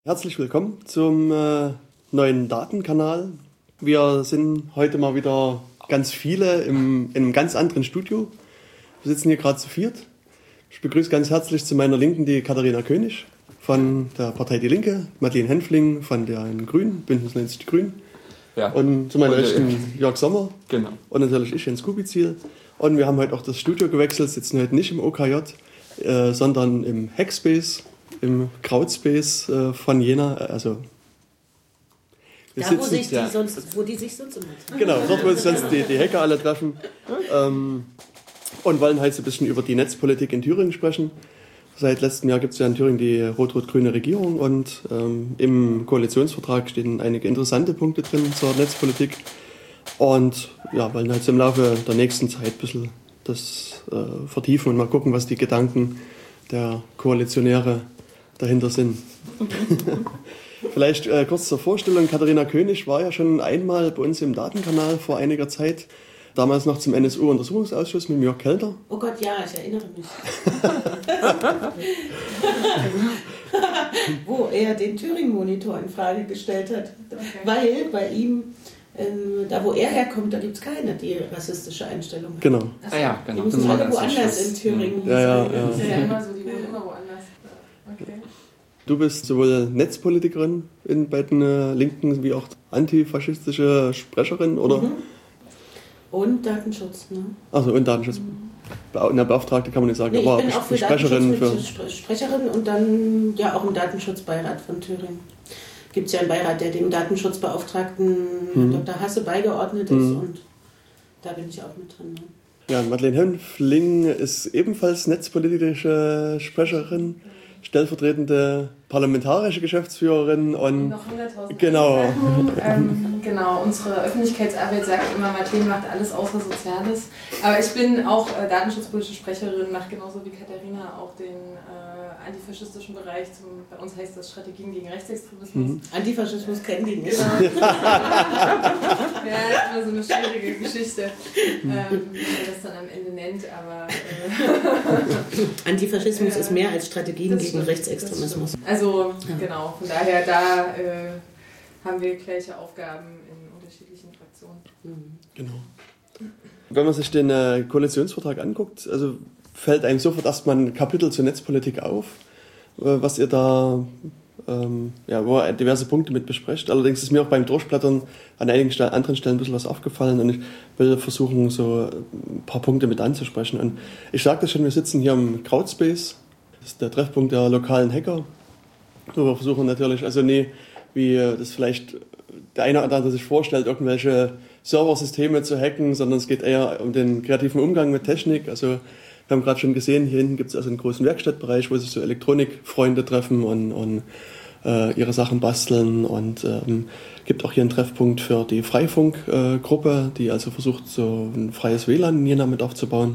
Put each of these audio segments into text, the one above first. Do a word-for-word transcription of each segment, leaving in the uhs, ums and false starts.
Herzlich willkommen zum äh, neuen Datenkanal. Wir sind heute mal wieder ganz viele im, in einem ganz anderen Studio. Wir sitzen hier gerade zu viert. Ich begrüße ganz herzlich zu meiner Linken die Katharina König von der Partei Die Linke, Madeleine Hänfling von den Grünen, Bündnis neunzig Die Grünen. Ja. Und zu meiner Rechten Jörg Sommer. Genau. Und natürlich ich, Jens Kubizil. Und wir haben heute auch das Studio gewechselt, sitzen heute nicht im O K J, äh, sondern im Hackspace, im Krautspace äh, von Jena. Also da, sitzen, wo, sich die ja. sonst, wo die sich sonst immer treffen. Genau, dort, wo sich sonst die, die Hacker alle treffen. Ähm, und wollen heute ein bisschen über die Netzpolitik in Thüringen sprechen. Seit letztem Jahr gibt es ja in Thüringen die rot-rot-grüne Regierung und ähm, im Koalitionsvertrag stehen einige interessante Punkte drin zur Netzpolitik. Und ja, wollen halt im Laufe der nächsten Zeit ein bisschen das äh, vertiefen und mal gucken, was die Gedanken der Koalitionäre dahinter sind. Vielleicht äh, kurz zur Vorstellung. Katharina König war ja schon einmal bei uns im Datenkanal vor einiger Zeit. Damals noch zum N S U-Untersuchungsausschuss mit Jörg Kelter. Oh Gott, ja, ich erinnere mich. Wo er den Thüringen-Monitor in Frage gestellt hat. Okay. Weil bei ihm, ähm, da wo er herkommt, da gibt es keine, die rassistische Einstellung. Genau. Also, ah ja, genau. Die müssen alle woanders in Thüringen. Ja, ja, ja. Das ist ja immer so, die wohnen immer woanders. Okay. Du bist sowohl Netzpolitikerin in, bei den äh, Linken wie auch antifaschistische Sprecherin, oder? Mhm. Und Datenschutz, ne? Also und Datenschutz. Eine Beauftragte kann man nicht sagen, nee, aber ich bin auch für Sprecherin. Für Sprecherin und dann ja auch im Datenschutzbeirat von Thüringen. Gibt es ja einen Beirat, der dem Datenschutzbeauftragten mhm. Doktor Hasse beigeordnet ist mhm. und da bin ich auch mit drin. Ne? Ja, Madeleine Hänfling ist ebenfalls netzpolitische Sprecherin, stellvertretende parlamentarische Geschäftsführerin und noch hunderttausend genau. ähm, genau, unsere Öffentlichkeitsarbeit sagt immer, Madeleine macht alles außer Soziales. Aber ich bin auch äh, datenschutzpolitische Sprecherin, mache genauso wie Katharina auch den äh, antifaschistischen Bereich. Zum, bei uns heißt das Strategien gegen Rechtsextremismus. Mhm. Antifaschismus kennen die nicht. Genau. Ja, ist immer so eine schwierige Geschichte, ähm, wie man das dann am Ende nennt. Aber äh, Antifaschismus äh, ist mehr als Strategien gegen stimmt, Rechtsextremismus. Also ja. Genau, von daher da äh, haben wir gleiche Aufgaben in unterschiedlichen Fraktionen. Mhm. Genau. Wenn man sich den äh, Koalitionsvertrag anguckt, also fällt einem sofort erstmal ein Kapitel zur Netzpolitik auf, äh, was ihr da, ähm, ja, wo ihr diverse Punkte mit besprecht. Allerdings ist mir auch beim Durchblättern an einigen Stellen, anderen Stellen ein bisschen was aufgefallen und ich will versuchen, so ein paar Punkte mit anzusprechen. Und ich sage das schon, wir sitzen hier im Krautspace, das ist der Treffpunkt der lokalen Hacker. So, wir versuchen natürlich, also nie, wie das vielleicht der eine oder andere sich vorstellt, irgendwelche Serversysteme zu hacken, sondern es geht eher um den kreativen Umgang mit Technik. Also wir haben gerade schon gesehen, hier hinten gibt es also einen großen Werkstattbereich, wo sich so Elektronikfreunde treffen und, und äh, ihre Sachen basteln. Und ähm, gibt auch hier einen Treffpunkt für die Freifunk-Gruppe, die also versucht, so ein freies W L A N in Jena mit aufzubauen.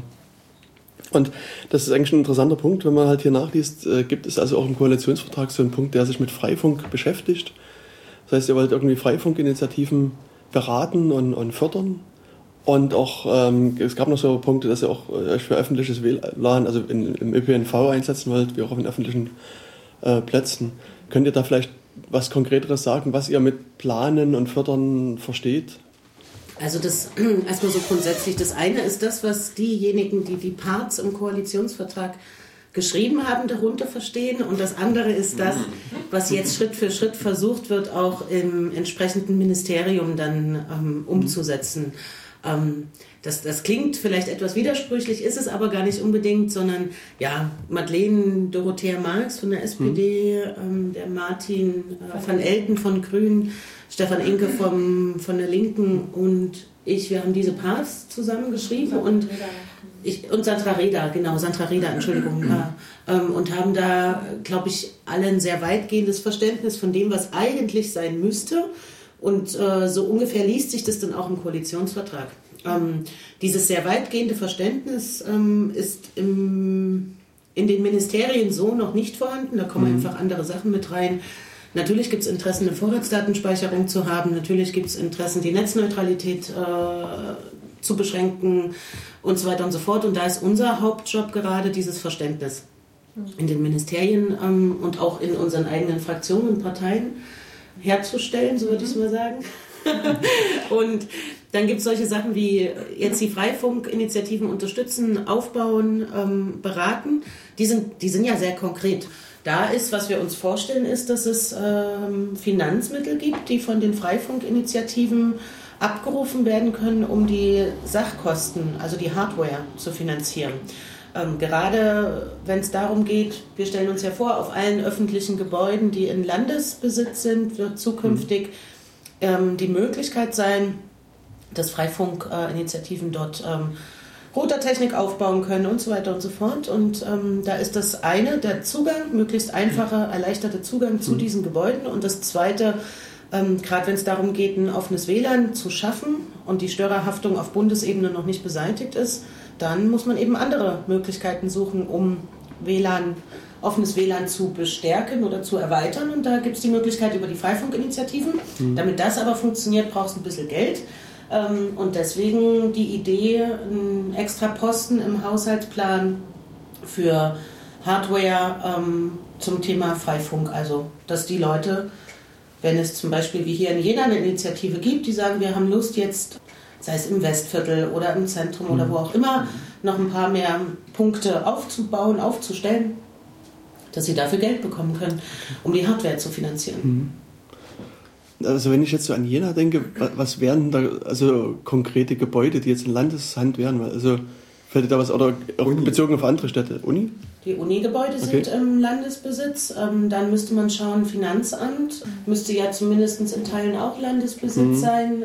Und das ist eigentlich ein interessanter Punkt, wenn man halt hier nachliest, äh, gibt es also auch im Koalitionsvertrag so einen Punkt, der sich mit Freifunk beschäftigt. Das heißt, ihr wollt irgendwie Freifunkinitiativen beraten und, und fördern. Und auch, ähm, es gab noch so Punkte, dass ihr auch euch für öffentliches W L A N, also in, im Ö P N V einsetzen wollt, wie auch auf den öffentlichen äh, Plätzen. Könnt ihr da vielleicht was Konkreteres sagen, was ihr mit Planen und Fördern versteht? Also das erstmal so grundsätzlich, das eine ist das, was diejenigen, die die Parts im Koalitionsvertrag geschrieben haben, darunter verstehen, und das andere ist das, was jetzt Schritt für Schritt versucht wird, auch im entsprechenden Ministerium dann ähm, umzusetzen. Ähm, das, das klingt vielleicht etwas widersprüchlich, ist es aber gar nicht unbedingt, sondern ja, Madeleine Dorothea Marx von der S P D, ähm, der Martin äh, van Elten von Grünen, Stefan Inke vom, von der Linken und ich, wir haben diese Parts zusammengeschrieben und ich, und Sandra Reda, genau, Sandra Reda, Entschuldigung, ja, ähm, und haben da, glaube ich, alle ein sehr weitgehendes Verständnis von dem, was eigentlich sein müsste, und äh, so ungefähr liest sich das dann auch im Koalitionsvertrag. Ähm, dieses sehr weitgehende Verständnis ähm, ist im, in den Ministerien so noch nicht vorhanden, da kommen mhm. einfach andere Sachen mit rein. Natürlich gibt es Interessen, eine Vorratsdatenspeicherung zu haben. Natürlich gibt es Interessen, die Netzneutralität äh, zu beschränken und so weiter und so fort. Und da ist unser Hauptjob gerade dieses Verständnis in den Ministerien ähm, und auch in unseren eigenen Fraktionen und Parteien herzustellen, so würde ich es mal sagen. Und dann gibt es solche Sachen wie jetzt die Freifunkinitiativen unterstützen, aufbauen, ähm, beraten. Die sind, die sind ja sehr konkret. Da ist, was wir uns vorstellen, ist, dass es ähm, Finanzmittel gibt, die von den Freifunkinitiativen abgerufen werden können, um die Sachkosten, also die Hardware, zu finanzieren. Ähm, gerade wenn es darum geht, wir stellen uns ja vor, auf allen öffentlichen Gebäuden, die in Landesbesitz sind, wird zukünftig ähm, die Möglichkeit sein, dass Freifunkinitiativen dort ähm, Routertechnik aufbauen können und so weiter und so fort. Und ähm, da ist das eine, der Zugang, möglichst einfacher, erleichterte Zugang zu diesen Gebäuden. Und das zweite, ähm, gerade wenn es darum geht, ein offenes W L A N zu schaffen und die Störerhaftung auf Bundesebene noch nicht beseitigt ist, dann muss man eben andere Möglichkeiten suchen, um W L A N, offenes W L A N zu bestärken oder zu erweitern. Und da gibt es die Möglichkeit über die Freifunkinitiativen. Mhm. Damit das aber funktioniert, braucht es ein bisschen Geld. Ähm, und deswegen die Idee, einen extra Posten im Haushaltsplan für Hardware ähm, zum Thema Freifunk. Also, dass die Leute, wenn es zum Beispiel wie hier in Jena eine Initiative gibt, die sagen, wir haben Lust jetzt, sei es im Westviertel oder im Zentrum oder wo auch immer, noch ein paar mehr Punkte aufzubauen, aufzustellen, dass sie dafür Geld bekommen können, um die Hardware zu finanzieren. Also wenn ich jetzt so an Jena denke, was wären da also konkrete Gebäude, die jetzt in Landeshand wären? Also fällt dir da was, oder auch bezogen auf andere Städte? Uni? Die Uni-Gebäude Okay. sind im Landesbesitz. Ähm, dann müsste man schauen, Finanzamt müsste ja zumindest in Teilen auch Landesbesitz Mhm. sein.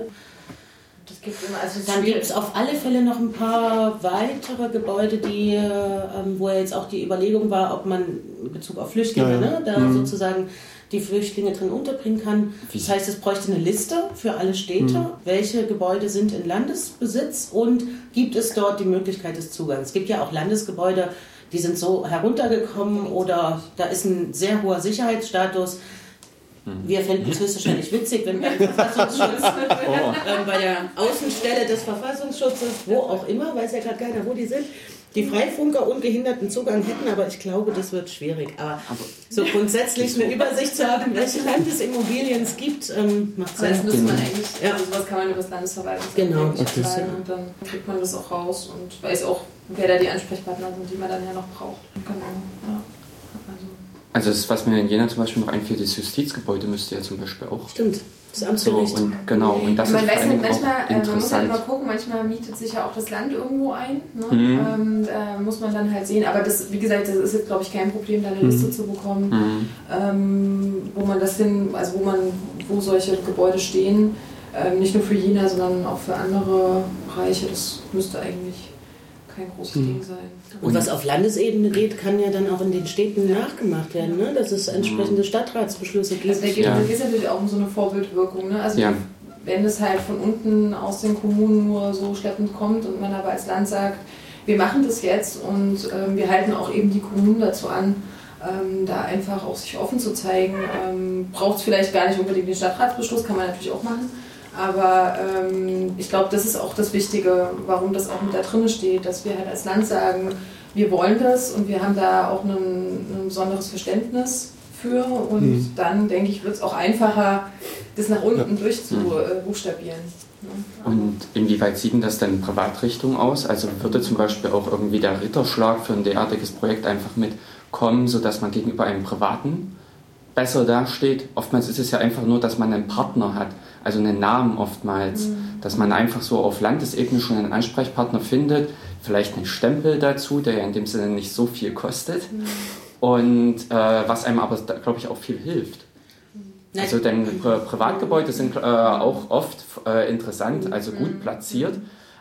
Das gibt immer, also es ist Dann schwierig. gibt es auf alle Fälle noch ein paar weitere Gebäude, die, ähm, wo ja jetzt auch die Überlegung war, ob man in Bezug auf Flüchtlinge, Ja, ja. ne, da Mhm. sozusagen die Flüchtlinge drin unterbringen kann. Das heißt, es bräuchte eine Liste für alle Städte, Mhm. welche Gebäude sind in Landesbesitz und gibt es dort die Möglichkeit des Zugangs. Es gibt ja auch Landesgebäude, die sind so heruntergekommen oder da ist ein sehr hoher Sicherheitsstatus. Wir fänden es höchstwahrscheinlich witzig, wenn beim Verfassungsschutz, ähm, bei der Außenstelle des Verfassungsschutzes, wo auch immer, weiß ja gerade keiner, wo die sind, die Freifunker ungehinderten Zugang hätten, aber ich glaube, das wird schwierig. Aber so grundsätzlich eine Übersicht zu haben, welche Landesimmobilien es gibt, ähm, macht Aber das Sinn. müsste man eigentlich, Ja. also sowas kann man über das Landesverwaltungsamt Genau, eigentlich okay. ableiten und dann kriegt man das auch raus und weiß auch, wer da die Ansprechpartner sind, die man dann ja noch braucht. Genau, ja. Also. Also das, was mir in Jena zum Beispiel noch einfällt, das Justizgebäude müsste ja zum Beispiel auch. Stimmt, das So, Amtsgericht. und genau, und das man ist vor weiß allem halt manchmal, auch äh, man muss halt interessant. immer gucken, manchmal mietet sich ja auch das Land irgendwo ein. Ne? Mhm. Ähm, da muss man dann halt sehen. Aber das, wie gesagt, das ist jetzt, glaube ich, kein Problem, da eine Liste zu bekommen, Mhm. ähm, wo man das hin, also wo man, wo solche Gebäude stehen. Ähm, nicht nur für Jena, sondern auch für andere Bereiche. Das müsste eigentlich kein großes Mhm. Ding sein. Und was auf Landesebene geht, kann ja dann auch in den Städten nachgemacht werden, ne? Dass es entsprechende Stadtratsbeschlüsse gibt. Also da geht Ja. es natürlich auch um so eine Vorbildwirkung. Ne? Also Ja. wenn es halt von unten aus den Kommunen nur so schleppend kommt und man aber als Land sagt, wir machen das jetzt und ähm, wir halten auch eben die Kommunen dazu an, ähm, da einfach auch sich offen zu zeigen, ähm, braucht es vielleicht gar nicht unbedingt den Stadtratsbeschluss, kann man natürlich auch machen. Aber ähm, ich glaube, das ist auch das Wichtige, warum das auch mit da drin steht, dass wir halt als Land sagen, wir wollen das und wir haben da auch ein, ein besonderes Verständnis für und Mhm. dann, denke ich, wird es auch einfacher, das nach unten durchzubuchstabieren. Ne? Und inwieweit sieht denn das denn in Privatrichtung aus? Also würde zum Beispiel auch irgendwie der Ritterschlag für ein derartiges Projekt einfach mitkommen, sodass man gegenüber einem Privaten besser dasteht? Oftmals ist es ja einfach nur, dass man einen Partner hat, also einen Namen oftmals, Mhm. dass man einfach so auf Landesebene schon einen Ansprechpartner findet, vielleicht einen Stempel dazu, der ja in dem Sinne nicht so viel kostet Mhm. und äh, was einem aber, glaube ich, auch viel hilft. Nein. Also denn Pri- Privatgebäude sind äh, auch oft äh, interessant, also gut platziert,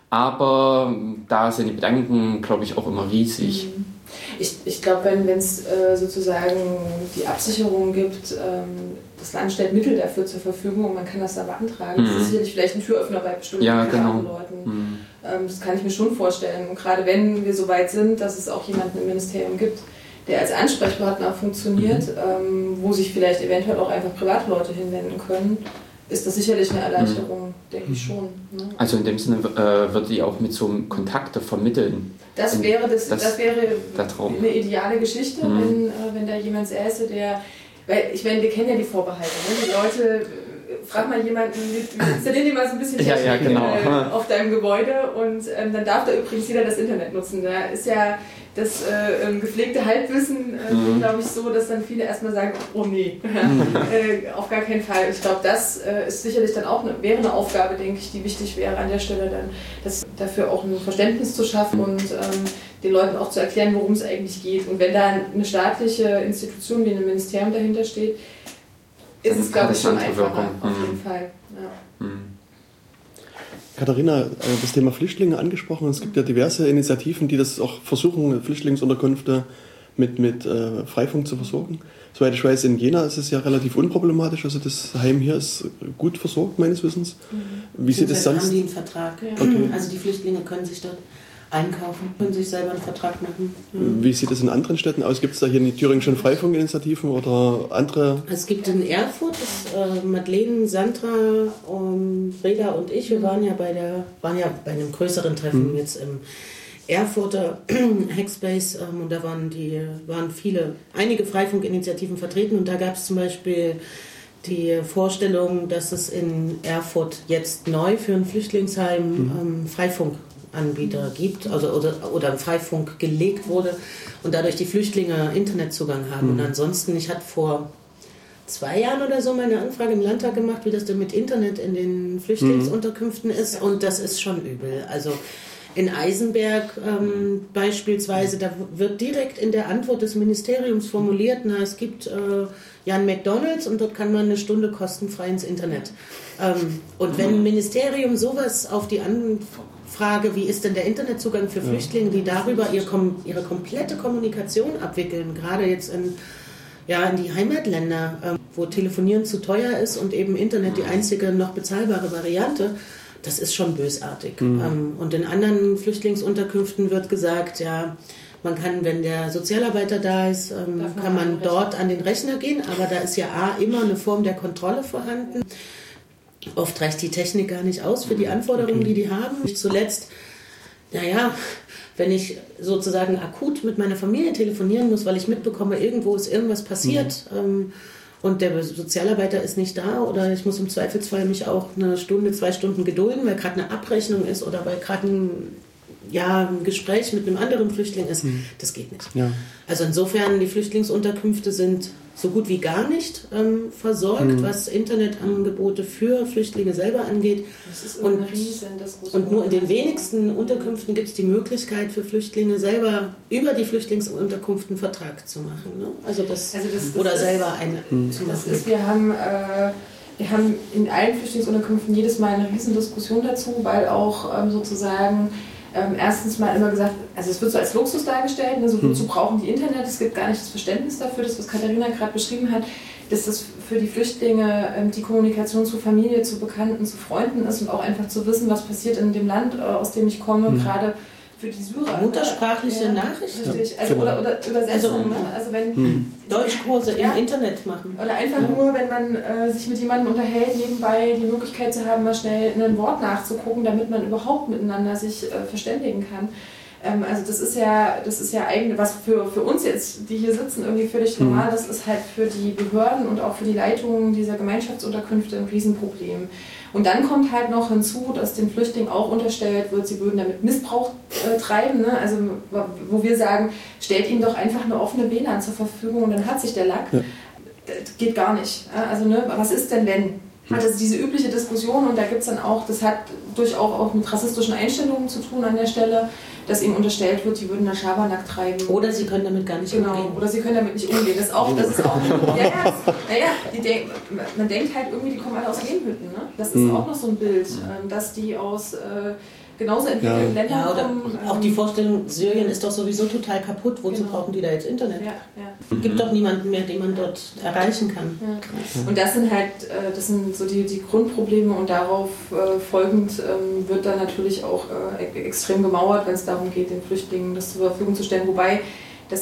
aber da sind die Bedenken, glaube ich, auch immer riesig. Ich, ich glaube, wenn es äh, sozusagen die Absicherung gibt, ähm, das Land stellt Mittel dafür zur Verfügung und man kann das da beantragen. Das Mhm. ist sicherlich vielleicht ein Türöffner bei bestimmten Ja, privaten genau. Leuten. Mhm. Ähm, das kann ich mir schon vorstellen. Und gerade wenn wir so weit sind, dass es auch jemanden im Ministerium gibt, der als Ansprechpartner funktioniert, ähm, wo sich vielleicht eventuell auch einfach Privatleute hinwenden können, ist das sicherlich eine Erleichterung, mhm. denke ich schon. Ne? Also in dem Sinne äh, würde die auch mit so einem Kontakte vermitteln. Das in, wäre, das, das, das wäre eine ideale Geschichte, mhm. wenn, äh, wenn da jemand säße, der, weil ich meine, wir kennen ja die Vorbehalte, ne? Die Leute, frag mal jemanden, installier dir mal so ein bisschen Technik ja, ja, genau. äh, auf deinem Gebäude und ähm, dann darf da übrigens jeder das Internet nutzen. Da ist ja das äh, gepflegte Halbwissen, äh, mhm. glaube ich, so, dass dann viele erstmal sagen, oh nee, mhm. äh, auf gar keinen Fall. Ich glaube, das äh, ist sicherlich dann auch eine, wäre eine Aufgabe, denke ich, die wichtig wäre an der Stelle dann, das dafür auch ein Verständnis zu schaffen und ähm, den Leuten auch zu erklären, worum es eigentlich geht. Und wenn da eine staatliche Institution wie ein Ministerium dahinter steht, ist es, glaube ich, schon einfacher, auf jeden Fall. Ja. Mhm. Katharina, das Thema Flüchtlinge angesprochen. Es gibt ja diverse Initiativen, die das auch versuchen, Flüchtlingsunterkünfte mit, mit äh, Freifunk zu versorgen. Soweit ich weiß, in Jena ist es ja relativ unproblematisch. Also das Heim hier ist gut versorgt, meines Wissens. Mhm. Wie sieht es sonst? Haben die einen Vertrag? Ja. Okay. Also die Flüchtlinge können sich dort einkaufen, können sich selber einen Vertrag machen. Mhm. Wie sieht es in anderen Städten aus? Gibt es da hier in Thüringen schon Freifunkinitiativen oder andere? Es gibt in Erfurt, das, äh, Madeleine, Sandra, um, Reda und ich, wir waren ja bei der, waren ja bei einem größeren Treffen mhm. jetzt im Erfurter Hackspace ähm, und da waren die waren viele, einige Freifunkinitiativen vertreten und da gab es zum Beispiel die Vorstellung, dass es in Erfurt jetzt neu für ein Flüchtlingsheim mhm. ähm, Freifunk Anbieter gibt, also oder, oder ein Freifunk gelegt wurde und dadurch die Flüchtlinge Internetzugang haben. Mhm. Und ansonsten, ich hatte vor zwei Jahren oder so meine Anfrage im Landtag gemacht, wie das denn mit Internet in den Flüchtlingsunterkünften mhm. ist und das ist schon übel. Also in Eisenberg ähm, beispielsweise, da wird direkt in der Antwort des Ministeriums formuliert, na, es gibt äh, ja ein McDonald's und dort kann man eine Stunde kostenfrei ins Internet. Ähm, und wenn ein Ministerium sowas auf die Anfrage, wie ist denn der Internetzugang für Flüchtlinge, die darüber ihr, ihre komplette Kommunikation abwickeln, gerade jetzt in, ja, in die Heimatländer, ähm, wo Telefonieren zu teuer ist und eben Internet die einzige noch bezahlbare Variante, das ist schon bösartig. Mhm. Ähm, und in anderen Flüchtlingsunterkünften wird gesagt, ja, man kann, wenn der Sozialarbeiter da ist, ähm, kann man dort an den Rechner gehen, aber da ist ja A, immer eine Form der Kontrolle vorhanden. Oft reicht die Technik gar nicht aus für die Anforderungen, die die haben. Nicht zuletzt, naja, wenn ich sozusagen akut mit meiner Familie telefonieren muss, weil ich mitbekomme, irgendwo ist irgendwas passiert, mhm. ähm, und der Sozialarbeiter ist nicht da oder ich muss im Zweifelsfall mich auch eine Stunde, zwei Stunden gedulden, weil gerade eine Abrechnung ist oder weil gerade ein, ja, ein Gespräch mit einem anderen Flüchtling ist, mhm. das geht nicht. Ja. Also insofern, die Flüchtlingsunterkünfte sind so gut wie gar nicht ähm, versorgt, mhm. was Internetangebote für Flüchtlinge selber angeht. Das ist und, riesen, das und nur in den wenigsten Unterkünften gibt es die Möglichkeit für Flüchtlinge selber über die Flüchtlingsunterkunft einen Vertrag zu machen. Ne? Also das, also das, das oder ist, selber eine mhm. zu machen. Das ist, wir haben... Äh, Wir haben in allen Flüchtlingsunterkünften jedes Mal eine Riesendiskussion dazu, weil auch ähm, sozusagen ähm, erstens mal immer gesagt, also es wird so als Luxus dargestellt, ne, so mhm. wozu brauchen die Internet, es gibt gar nicht das Verständnis dafür, das was Katharina gerade beschrieben hat, dass das für die Flüchtlinge ähm, die Kommunikation zur Familie, zu Bekannten, zu Freunden ist und auch einfach zu wissen, was passiert in dem Land, äh, aus dem ich komme, mhm. gerade für die Syrer. Muttersprachliche ja, Nachrichten. Richtig. Also, oder, oder Übersetzung. Also, ne? Also wenn hm. Deutschkurse ja, im Internet machen. Oder einfach ja. nur, wenn man äh, sich mit jemandem unterhält, nebenbei die Möglichkeit zu haben, mal schnell ein Wort nachzugucken, damit man überhaupt miteinander sich äh, verständigen kann. Ähm, also das ist ja, das ist ja eigentlich, was für, für uns jetzt, die hier sitzen, irgendwie völlig hm. normal, das ist halt für die Behörden und auch für die Leitungen dieser Gemeinschaftsunterkünfte ein Riesenproblem. Und dann kommt halt noch hinzu, dass den Flüchtlingen auch unterstellt wird, sie würden damit Missbrauch äh, treiben. Ne? Also wo wir sagen, stellt ihnen doch einfach eine offene W L A N zur Verfügung und dann hat sich der Lack. Ja. Das geht gar nicht. Also ne, was ist denn wenn? Also diese übliche Diskussion und da gibt es dann auch, das hat durchaus auch mit rassistischen Einstellungen zu tun an der Stelle, dass ihnen unterstellt wird, die würden da Schabernack treiben. Oder sie können damit gar nicht genau. umgehen. Oder sie können damit nicht umgehen. Das ist auch, das ist auch, ja, ja, naja, die denk, man denkt halt irgendwie, die kommen alle aus Lehmhütten. Ne? Das ist mhm. auch noch so ein Bild, dass die aus äh, genauso entwickelten ja. Ländern ja, oder kommen. Auch die Vorstellung, Syrien ist doch sowieso total kaputt, wozu genau. brauchen die da jetzt Internet? Ja, ja. Gibt doch niemanden mehr, den man dort erreichen kann. Ja. Und das sind halt, das sind so die, die Grundprobleme und darauf äh, folgend ähm, wird dann natürlich auch äh, extrem gemauert, wenn es darum geht, den Flüchtlingen das zur Verfügung zu stellen. Wobei das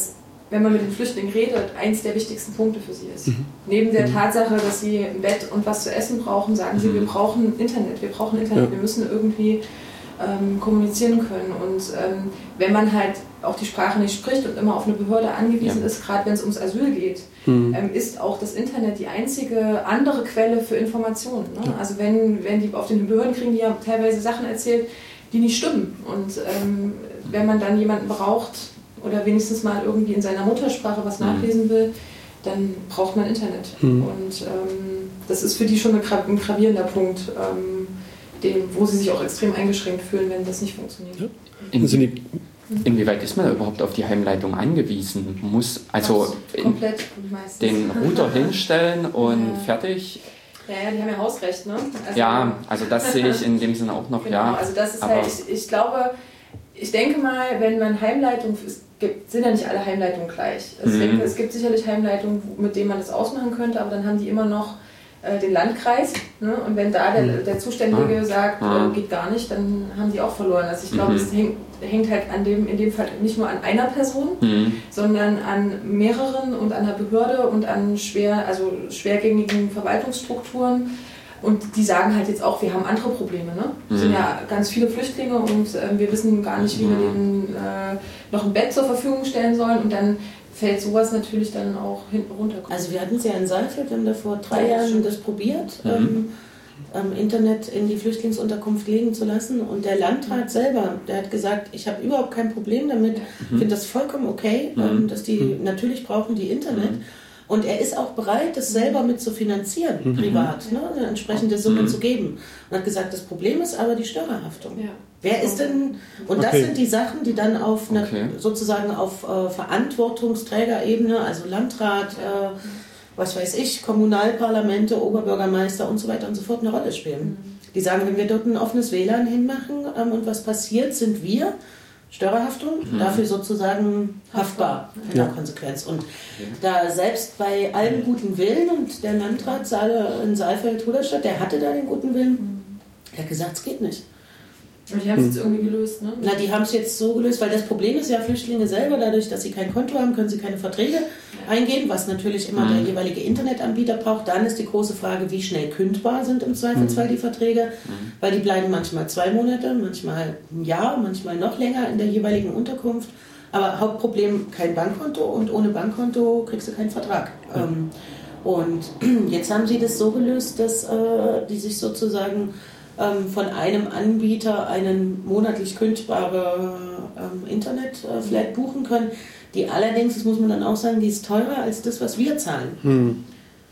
wenn man mit den Flüchtlingen redet, eins der wichtigsten Punkte für sie ist. Mhm. Neben der Tatsache, dass sie ein Bett und was zu essen brauchen, sagen sie, wir brauchen Internet, wir brauchen Internet, ja. wir müssen irgendwie ähm, kommunizieren können. Und ähm, wenn man halt auch die Sprache nicht spricht und immer auf eine Behörde angewiesen ja. ist, gerade wenn es ums Asyl geht, mhm. ähm, ist auch das Internet die einzige andere Quelle für Informationen. Ne? Ja. Also wenn, wenn die auf den Behörden kriegen, die ja teilweise Sachen erzählt, die nicht stimmen. Und ähm, wenn man dann jemanden braucht, oder wenigstens mal irgendwie in seiner Muttersprache was nachlesen will, dann braucht man Internet. Mhm. Und ähm, das ist für die schon ein gravierender Punkt, ähm, den, wo sie sich auch extrem eingeschränkt fühlen, wenn das nicht funktioniert. Ja. In, inwieweit ist man da überhaupt auf die Heimleitung angewiesen? Man muss also komplett den Router hinstellen und ja. fertig? Ja, ja, die haben ja Hausrecht, ne? Also, ja, also das sehe ich in dem Sinne auch noch, genau, ja. Also das ist halt, ich, ich glaube, ich denke mal, wenn man Heimleitung, es gibt, sind ja nicht alle Heimleitungen gleich. Also mhm. Ich denke, es gibt sicherlich Heimleitungen, mit denen man das ausmachen könnte, aber dann haben die immer noch äh, den Landkreis. Ne? Und wenn da der, der Zuständige ah. sagt, ah. Äh, geht gar nicht, dann haben die auch verloren. Also ich glaube, es mhm. hängt, hängt halt an dem, in dem Fall nicht nur an einer Person, mhm. sondern an mehreren und an der Behörde und an schwer, also schwergängigen Verwaltungsstrukturen. Und die sagen halt jetzt auch, wir haben andere Probleme. Ne? Es mhm. sind ja ganz viele Flüchtlinge und äh, wir wissen gar nicht, wie wir denen äh, noch ein Bett zur Verfügung stellen sollen. Und dann fällt sowas natürlich dann auch hinten runter. Also wir hatten es ja in Saalfeld, wir haben da vor drei ja, Jahren das probiert, mhm. ähm, ähm, Internet in die Flüchtlingsunterkunft legen zu lassen. Und der Landrat selber, der hat gesagt, ich habe überhaupt kein Problem damit, ich mhm. finde das vollkommen okay, mhm. ähm, dass die, mhm. natürlich brauchen die Internet. Mhm. Und er ist auch bereit, das selber mit zu finanzieren, mhm. privat, ne, eine entsprechende Summe mhm. zu geben. Und hat gesagt, das Problem ist aber die Störerhaftung. Ja. Wer ist denn, und das okay. sind die Sachen, die dann auf eine, okay. sozusagen auf äh, Verantwortungsträgerebene, also Landrat, äh, was weiß ich, Kommunalparlamente, Oberbürgermeister und so weiter und so fort eine Rolle spielen. Mhm. Die sagen, wenn wir dort ein offenes W L A N hinmachen ähm, und was passiert, sind wir Störerhaftung, mhm. dafür sozusagen haftbar in der ja. Konsequenz. Und da selbst bei allem guten Willen, und der Landrat in Saalfeld-Ruderstadt, der hatte da den guten Willen, der hat gesagt, es geht nicht. Und die haben es jetzt irgendwie gelöst, ne? Na, die haben es jetzt so gelöst, weil das Problem ist ja, Flüchtlinge selber, dadurch, dass sie kein Konto haben, können sie keine Verträge eingehen, was natürlich immer mhm. der jeweilige Internetanbieter braucht. Dann ist die große Frage, wie schnell kündbar sind im Zweifelsfall die Verträge, mhm. weil die bleiben manchmal zwei Monate, manchmal ein Jahr, manchmal noch länger in der jeweiligen Unterkunft. Aber Hauptproblem, kein Bankkonto, und ohne Bankkonto kriegst du keinen Vertrag. Mhm. Ähm, und jetzt haben sie das so gelöst, dass äh, die sich sozusagen von einem Anbieter einen monatlich kündbare ähm, Internet-Flat buchen können, die allerdings, das muss man dann auch sagen, die ist teurer als das, was wir zahlen. Hm.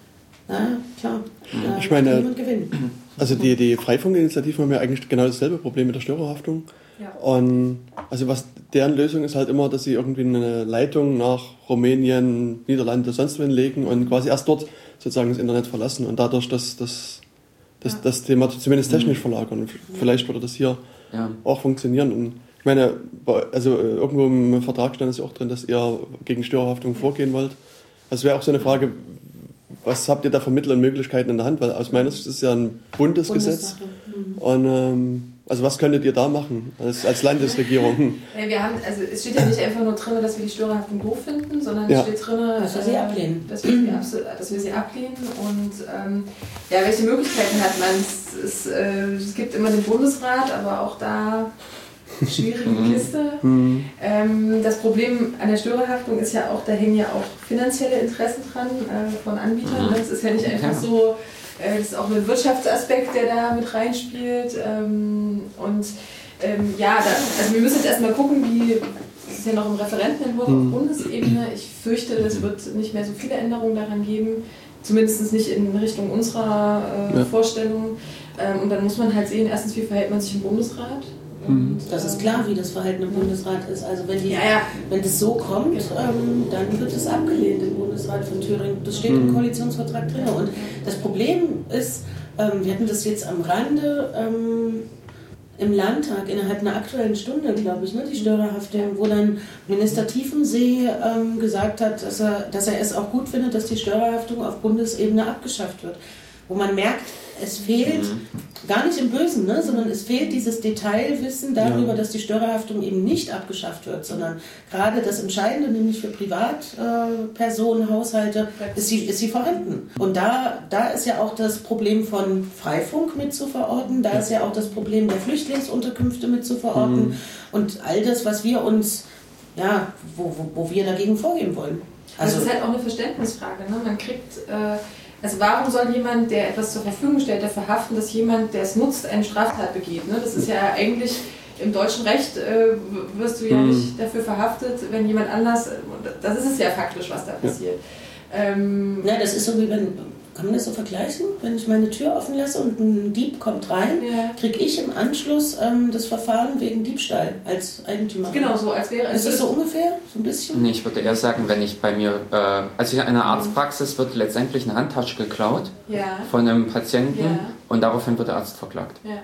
Na, klar, da ich meine, also die, die Freifunk-Initiativen haben ja eigentlich genau dasselbe Problem mit der Störerhaftung. Ja. Und also was deren Lösung ist halt immer, dass sie irgendwie eine Leitung nach Rumänien, Niederlande, sonst wohin legen und quasi erst dort sozusagen das Internet verlassen und dadurch, dass das Das, ja. das Thema zumindest technisch verlagern. Und vielleicht würde das hier ja. auch funktionieren. Und ich meine, also irgendwo im Vertrag stand es ja auch drin, dass ihr gegen Störerhaftung vorgehen wollt. Also wäre auch so eine Frage, was habt ihr da für Mittel und Möglichkeiten in der Hand? Weil aus meiner Sicht ist es ja ein Bundesgesetz. Mhm. Und ähm, also was könntet ihr da machen als, als Landesregierung? Ja, wir haben, also es steht ja nicht einfach nur drin, dass wir die Störerhaftung doof finden, sondern ja. es steht drin, dass wir sie ablehnen. Dass wir sie, absolut, dass wir sie ablehnen. Und ähm, ja, welche Möglichkeiten hat man? Es, es, äh, es gibt immer den Bundesrat, aber auch da schwierige Kiste. Mhm. Ähm, das Problem an der Störerhaftung ist ja auch, da hängen ja auch finanzielle Interessen dran äh, von Anbietern. Das ist ja nicht einfach so, äh, das ist auch ein Wirtschaftsaspekt, der da mit reinspielt. Ähm, und ähm, ja, da, also wir müssen jetzt erstmal gucken, wie, das ist ja noch im Referentenentwurf mhm. auf Bundesebene. Ich fürchte, es wird nicht mehr so viele Änderungen daran geben. Zumindest nicht in Richtung unserer äh, ja. Vorstellung. Ähm, und dann muss man halt sehen, erstens, wie verhält man sich im Bundesrat. Und, das ist klar, wie das Verhalten im Bundesrat ist. Also wenn, die, ja, ja. wenn das so kommt, ähm, dann wird es abgelehnt im Bundesrat von Thüringen. Das steht mhm. im Koalitionsvertrag drin. Und das Problem ist, ähm, wir hatten das jetzt am Rande ähm, im Landtag innerhalb einer aktuellen Stunde, glaube ich, ne, die Störerhaftung, wo dann Minister Tiefensee ähm, gesagt hat, dass er, dass er es auch gut findet, dass die Störerhaftung auf Bundesebene abgeschafft wird. wo man merkt, es fehlt mhm. gar nicht im Bösen, ne, sondern es fehlt dieses Detailwissen darüber, ja. dass die Störerhaftung eben nicht abgeschafft wird, sondern gerade das Entscheidende, nämlich für Privatpersonen, äh, Haushalte, ist sie, ist sie vorhanden. Und da, da ist ja auch das Problem von Freifunk mit zu verorten, da ja. ist ja auch das Problem der Flüchtlingsunterkünfte mit zu verorten mhm. und all das, was wir uns, ja, wo, wo, wo wir dagegen vorgehen wollen. Also, das ist halt auch eine Verständnisfrage, ne? Man kriegt... Äh Also warum soll jemand, der etwas zur Verfügung stellt, dafür haften, dass jemand, der es nutzt, eine Straftat begeht? Ne? Das ist ja eigentlich, im deutschen Recht äh, wirst du ja mhm. nicht dafür verhaftet, wenn jemand anders, das ist es ja faktisch, was da passiert. Ja, ähm, ja das ist so wie wenn, kann man das so vergleichen? Wenn ich meine Tür offen lasse und ein Dieb kommt rein, ja. kriege ich im Anschluss ähm, das Verfahren wegen Diebstahl als Eigentümer. Genau, so als wäre es. Ist das so ungefähr? So ein bisschen? Nee, ich würde eher sagen, wenn ich bei mir, äh, also in einer Arztpraxis wird letztendlich eine Handtasche geklaut ja. von einem Patienten ja. und daraufhin wird der Arzt verklagt. Ja.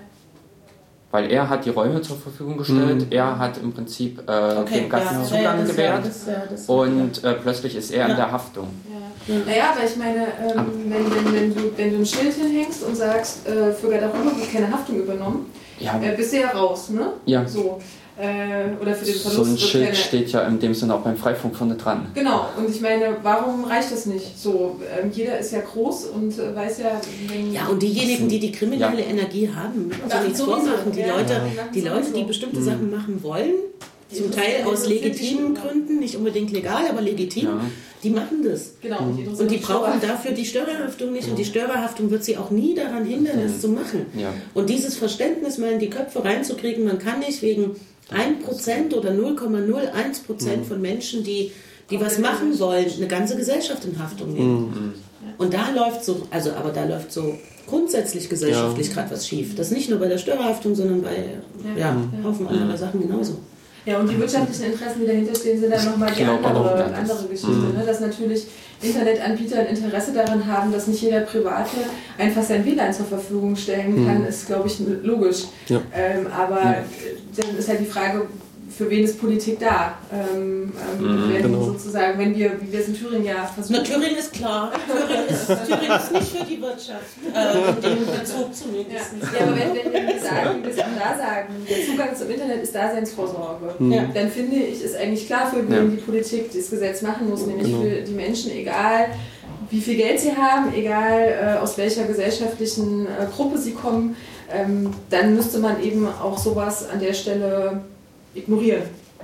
Weil er hat die Räume zur Verfügung gestellt, mhm. er hat im Prinzip äh, okay, dem Gast ja, Zugang ja, gewährt das, ja, das, und äh, plötzlich ist er ja. in der Haftung. Ja. Naja, aber ich meine, ähm, wenn, wenn, wenn, du, wenn du ein Schild hinhängst und sagst, äh, für Garderobe wird keine Haftung übernommen, ja. äh, bist du ja raus, ne? Ja. So. Äh, oder für den Verlust. So ein Schild keine... steht ja in dem Sinne auch beim Freifunk vorne dran. Genau, und ich meine, warum reicht das nicht? So, ähm, jeder ist ja groß und äh, weiß ja... Wenn ja, und diejenigen, die die kriminelle ja. Energie haben, also nichts vormachen, die ja. Leute, die Leute, die bestimmte mhm. Sachen machen wollen, zum Teil aus legitimen Gründen, nicht unbedingt legal, aber legitim, ja. die machen das. Genau. Mhm. Und die brauchen dafür die Störerhaftung nicht. Ja. Und die Störerhaftung wird sie auch nie daran hindern, das zu machen. Ja. Und dieses Verständnis mal in die Köpfe reinzukriegen, man kann nicht wegen ein Prozent oder null Komma null eins Prozent mhm. von Menschen, die, die was machen wollen, eine ganze Gesellschaft in Haftung nehmen. Mhm. Und da läuft so, also aber da läuft so grundsätzlich gesellschaftlich ja. gerade was schief. Das nicht nur bei der Störerhaftung, sondern bei ja, ja, ja. Haufen anderer Sachen genauso. Ja, und die wirtschaftlichen Interessen, die dahinter stehen, sind dann nochmal die andere, andere Geschichte. Mhm. Ne? Dass natürlich Internetanbieter ein Interesse daran haben, dass nicht jeder Private einfach sein W L A N zur Verfügung stellen kann, mhm. ist, glaube ich, logisch. Ja. Ähm, aber ja. dann ist halt die Frage, für wen ist Politik da? Ähm, ähm, mhm, wenn genau. sozusagen, wenn wir, wir sind Thüringen ja versuchen. Na, Thüringen ist klar. Thüringen ist, Thüringen ist nicht für die Wirtschaft. Äh, in dem Bezug zumindest. Ja. ja, aber wenn, wenn, wenn wir sagen, wie wir es auch da sagen, der Zugang zum Internet ist Daseinsvorsorge, mhm. dann finde ich, ist eigentlich klar, für wen ja. die Politik das Gesetz machen muss, nämlich genau. für die Menschen, egal wie viel Geld sie haben, egal äh, aus welcher gesellschaftlichen äh, Gruppe sie kommen, ähm, dann müsste man eben auch sowas an der Stelle ignorieren.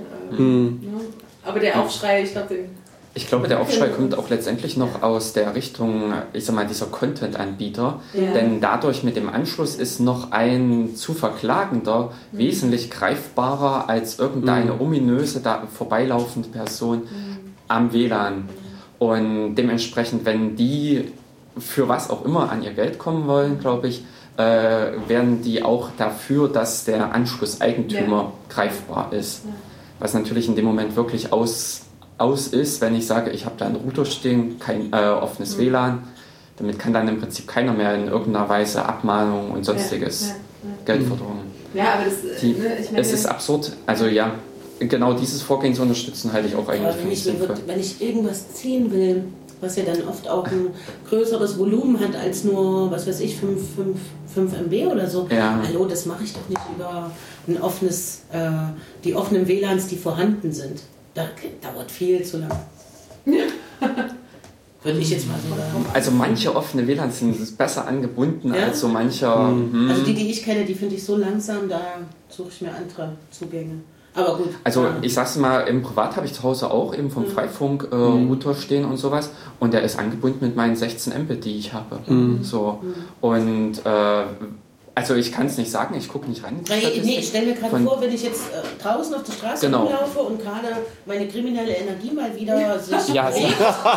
Mhm. Ne? Aber der Aufschrei, ich glaube, den... Ich glaube, der Aufschrei kommt auch letztendlich noch aus der Richtung, ich sag mal, dieser Content-Anbieter. Ja. Denn dadurch mit dem Anschluss ist noch ein zu verklagender mhm. wesentlich greifbarer als irgendeine mhm. ominöse, da vorbeilaufende Person mhm. am W L A N. Und dementsprechend, wenn die für was auch immer an ihr Geld kommen wollen, glaube ich, äh, werden die auch dafür, dass der Anschlusseigentümer ja. greifbar ist. Ja. Was natürlich in dem Moment wirklich aus, aus ist, wenn ich sage, ich habe da einen Router stehen, kein äh, offenes mhm. W L A N, damit kann dann im Prinzip keiner mehr in irgendeiner Weise Abmahnungen und sonstiges, ja. Ja. Ja. Geldforderungen. Ja, aber das, die, ne, ich meine, es ist absurd, also ja, genau dieses Vorgehen zu unterstützen, halte ich auch eigentlich für nicht sinnvoll. Wenn ich irgendwas ziehen will, was ja dann oft auch ein größeres Volumen hat als nur, was weiß ich, fünf Megabyte oder so. Ja. Hallo, das mache ich doch nicht über ein offenes, äh, die offenen W L A Ns, die vorhanden sind. Das dauert viel zu lang. Ja. Würde ich jetzt mal so sagen. Also manche offene W L A Ns sind besser angebunden ja? als so mancher... Mhm. Also die, die ich kenne, die finde ich so langsam, da suche ich mir andere Zugänge. Aber gut. Also ich sag's mal, im Privat habe ich zu Hause auch eben vom Freifunk äh, mhm. Router stehen und sowas und der ist angebunden mit meinen sechzehn Mbit, die ich habe. Mhm. So. Mhm. Und äh, also ich kann es nicht sagen, ich gucke nicht rein. Nee, nee, ich stelle mir gerade vor, wenn ich jetzt äh, draußen auf der Straße genau. rumlaufe und gerade meine kriminelle Energie mal wieder sich ja, regt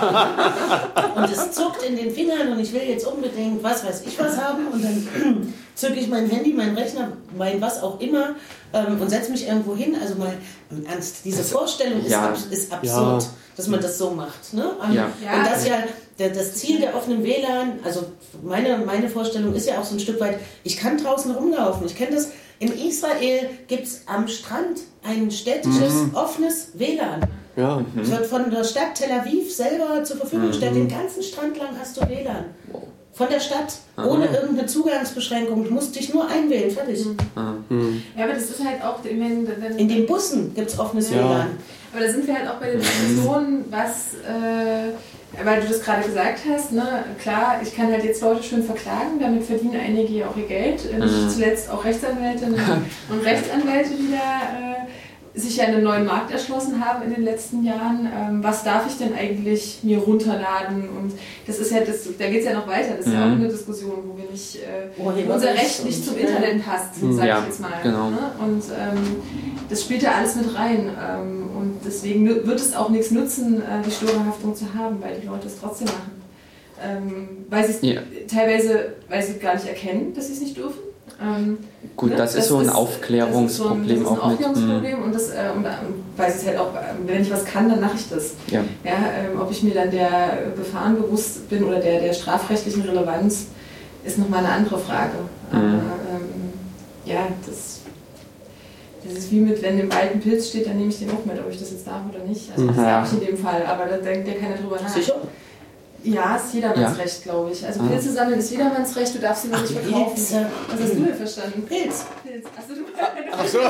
und es zuckt in den Fingern und ich will jetzt unbedingt was weiß ich was haben und dann zücke ich mein Handy, meinen Rechner, mein was auch immer ähm, und setze mich irgendwo hin. Also mal im Ernst, diese das, Vorstellung ist, ja. ab, ist absurd, ja. dass man das so macht. Ne? Um, ja. Und das ja der, das Ziel der offenen W L A N, also meine, meine Vorstellung ist ja auch so ein Stück weit, ich kann draußen rumlaufen. Ich kenne das, in Israel gibt es am Strand ein städtisches, mhm. offenes W L A N. Ja. Mhm. Wird von der Stadt Tel Aviv selber zur Verfügung gestellt. Mhm. Den ganzen Strand lang hast du W L A N. von der Stadt, Aha. ohne irgendeine Zugangsbeschränkung. Du musst dich nur einwählen, fertig. Mhm. Ja, aber das ist halt auch... Ich meine, dann, In den Bussen gibt es offenes W L A N. Ja. Aber da sind wir halt auch bei der Diskussion, was, äh, weil du das gerade gesagt hast, ne, klar, ich kann halt jetzt Leute schön verklagen, damit verdienen einige ja auch ihr Geld, äh, nicht Mhm. zuletzt auch Rechtsanwältinnen und Rechtsanwälte, die da äh, sich ja einen neuen Markt erschlossen haben in den letzten Jahren. Ähm, was darf ich denn eigentlich mir runterladen? Und das ist ja, das, da geht es ja noch weiter, das ist ja auch eine Diskussion, wo wir nicht, äh, unser Recht nicht zum Internet passt, sage Ja, ich jetzt mal. genau. Ne? Und ähm, das spielt da alles mit rein. Ähm, und deswegen wird es auch nichts nützen, äh, die Störerhaftung zu haben, weil die Leute es trotzdem machen. Ähm, weil sie es Ja. teilweise, weil sie gar nicht erkennen, dass sie es nicht dürfen. Ähm, Gut, ne? das ist so ein Aufklärungsproblem das ist so ein, das ist ein auch mit. Aufklärungsproblem und das, äh, und, und weil es halt auch, wenn ich was kann, dann mache ich das. Ja. Ja, ähm, ob ich mir dann der Gefahren bewusst bin oder der, der strafrechtlichen Relevanz, ist nochmal eine andere Frage. Mhm. Aber ähm, ja, das, das ist wie mit, wenn im Wald ein Pilz steht, dann nehme ich den auch mit, ob ich das jetzt darf oder nicht. Also das Mhm. darf ich in dem Fall, aber da denkt ja keiner drüber nach. Sicher? Ja, ist jedermanns Ja. Recht, glaube ich. Also Ah. Pilze sammeln ist jedermanns Recht, du darfst sie nur nicht verkaufen. Pilze. Was hast du denn verstanden? Pilz. Pilz. Achso, du Ach so.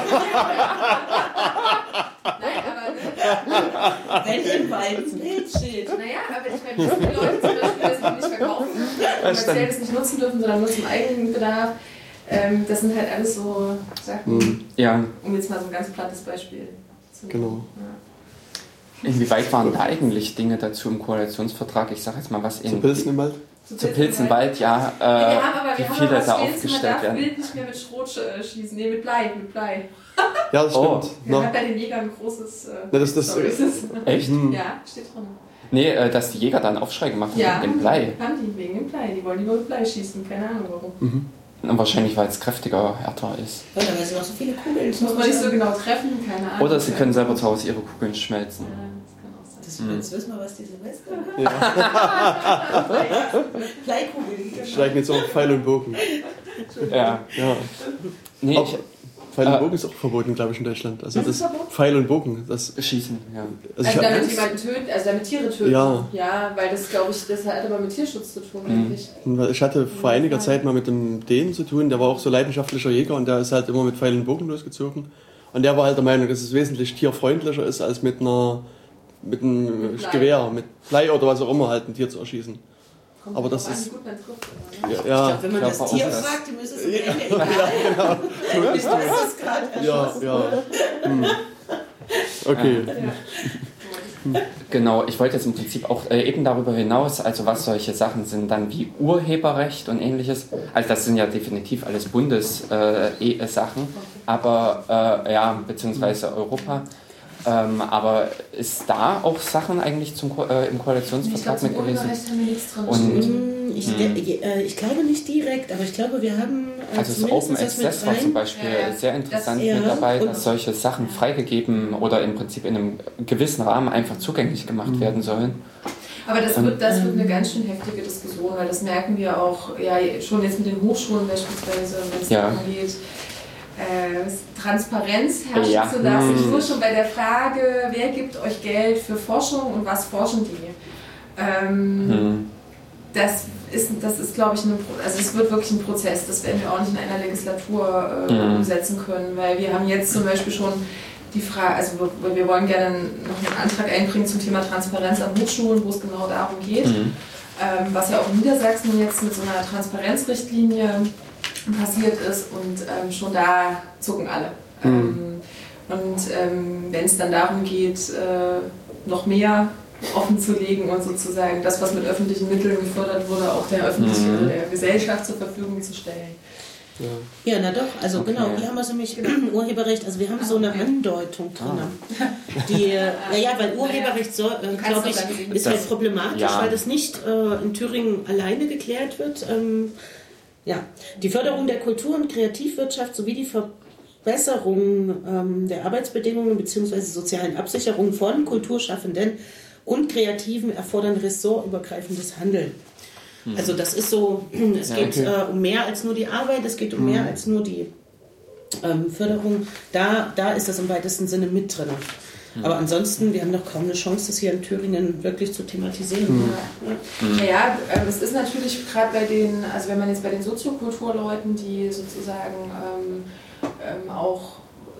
Nein, aber ne? Wenn im Wald ein Pilz steht. Naja, aber ich meine, es gibt Leute zum Beispiel, dass sie die nicht verkaufen, kommerziell das nicht nutzen dürfen, sondern nur zum eigenen Bedarf. Ähm, das sind halt alles so Sachen, Mhm. Ja, um jetzt mal so ein ganz plattes Beispiel zu nehmen. Genau. Ja. inwieweit waren da eigentlich Dinge dazu im Koalitionsvertrag? Ich sage jetzt mal was Zu in Pilzen im Wald? zu Pilzenwald, ja, äh, Ja, wir haben aber, wie wir haben viele aber da was Spätes, man aufgestellt darf werden. wild nicht mehr mit Schrot äh, schießen, nee, mit Blei, mit Blei. Ja, das Oh. stimmt. Wir Na, haben bei den Jägern ein großes... Äh, Na, das- das- Sorry, ist es. Echt? hm. Ja, steht drin. Nee, äh, dass die Jäger da einen Aufschrei gemacht haben Ja, wegen dem Blei. haben die wegen dem Blei. Die wollen lieber mit Blei schießen, keine Ahnung warum. Mhm. Und wahrscheinlich, weil es kräftiger, härter ist. Ja, weil sie noch so viele Kugeln. Das muss man nicht so genau treffen, keine Ahnung. Oder sie können selber zu Hause ihre Kugeln schmelzen. Ja, das kann auch sein. Das, Mhm. Jetzt wissen wir, was die Silvester Ja. Bleikugeln. Steigen jetzt auf Pfeil und Bogen. Ja. Ja. Nee, Aber ich, Pfeil und äh, Bogen ist auch verboten, glaube ich, in Deutschland. Also Was das ist verboten? Pfeil und Bogen. Das, schießen, ja. also Also ich hab, damit jemanden töten, also damit Tiere töten. Ja. Ja, weil das glaube ich, das hat aber mit Tierschutz zu tun, Mhm. denke ich. ich hatte vor einiger Zeit mal mit dem Dänen zu tun, der war auch so leidenschaftlicher Jäger und der ist halt immer mit Pfeil und Bogen losgezogen. Und der war halt der Meinung, dass es wesentlich tierfreundlicher ist, als mit einer mit einem Mit Blei. Gewehr, mit Blei oder was auch immer halt ein Tier zu erschießen. Kommt Aber drauf das an, ist- wie gut man trifft. Immer, ne? Ja, Ich ja, glaube, wenn man ich das glaub Tier auch das. fragt, dem ist es am Ende egal. So Du ist hast es gerade ja, erschossen. ja. Hm. Okay. Ja. Genau, ich wollte jetzt im Prinzip auch äh, eben darüber hinaus, also was solche Sachen sind dann wie Urheberrecht und ähnliches. Also das sind ja definitiv alles Bundes-Sachen, äh, Sachen, aber äh, ja, beziehungsweise Europa. Ähm, aber ist da auch Sachen eigentlich zum, Ko- äh, im Ich glaube, Koalitionsvertrag zum mit gewesen? Urheberrecht haben wir nichts drin. Und- stehen. Hm, Ich, de- äh, ich glaube nicht direkt, aber ich glaube, wir haben äh, Also das zumindest Open das mit Access war zum rein. Beispiel Ja, ja. sehr interessant Das- ja, mit dabei, und- dass solche Sachen freigegeben oder im Prinzip in einem gewissen Rahmen einfach zugänglich gemacht werden sollen. Aber das wird, das wird eine ganz schön heftige Diskussion, weil das merken wir auch ja, schon jetzt mit den Hochschulen beispielsweise, wenn es Ja. darum geht, äh, Transparenz herrschen Ja. zu lassen. Hm. Nur schon bei der Frage, wer gibt euch Geld für Forschung und was forschen die? Ähm, Hm. Das ist, das ist glaube ich, eine, Pro- also es wird wirklich ein Prozess. Das werden wir auch nicht in einer Legislatur äh, Mhm. umsetzen können, weil wir haben jetzt zum Beispiel schon die Frage, also wir, wir wollen gerne noch einen Antrag einbringen zum Thema Transparenz an Hochschulen, wo es genau darum geht, Mhm. ähm, was ja auch in Niedersachsen jetzt mit so einer Transparenzrichtlinie passiert ist und ähm, schon da zucken alle. Mhm. Ähm, und ähm, wenn es dann darum geht, äh, noch mehr offen zu legen und sozusagen das, was mit öffentlichen Mitteln gefördert wurde, auch der Öffentlichkeit Mhm. oder der Gesellschaft zur Verfügung zu stellen. Ja. Ja, na doch, also Okay. genau, hier haben wir nämlich Urheberrecht, also wir haben so eine Andeutung drin. Die, äh, naja, weil Urheberrecht, so, äh, kannst glaube doch ich, sagen, ist das- halt problematisch, ja. weil das nicht äh, in Thüringen alleine geklärt wird. Ähm, ja, die Förderung der Kultur- und Kreativwirtschaft sowie die Verbesserung ähm, der Arbeitsbedingungen bzw. sozialen Absicherung von Kulturschaffenden und Kreativen erfordern ressortübergreifendes Handeln. Also das ist so, es Ja, geht okay. äh, um mehr als nur die Arbeit, es geht um mehr als nur die ähm, Förderung. Da, da ist das im weitesten Sinne mit drin. Mhm. Aber ansonsten, wir haben noch kaum eine Chance, das hier in Thüringen wirklich zu thematisieren. Mhm. Ja. Mhm. Naja, es ist natürlich gerade bei den, also wenn man jetzt bei den Soziokulturleuten, die sozusagen ähm, ähm, auch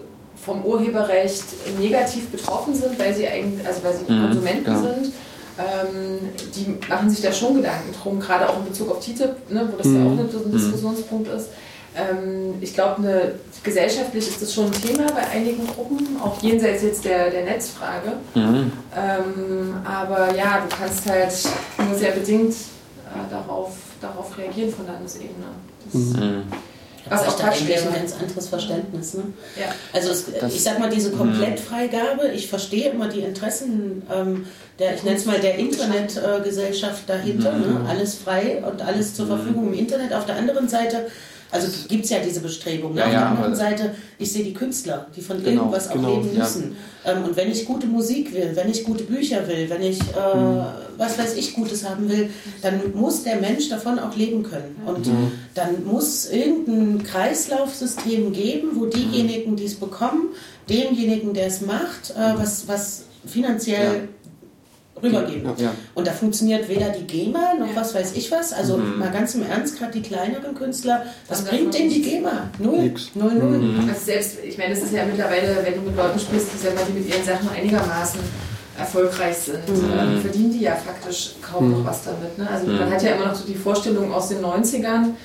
vom Urheberrecht negativ betroffen sind, weil sie eigentlich, also weil sie mhm, Konsumenten ja. sind, ähm, die machen sich da schon Gedanken drum, gerade auch in Bezug auf T T I P, ne, wo das mhm. ja auch ein Diskussionspunkt ist. Ähm, ich glaube, gesellschaftlich ist das schon ein Thema bei einigen Gruppen, auch jenseits jetzt der, der Netzfrage. Mhm. Ähm, aber ja, du kannst halt nur sehr bedingt äh, darauf, darauf reagieren von Landesebene. Das, mhm. Was auch tatsächlich ein ganz anderes Verständnis. Ne? Ja. Also es, ich sag mal, diese Komplettfreigabe, ich verstehe immer die Interessen ähm, der, ich nenne es mal der Internetgesellschaft äh, dahinter, mhm. ne? Alles frei und alles zur Verfügung im Internet. Auf der anderen Seite, also gibt es ja diese Bestrebung. Ne? Ja, auf der ja, anderen Seite, ich sehe die Künstler, die von genau, irgendwas auch genau, leben müssen. Ja. Ähm, und wenn ich gute Musik will, wenn ich gute Bücher will, wenn ich, äh, mhm. was weiß ich, Gutes haben will, dann muss der Mensch davon auch leben können. Und mhm. dann muss irgendein Kreislaufsystem geben, wo diejenigen, die es bekommen, demjenigen, der es macht, äh, was, was finanziell... Ja. rübergeben. Ja, ja. Und da funktioniert weder die GEMA noch was weiß ich was. Also mhm. mal ganz im Ernst, gerade die kleineren Künstler, was also bringt denn die GEMA? Null. Null, null. Mhm. Also selbst, ich meine, das ist ja mittlerweile, wenn du mit Leuten sprichst, die, sagen wir, die mit ihren Sachen einigermaßen erfolgreich sind, mhm. äh, verdienen die ja faktisch kaum mhm. noch was damit. Ne? Also mhm. man hat ja immer noch so die Vorstellung aus den neunzigern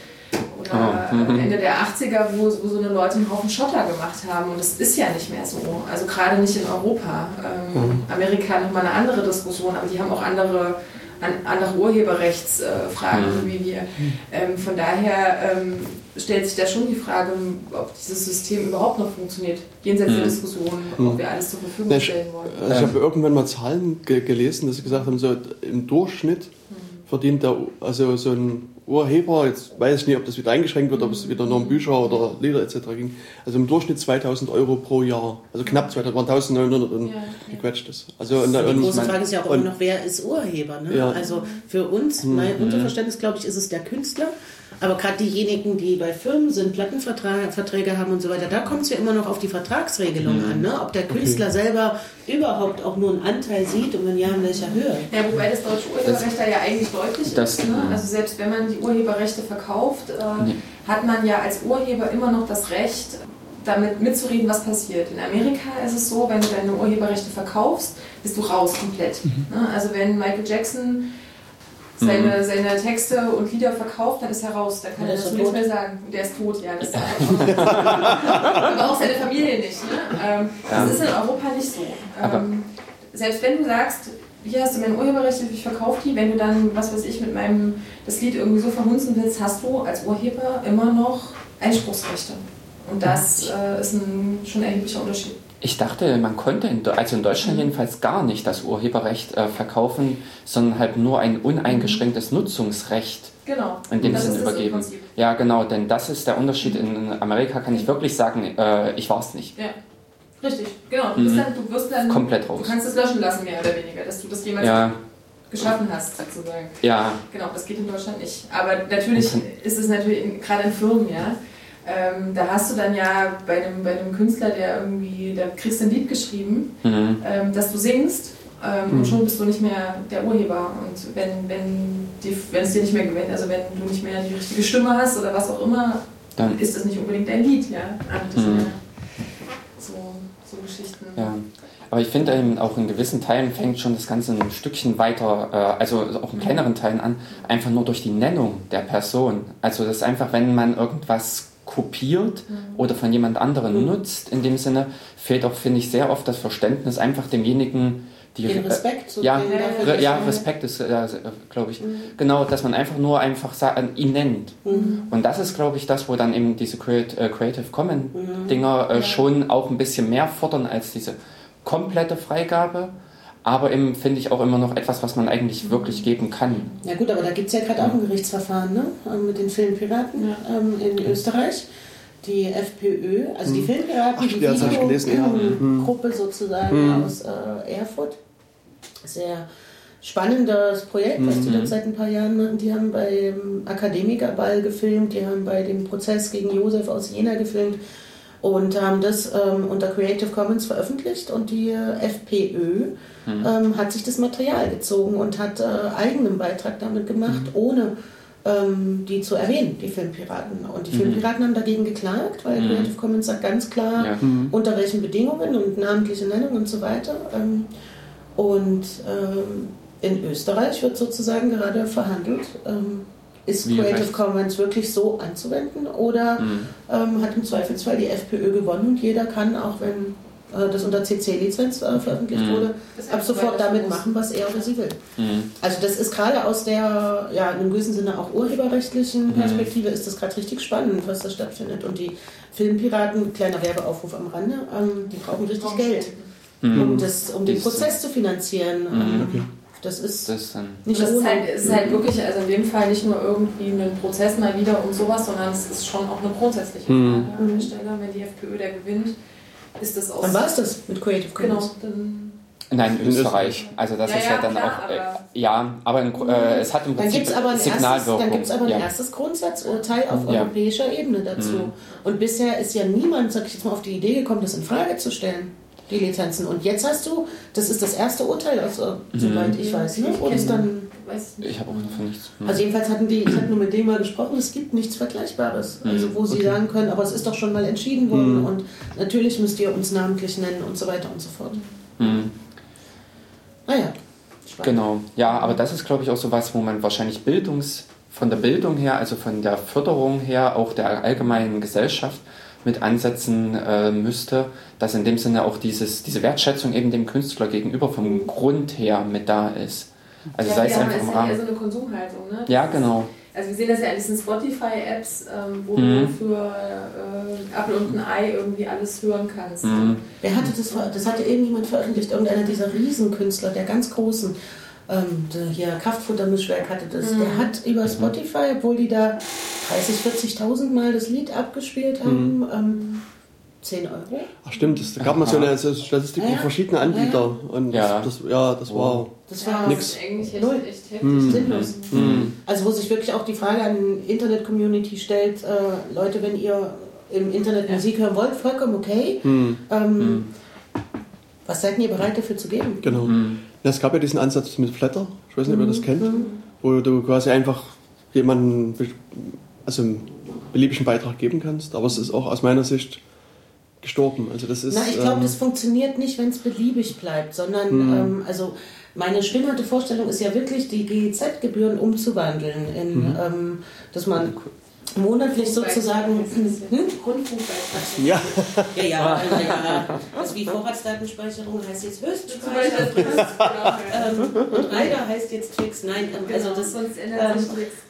oder oh. Ende der achtziger, wo, wo so eine Leute einen Haufen Schotter gemacht haben. Und das ist ja nicht mehr so. Also gerade nicht in Europa. Ähm, mhm. Amerika nochmal eine andere Diskussion, aber die haben auch andere, an, andere Urheberrechtsfragen äh, mhm. wie wir. Ähm, von daher ähm, stellt sich da schon die Frage, ob dieses System überhaupt noch funktioniert. Jenseits mhm. der Diskussion, ob wir alles zur Verfügung ich, stellen wollen. Also ich habe irgendwann mal Zahlen ge- gelesen, dass sie gesagt haben, so im Durchschnitt mhm. verdient der, also so ein Urheber, jetzt weiß ich nicht, ob das wieder eingeschränkt wird, ob es wieder nur um Bücher oder Lieder et cetera ging, also im Durchschnitt zweitausend Euro pro Jahr. Also knapp zweitausend, waren eintausendneunhundert und ja, ja. gequetschtes. Also, und, die und, große Frage ist ja auch immer noch, wer ist Urheber? Ne? Ja. Also für uns, mein mhm. Unterverständnis, glaube ich, ist es der Künstler. Aber gerade diejenigen, die bei Firmen sind, Plattenverträge haben und so weiter, da kommt es ja immer noch auf die Vertragsregelung mhm. an, ne? Ob der Künstler okay. selber überhaupt auch nur einen Anteil sieht und wenn ja, in welcher Höhe. Ja, wobei das deutsche Urheberrecht da ja eigentlich deutlich das, ist. Ne? Also selbst wenn man die Urheberrechte verkauft, äh, nee. hat man ja als Urheber immer noch das Recht, damit mitzureden, was passiert. In Amerika ist es so, wenn du deine Urheberrechte verkaufst, bist du raus komplett. Mhm. Ne? Also wenn Michael Jackson Seine, seine Texte und Lieder verkauft, dann ist er raus. Da kann er das nichts mehr sagen. Der ist tot, ja. Das ist aber auch seine Familie nicht. Ne? Ähm, ja. Das ist in Europa nicht so. Ähm, selbst wenn du sagst, hier hast du meine Urheberrechte, ich verkaufe die, wenn du dann, was weiß ich, mit meinem das Lied irgendwie so verhunzen willst, hast du als Urheber immer noch Einspruchsrechte. Und das äh, ist ein schon erheblicher Unterschied. Ich dachte, man konnte, in, also in Deutschland jedenfalls gar nicht das Urheberrecht äh, verkaufen, sondern halt nur ein uneingeschränktes Nutzungsrecht genau. in dem Sinne übergeben. Ja, genau, denn das ist der Unterschied. In Amerika kann ich wirklich sagen, äh, ich war es nicht. Ja, richtig, genau. Du, bist dann, du wirst dann komplett raus. Du kannst es löschen lassen, mehr oder weniger, dass du das jemals ja. geschaffen hast, sozusagen. Ja. Genau, das geht in Deutschland nicht. Aber natürlich ist es natürlich, gerade in Firmen, ja, Ähm, da hast du dann ja bei einem, bei einem Künstler, der irgendwie, da kriegst du ein Lied geschrieben, mhm. ähm, dass du singst ähm, mhm. und schon bist du nicht mehr der Urheber. Und wenn, wenn, die, wenn es dir nicht mehr gewinnt, also wenn du nicht mehr die richtige Stimme hast oder was auch immer, dann ist das nicht unbedingt dein Lied. Ja? Das mhm. sind ja so, so Geschichten. Ja. Aber ich finde eben auch in gewissen Teilen fängt schon das Ganze ein Stückchen weiter, äh, also auch in kleineren Teilen an, einfach nur durch die Nennung der Person. Also das ist einfach, wenn man irgendwas kopiert mhm. oder von jemand anderem mhm. nutzt, in dem Sinne fehlt auch, finde ich, sehr oft das Verständnis, einfach demjenigen, die den Respekt. So ja, re, ja, Respekt ist, äh, glaube ich, mhm. genau, dass man einfach nur einfach ihn nennt. Mhm. Und das ist, glaube ich, das, wo dann eben diese Creative Commons-Dinger äh, schon auch ein bisschen mehr fordern als diese komplette Freigabe. Aber eben finde ich auch immer noch etwas, was man eigentlich wirklich geben kann. Ja gut, aber da gibt es ja gerade auch ein Gerichtsverfahren, ne? Mit den Filmpiraten ja. ähm, in Österreich. Die FPÖ, also die Filmpiraten, Ach, die Videogruppe ja. sozusagen mhm. aus äh, Erfurt. Sehr spannendes Projekt, was die dort seit ein paar Jahren machen. Die haben beim Akademikerball gefilmt, die haben bei dem Prozess gegen Josef aus Jena gefilmt. und haben das ähm, unter Creative Commons veröffentlicht und die äh, FPÖ mhm. ähm, hat sich das Material gezogen und hat äh, eigenen Beitrag damit gemacht, mhm. ohne ähm, die zu erwähnen, die Filmpiraten. Und die mhm. Filmpiraten haben dagegen geklagt, weil mhm. Creative Commons sagt ganz klar, ja. mhm. unter welchen Bedingungen und namentliche Nennung und so weiter. Ähm, und ähm, in Österreich wird sozusagen gerade verhandelt, ähm, ist Wie Creative heißt? Commons wirklich so anzuwenden oder mhm. ähm, hat im Zweifelsfall die FPÖ gewonnen und jeder kann, auch wenn äh, das unter C C-Lizenz äh, veröffentlicht mhm. wurde, ab sofort damit machen, was er oder sie will. Mhm. Also das ist gerade aus der, ja, in einem gewissen Sinne auch urheberrechtlichen Perspektive, mhm. ist das gerade richtig spannend, was da stattfindet. Und die Filmpiraten, kleiner Werbeaufruf am Rande, ähm, die brauchen richtig Geld, mhm. um, das, um den Prozess zu finanzieren. Mhm. Ähm, okay. Das ist, das dann nicht das ist halt, es ist halt wirklich, also in dem Fall nicht nur irgendwie ein Prozess mal wieder um sowas, sondern es ist schon auch eine grundsätzliche Frage mhm. an der Stelle. Wenn die FPÖ da gewinnt, ist das auch... Dann war es das mit Creative Commons. Genau, dann Nein, in Österreich. Also das ja, ist ja, ja dann klar, auch... Äh, aber ja, aber in, äh, es hat im Prinzip Signalwirkung. Dann gibt es aber ein ja. erstes Grundsatzurteil auf ja. europäischer Ebene dazu. Mhm. Und bisher ist ja niemand, sag ich jetzt mal, auf die Idee gekommen, das in Frage zu stellen. Die Lizenzen. Und jetzt hast du, das ist das erste Urteil, also, mhm. soweit ich weiß, ne? Und ist dann, ich habe auch davon nichts. Mhm. Also jedenfalls hatten die, ich habe nur mit denen mal gesprochen, es gibt nichts Vergleichbares. Mhm. Also wo sie okay. sagen können, aber es ist doch schon mal entschieden worden mhm. und natürlich müsst ihr uns namentlich nennen und so weiter und so fort. Mhm. Naja, spannend. Genau, ja, aber das ist, glaube ich, auch so was, wo man wahrscheinlich Bildungs, von der Bildung her, also von der Förderung her, auch der allgemeinen Gesellschaft, mit ansetzen äh, müsste, dass in dem Sinne auch dieses, diese Wertschätzung eben dem Künstler gegenüber vom Grund her mit da ist. Also ja, sei es ja, einfach im Rahmen. Rahmen. Ja, so eine Konsumhaltung, ne? Ja, genau. Also wir sehen das ja in diesen Spotify-Apps, ähm, wo mhm. du für äh, Apfel und ein Ei irgendwie alles hören kannst. Mhm. Wer hatte das? Das hatte irgendjemand veröffentlicht, irgendeiner dieser Riesenkünstler, der ganz großen. Ähm, hier Kraftfuttermischwerk hatte das. Mhm. Der hat über Spotify, obwohl die da dreißigtausend, vierzigtausend Mal das Lied abgespielt haben, mhm. ähm, zehn Euro. Ach stimmt, das gab mal so eine Statistik ja, für verschiedene Anbieter. Ja. Und ja. Das, ja, das war, das war ja, nix. Das ist eigentlich echt, Null. echt heftig. Mhm. Sinnlos. Mhm. Also wo sich wirklich auch die Frage an die Internet-Community stellt, äh, Leute, wenn ihr im Internet Musik hören wollt, vollkommen okay. Mhm. Ähm, mhm. Was seid ihr bereit dafür zu geben? Genau. Mhm. Es gab ja diesen Ansatz mit Flatter, ich weiß nicht, ob ihr das kennt, mhm. wo du quasi einfach jemanden also einen beliebigen Beitrag geben kannst, aber es ist auch aus meiner Sicht gestorben. Also das ist, Na, ich glaube, ähm, das funktioniert nicht, wenn es beliebig bleibt, sondern mhm. ähm, also meine schwimmende Vorstellung ist ja wirklich, die G E Z-Gebühren umzuwandeln, in, Mhm. ähm, dass man monatlich sozusagen... Hm? Rundfunkbeitrag. Ja. Ja, ja, ja, ja. Das wie Vorratsdatenspeicherung heißt jetzt Höchstspeicher. ähm, und Rider heißt jetzt Twix. Nein, ähm, also das... Sonst ändert sich Twix.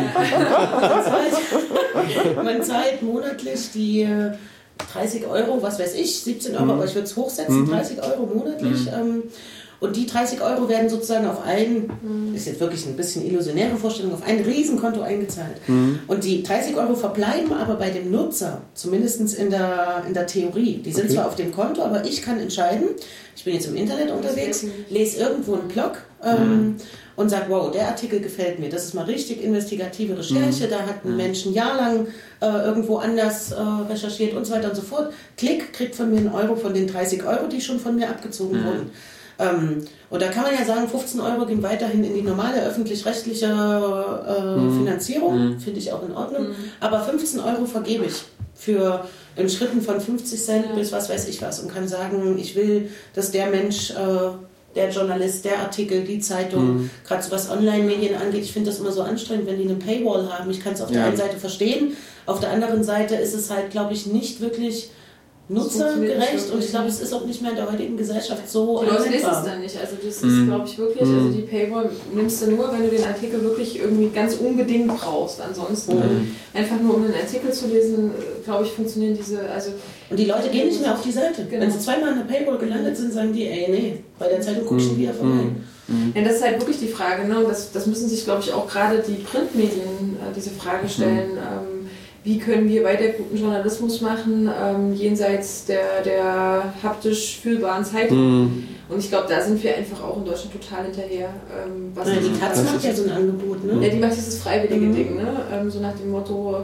man, zahlt, man zahlt monatlich die äh, dreißig Euro, was weiß ich, siebzehn Euro, mhm. aber ich würde es hochsetzen, mhm. dreißig Euro monatlich. Mhm. Ähm, und die dreißig Euro werden sozusagen auf ein, mhm. ist jetzt wirklich ein bisschen illusionäre Vorstellung, auf ein Riesenkonto eingezahlt. Mhm. Und die dreißig Euro verbleiben aber bei dem Nutzer, zumindest in der, in der Theorie. Die sind okay. zwar auf dem Konto, aber ich kann entscheiden, ich bin jetzt im Internet unterwegs, lese irgendwo einen Blog, ähm, mhm. und sage, wow, der Artikel gefällt mir. Das ist mal richtig investigative Recherche. Mhm. Da hat ein Mensch ein Jahr lang äh, irgendwo anders äh, recherchiert und so weiter und so fort. Klick, kriegt von mir einen Euro von den dreißig Euro, die schon von mir abgezogen mhm. wurden. Ähm, und da kann man ja sagen, fünfzehn Euro gehen weiterhin in die normale öffentlich-rechtliche äh, mhm. Finanzierung. Mhm. Finde ich auch in Ordnung. Mhm. Aber fünfzehn Euro vergebe ich für in Schritten von fünfzig Cent ja. bis was weiß ich was und kann sagen, ich will, dass der Mensch... Äh, der Journalist, der Artikel, die Zeitung, mhm. gerade so was Online-Medien angeht, ich finde das immer so anstrengend, wenn die eine Paywall haben. Ich kann es auf ja. der einen Seite verstehen, auf der anderen Seite ist es halt, glaube ich, nicht wirklich nutzergerecht und ich glaube, es ist auch nicht mehr in der heutigen Gesellschaft so anwendbar. Du lest es dann nicht, also das mhm. ist, glaube ich, wirklich, mhm. also die Paywall nimmst du nur, wenn du den Artikel wirklich irgendwie ganz unbedingt brauchst. Ansonsten mhm. einfach nur, um den Artikel zu lesen, glaube ich, funktionieren diese, also... Und die Leute gehen nicht mehr auf die Seite. Genau. Wenn sie zweimal in der Paywall gelandet sind, sagen die, ey, nee, bei der Zeitung guckst du wieder vorbei. Mhm. Ja, das ist halt wirklich die Frage, ne? das, das müssen sich, glaube ich, auch gerade die Printmedien äh, diese Frage stellen, mhm. ähm, wie können wir weiter guten Journalismus machen, ähm, jenseits der, der haptisch fühlbaren Zeitung. Mhm. Und ich glaube, da sind wir einfach auch in Deutschland total hinterher. Ähm, was ja, die Taz macht ja so ein Angebot, ne? Ja, die macht dieses freiwillige mhm. Ding, ne? Ähm, so nach dem Motto,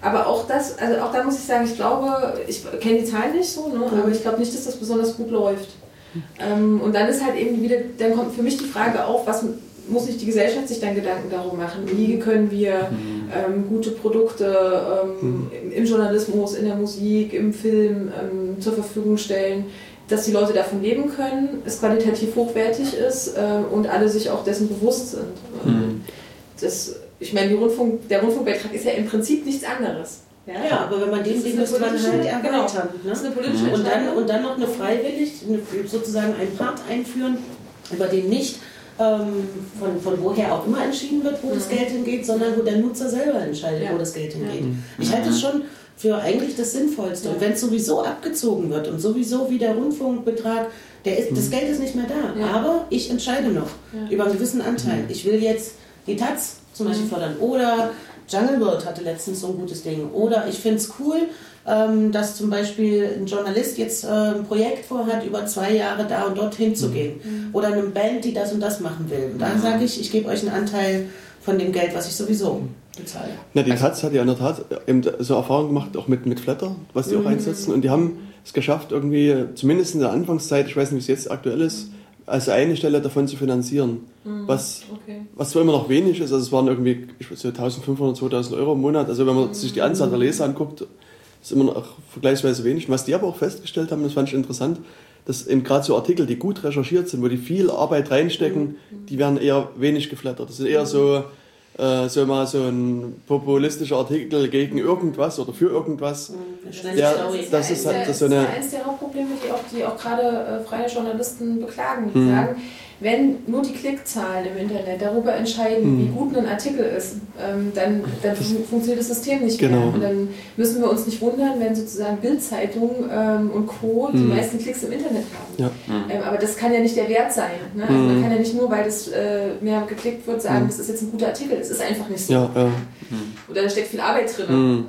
Aber auch das, also auch da muss ich sagen, ich glaube, ich kenne die Zahlen nicht so, ne? Aber ich glaube nicht, dass das besonders gut läuft. Ähm, und dann ist halt eben wieder, dann kommt für mich die Frage auf, was muss sich die Gesellschaft sich dann Gedanken darum machen? Wie können wir ähm, gute Produkte ähm, im, im Journalismus, in der Musik, im Film ähm, zur Verfügung stellen, dass die Leute davon leben können, es qualitativ hochwertig ist äh, und alle sich auch dessen bewusst sind. Mhm. Das, ich meine, die Rundfunk, der Rundfunkbeitrag ist ja im Prinzip nichts anderes. Ja, ja, aber wenn man den sieht, müsste man halt erweitern. Genau. Ne? Das ist eine politische und, dann, und dann noch eine freiwillig, eine, sozusagen einen Part einführen, über den nicht ähm, von, von woher auch immer entschieden wird, wo mhm. das Geld hingeht, sondern wo der Nutzer selber entscheidet, ja. wo das Geld hingeht. Mhm. Ich halte es schon für eigentlich das Sinnvollste. Ja. Und wenn es sowieso abgezogen wird und sowieso wie der Rundfunkbetrag, der ist, mhm. das Geld ist nicht mehr da. Ja. Aber ich entscheide noch ja. über einen gewissen Anteil. Mhm. Ich will jetzt die Taz zum Beispiel mhm. fördern oder Jungle World hatte letztens so ein gutes Ding. Oder ich finde es cool, ähm, dass zum Beispiel ein Journalist jetzt äh, ein Projekt vorhat, über zwei Jahre da und dort hinzugehen. Mhm. Oder eine Band, die das und das machen will. Und dann sage ich, ich gebe euch einen Anteil von dem Geld, was ich sowieso bezahle. Na, die Taz hat ja in der Tat eben so Erfahrungen gemacht, auch mit, mit Flatter, was die mhm. auch einsetzen. Und die haben es geschafft, irgendwie, zumindest in der Anfangszeit, ich weiß nicht, wie es jetzt aktuell ist, als eine Stelle davon zu finanzieren. Mhm. Was, okay. was zwar immer noch wenig ist, also es waren irgendwie ich weiß, so eintausendfünfhundert, zweitausend Euro im Monat. Also wenn man mhm. sich die Anzahl der Leser anguckt, ist immer noch vergleichsweise wenig. Was die aber auch festgestellt haben, das fand ich interessant, dass eben gerade so Artikel, die gut recherchiert sind, wo die viel Arbeit reinstecken, mhm. die werden eher wenig geflattert. Das sind eher so, äh, so mal so ein populistischer Artikel gegen irgendwas oder für irgendwas. Mhm. Der, das ist halt das so eine. Das ist eines der Hauptprobleme, die auch, die auch gerade äh, freie Journalisten beklagen. Die mhm. sagen, wenn nur die Klickzahlen im Internet darüber entscheiden, mhm. wie gut ein Artikel ist, ähm, dann, dann fun- funktioniert das System nicht genau. mehr. Und dann müssen wir uns nicht wundern, wenn sozusagen Bild-Zeitung ähm, und Co. die mhm. meisten Klicks im Internet haben. Ja. Mhm. Ähm, aber das kann ja nicht der Wert sein. Ne? Also man kann ja nicht nur, weil das äh, mehr geklickt wird, sagen, mhm. das ist jetzt ein guter Artikel. Es ist einfach nicht so. Ja, ja. Mhm. Oder da steckt viel Arbeit drin. Mhm.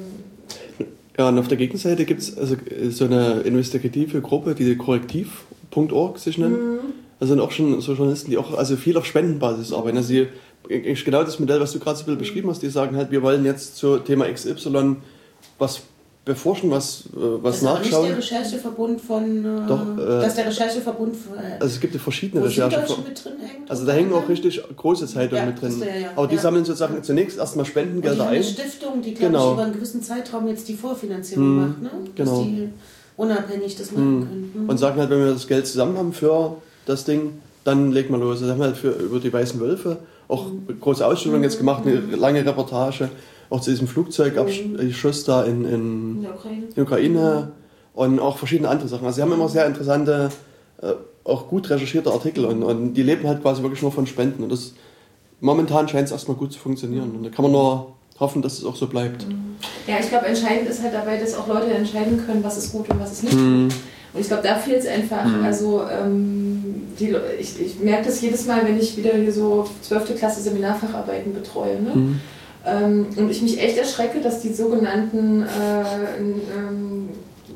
Ähm, ja, und auf der Gegenseite gibt es also so eine investigative Gruppe, die korrektiv punkt org sich nennt. Mhm. Das sind auch schon so Journalisten, die auch also viel auf Spendenbasis arbeiten. Also die, genau das Modell, was du gerade so ein bisschen beschrieben hast, die sagen halt, wir wollen jetzt zu Thema X Y was beforschen, was, was das nachschauen. Das ist der Rechercheverbund von... Äh, Doch, äh, das ist der Rechercheverbund von... Äh, also es gibt ja verschiedene Rechercheverbunde. Also da hängen auch richtig große Zeitungen ja, mit drin. Der, ja. Aber die ja. sammeln sozusagen zunächst erstmal Spendengelder ein. Eine Stiftung, die glaube genau. ich über einen gewissen Zeitraum jetzt die Vorfinanzierung hm, macht, ne? Dass genau. die unabhängig das machen hm. können. Hm. Und sagen halt, wenn wir das Geld zusammen haben für das Ding, dann legt man los. Das haben wir halt für, über die Weißen Wölfe auch eine große Ausstellung jetzt gemacht, eine lange Reportage, auch zu diesem Flugzeugabschuss da in, in, in der Ukraine, in Ukraine und auch verschiedene andere Sachen. Also sie haben immer sehr interessante, äh, auch gut recherchierte Artikel und, und die leben halt quasi wirklich nur von Spenden. Und das momentan scheint es erstmal gut zu funktionieren. Und da kann man nur hoffen, dass es auch so bleibt. Ja, ich glaube, entscheidend ist halt dabei, dass auch Leute entscheiden können, was ist gut und was ist nicht mhm. gut. Und ich glaube, da fehlt es einfach. Mhm. Also ähm, die, ich, ich merke das jedes Mal, wenn ich wieder hier so zwölfte Klasse Seminarfacharbeiten betreue. Ne? Mhm. Ähm, und ich mich echt erschrecke, dass die sogenannten äh, ähm,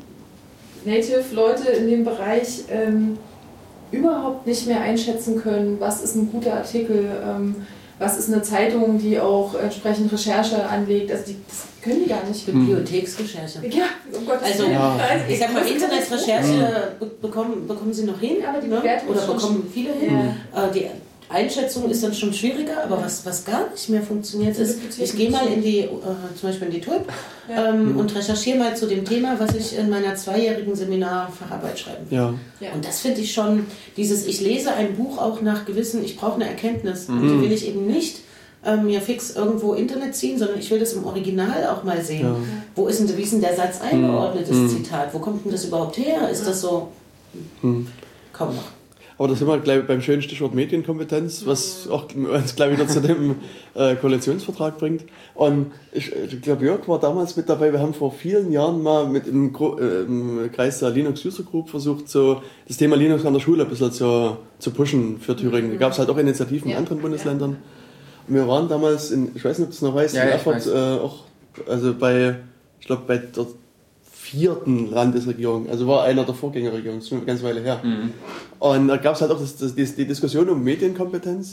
Native-Leute in dem Bereich ähm, überhaupt nicht mehr einschätzen können, was ist ein guter Artikel, ähm, was ist eine Zeitung, die auch entsprechend Recherche anlegt. Also die, das können die gar nicht. Bibliotheksrecherche. Ja, um Gottes also, Willen. ja. Ich sag mal, Internetrecherche bekommen, bekommen sie noch hin, aber die ne? Oder bekommen viele hin. Ja. Die Einschätzung ist dann schon schwieriger, aber was, was gar nicht mehr funktioniert ist, ich gehe mal in die, äh, zum Beispiel in die Tulp ja. ähm, und recherchiere mal zu dem Thema, was ich in meiner zweijährigen Seminarfacharbeit schreiben will. Ja. Ja. Und das finde ich schon, dieses, ich lese ein Buch auch nach gewissen, ich brauche eine Erkenntnis mhm. und die will ich eben nicht ähm, mir fix irgendwo Internet ziehen, sondern ich will das im Original auch mal sehen. Ja. Wo ist denn, wie ist denn der Satz eingeordnet, das mhm. Zitat? Wo kommt denn das überhaupt her? Ist das so? Mhm. Kaum noch. Aber da sind wir gleich beim schönen Stichwort Medienkompetenz, was auch uns gleich wieder zu dem äh, Koalitionsvertrag bringt. Und ich, ich glaube, Jörg war damals mit dabei. Wir haben vor vielen Jahren mal mit im, äh, im Kreis der Linux User Group versucht, so das Thema Linux an der Schule ein bisschen zu, zu pushen für Thüringen. Da gab es halt auch Initiativen ja. in anderen Bundesländern. Und wir waren damals in, ich weiß nicht, ob du es noch weißt, ja, in Erfurt äh, auch, also bei, ich glaube, bei der vierten Landesregierung, also war einer der Vorgängerregierungen, das ist schon eine ganze Weile her. Mhm. Und da gab es halt auch das, das, die, die Diskussion um Medienkompetenz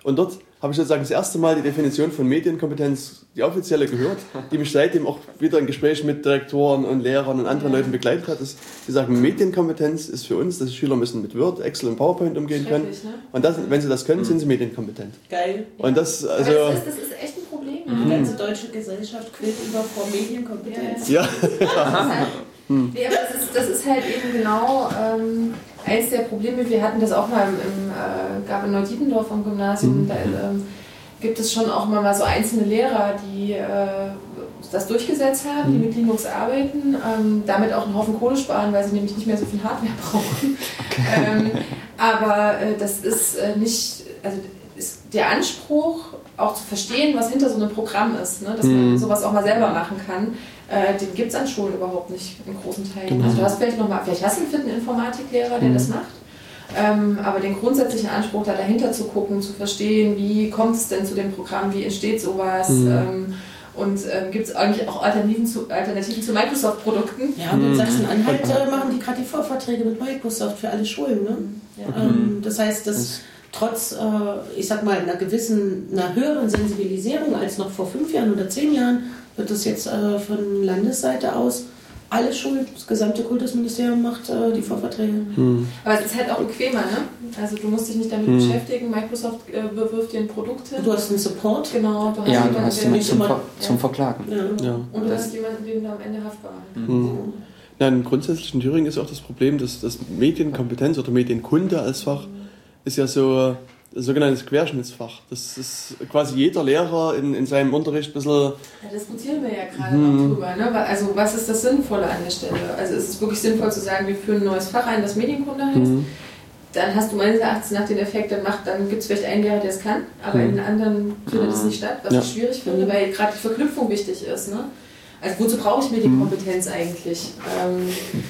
Und dort habe ich sozusagen das erste Mal die Definition von Medienkompetenz, die offizielle, gehört, die mich seitdem auch wieder in Gesprächen mit Direktoren und Lehrern und anderen Leuten begleitet hat. Ist, die sagen, Medienkompetenz ist für uns, dass die Schüler müssen mit Word, Excel und PowerPoint umgehen können. Ne? Und das, wenn sie das können, sind sie medienkompetent. Geil. Und das, also, Aber das ist, das ist echt ein Problem. Die ganze deutsche Gesellschaft quillt über vor Medienkompetenz. Ja. ja. Nee, aber das ist, das ist halt eben genau ähm, eins der Probleme. Wir hatten das auch mal im, im äh, Gabel-Neu-Dietendorf am Gymnasium. Mhm. Da ähm, gibt es schon auch mal so einzelne Lehrer, die äh, das durchgesetzt haben, die mit Linux arbeiten, ähm, damit auch einen Haufen Kohle sparen, weil sie nämlich nicht mehr so viel Hardware brauchen. Okay. Ähm, aber äh, das ist äh, nicht, also ist der Anspruch, auch zu verstehen, was hinter so einem Programm ist, ne? Dass man sowas auch mal selber machen kann, äh, den gibt es an Schulen überhaupt nicht in großen Teilen. Genau. Also du hast vielleicht noch mal, vielleicht hast du einen fitten Informatiklehrer, der mhm. das macht, ähm, aber den grundsätzlichen Anspruch, da dahinter zu gucken, zu verstehen, wie kommt es denn zu dem Programm, wie entsteht sowas, mhm. ähm, und ähm, gibt es eigentlich auch Alternativen zu, Alternativen zu Microsoft-Produkten? Ja, und in Sachsen-Anhalt äh, machen die gerade die Vorverträge mit Microsoft für alle Schulen. Ne? Ja. Ähm, das heißt, dass trotz, äh, ich sag mal, einer gewissen, einer höheren Sensibilisierung als noch vor fünf Jahren oder zehn Jahren, wird das jetzt äh, von Landesseite aus, alle Schulen, das gesamte Kultusministerium macht äh, die Vorverträge. Hm. Aber es ist halt auch bequemer, ne? Also du musst dich nicht damit hm. beschäftigen, Microsoft äh, bewirft dir ein Produkt hin. Du hast einen Support. Genau, du hast ja, jemanden, du hast der zum, immer, Ver zum ja. Verklagen. Ja. Ja. Und du das hast jemanden, den du am Ende haftbar hast. Mhm. Nein, grundsätzlich in Thüringen ist auch das Problem, dass das Medienkompetenz oder Medienkunde als Fach ist ja so ein sogenanntes Querschnittsfach. Das ist quasi jeder Lehrer in, in seinem Unterricht ein bisschen... Ja, diskutieren wir ja gerade hm. noch drüber. Ne? Also was ist das Sinnvolle an der Stelle? Also ist es wirklich sinnvoll zu sagen, wir führen ein neues Fach ein, das Medienkunde heißt? Hm. Dann hast du meines Erachtens nach den Effekt, dann, macht, dann gibt es vielleicht einen Lehrer, der es kann, aber hm. in den anderen findet es nicht statt, was ja. ich schwierig finde, weil gerade die Verknüpfung wichtig ist. Ne? Also wozu brauche ich Medienkompetenz hm. eigentlich? Ähm,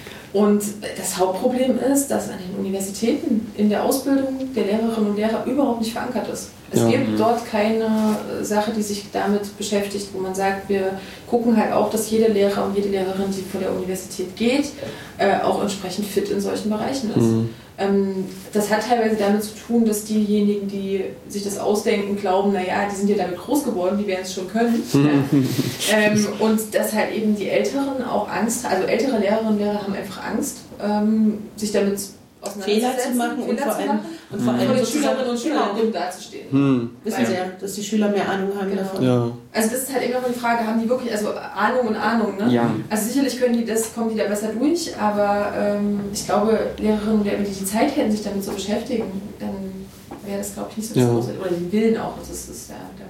Und das Hauptproblem ist, dass an den Universitäten in der Ausbildung der Lehrerinnen und Lehrer überhaupt nicht verankert ist. Es ja. gibt dort keine Sache, die sich damit beschäftigt, wo man sagt, wir gucken halt auch, dass jeder Lehrer und jede Lehrerin, die von der Universität geht, äh, auch entsprechend fit in solchen Bereichen ist. Mhm. Ähm, das hat teilweise damit zu tun, dass diejenigen, die sich das ausdenken, glauben, naja, die sind ja damit groß geworden, die werden es schon können. ja. ähm, und dass halt eben die Älteren auch Angst, also ältere Lehrerinnen und Lehrer haben einfach Angst, ähm, sich damit Fehler zu machen und vor allem, und vor allem vor den Schülerinnen und Schülern genau. dazustehen. Hm. Wissen Sie ja, dass die Schüler mehr Ahnung haben genau. davon. Ja. Also das ist halt immer noch die Frage, haben die wirklich, also Ahnung und Ahnung, ne? Ja. Also sicherlich können die das, kommen die da besser durch, aber ähm, ich glaube, Lehrerinnen und Lehrer, wenn die die Zeit hätten, sich damit zu beschäftigen, dann wäre das, glaube ich, nicht so ja. groß. Oder den Willen auch, das ist, das ist ja, da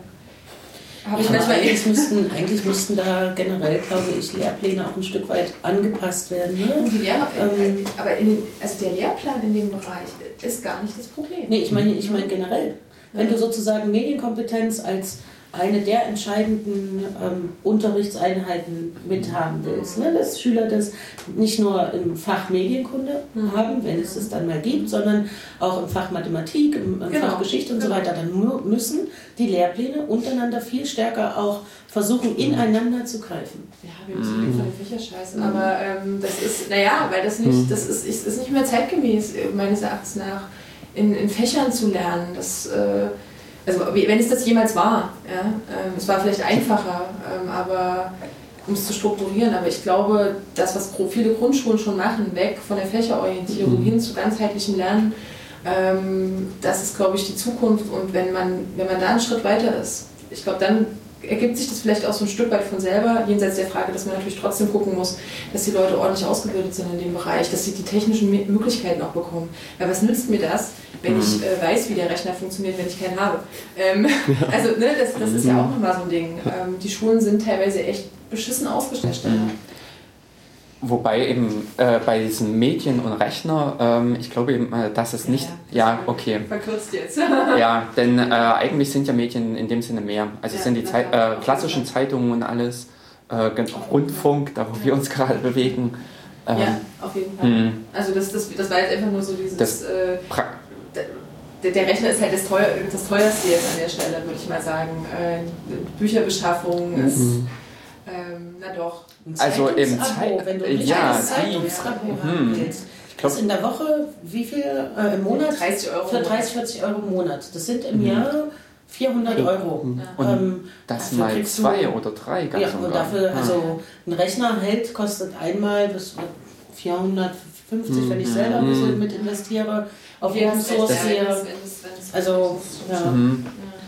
habe ich aber manchmal eigentlich müssten, eigentlich müssten da generell, glaube ich, Lehrpläne auch ein Stück weit angepasst werden. Ne? Die Lehrer, ähm, aber in, also der Lehrplan in dem Bereich ist gar nicht das Problem. Nee, ich meine ich meine generell. Wenn du sozusagen Medienkompetenz als eine der entscheidenden ähm, Unterrichtseinheiten mithaben willst, ne? Dass Schüler das nicht nur im Fach Medienkunde mhm. haben, wenn es es dann mal gibt, sondern auch im Fach Mathematik, im, im genau. Fach Geschichte und genau. so weiter, dann mu- müssen die Lehrpläne untereinander viel stärker auch versuchen, ineinander zu greifen. Ja, wir müssen mhm. von den Fächer scheißen, mhm. aber ähm, das ist, naja, weil das nicht, das ist, ist, ist nicht mehr zeitgemäß, meines Erachtens nach, in, in Fächern zu lernen. Das äh, Also wenn es das jemals war, ja, ähm, es war vielleicht einfacher, ähm, aber um es zu strukturieren, aber ich glaube, das, was viele Grundschulen schon machen, weg von der Fächerorientierung mhm. hin zu ganzheitlichem Lernen, ähm, das ist, glaube ich, die Zukunft. Und wenn man, wenn man da einen Schritt weiter ist, ich glaube, dann ergibt sich das vielleicht auch so ein Stück weit von selber, jenseits der Frage, dass man natürlich trotzdem gucken muss, dass die Leute ordentlich ausgebildet sind in dem Bereich, dass sie die technischen Möglichkeiten auch bekommen. Weil was nützt mir das, wenn ich äh, weiß, wie der Rechner funktioniert, wenn ich keinen habe? Ähm, ja. Also ne, das, das ist ja auch nochmal so ein Ding. Ähm, die Schulen sind teilweise echt beschissen aufgestellt. Mhm. Wobei eben äh, bei diesen Medien und Rechner, ähm, ich glaube eben, äh, dass es nicht... Ja, ja okay. Verkürzt jetzt. Ja, denn äh, eigentlich sind ja Medien in dem Sinne mehr. Also es ja, sind die Zeit, äh, klassischen Zeitungen und alles, äh, Rundfunk, da wo ja. wir uns gerade bewegen. Ähm, ja, auf jeden Fall. Mh. Also das, das, das war jetzt einfach nur so dieses... Das, äh, der, der Rechner ist halt das, teuer, das teuerste jetzt an der Stelle, würde ich mal sagen. Äh, Bücherbeschaffung mhm. ist... Ähm, na doch. Also im Abo, wenn du nicht ja, ein Zeitungsabo haben willst. Das in der Woche, wie viel äh, im Monat? dreißig Euro. Für dreißig, vierzig Euro im Monat. Das sind im Jahr vierhundert Euro. Und ähm, das mal zwei oder drei ganz Ja, und dafür, ja. also ein Rechner hält, kostet einmal bis vierhundertfünfzig, wenn ich selber ein bisschen mit investiere. Auf Ja, Open das Source ist- hier. wenn es- wenn es- wenn es- Also, ja. Mhm.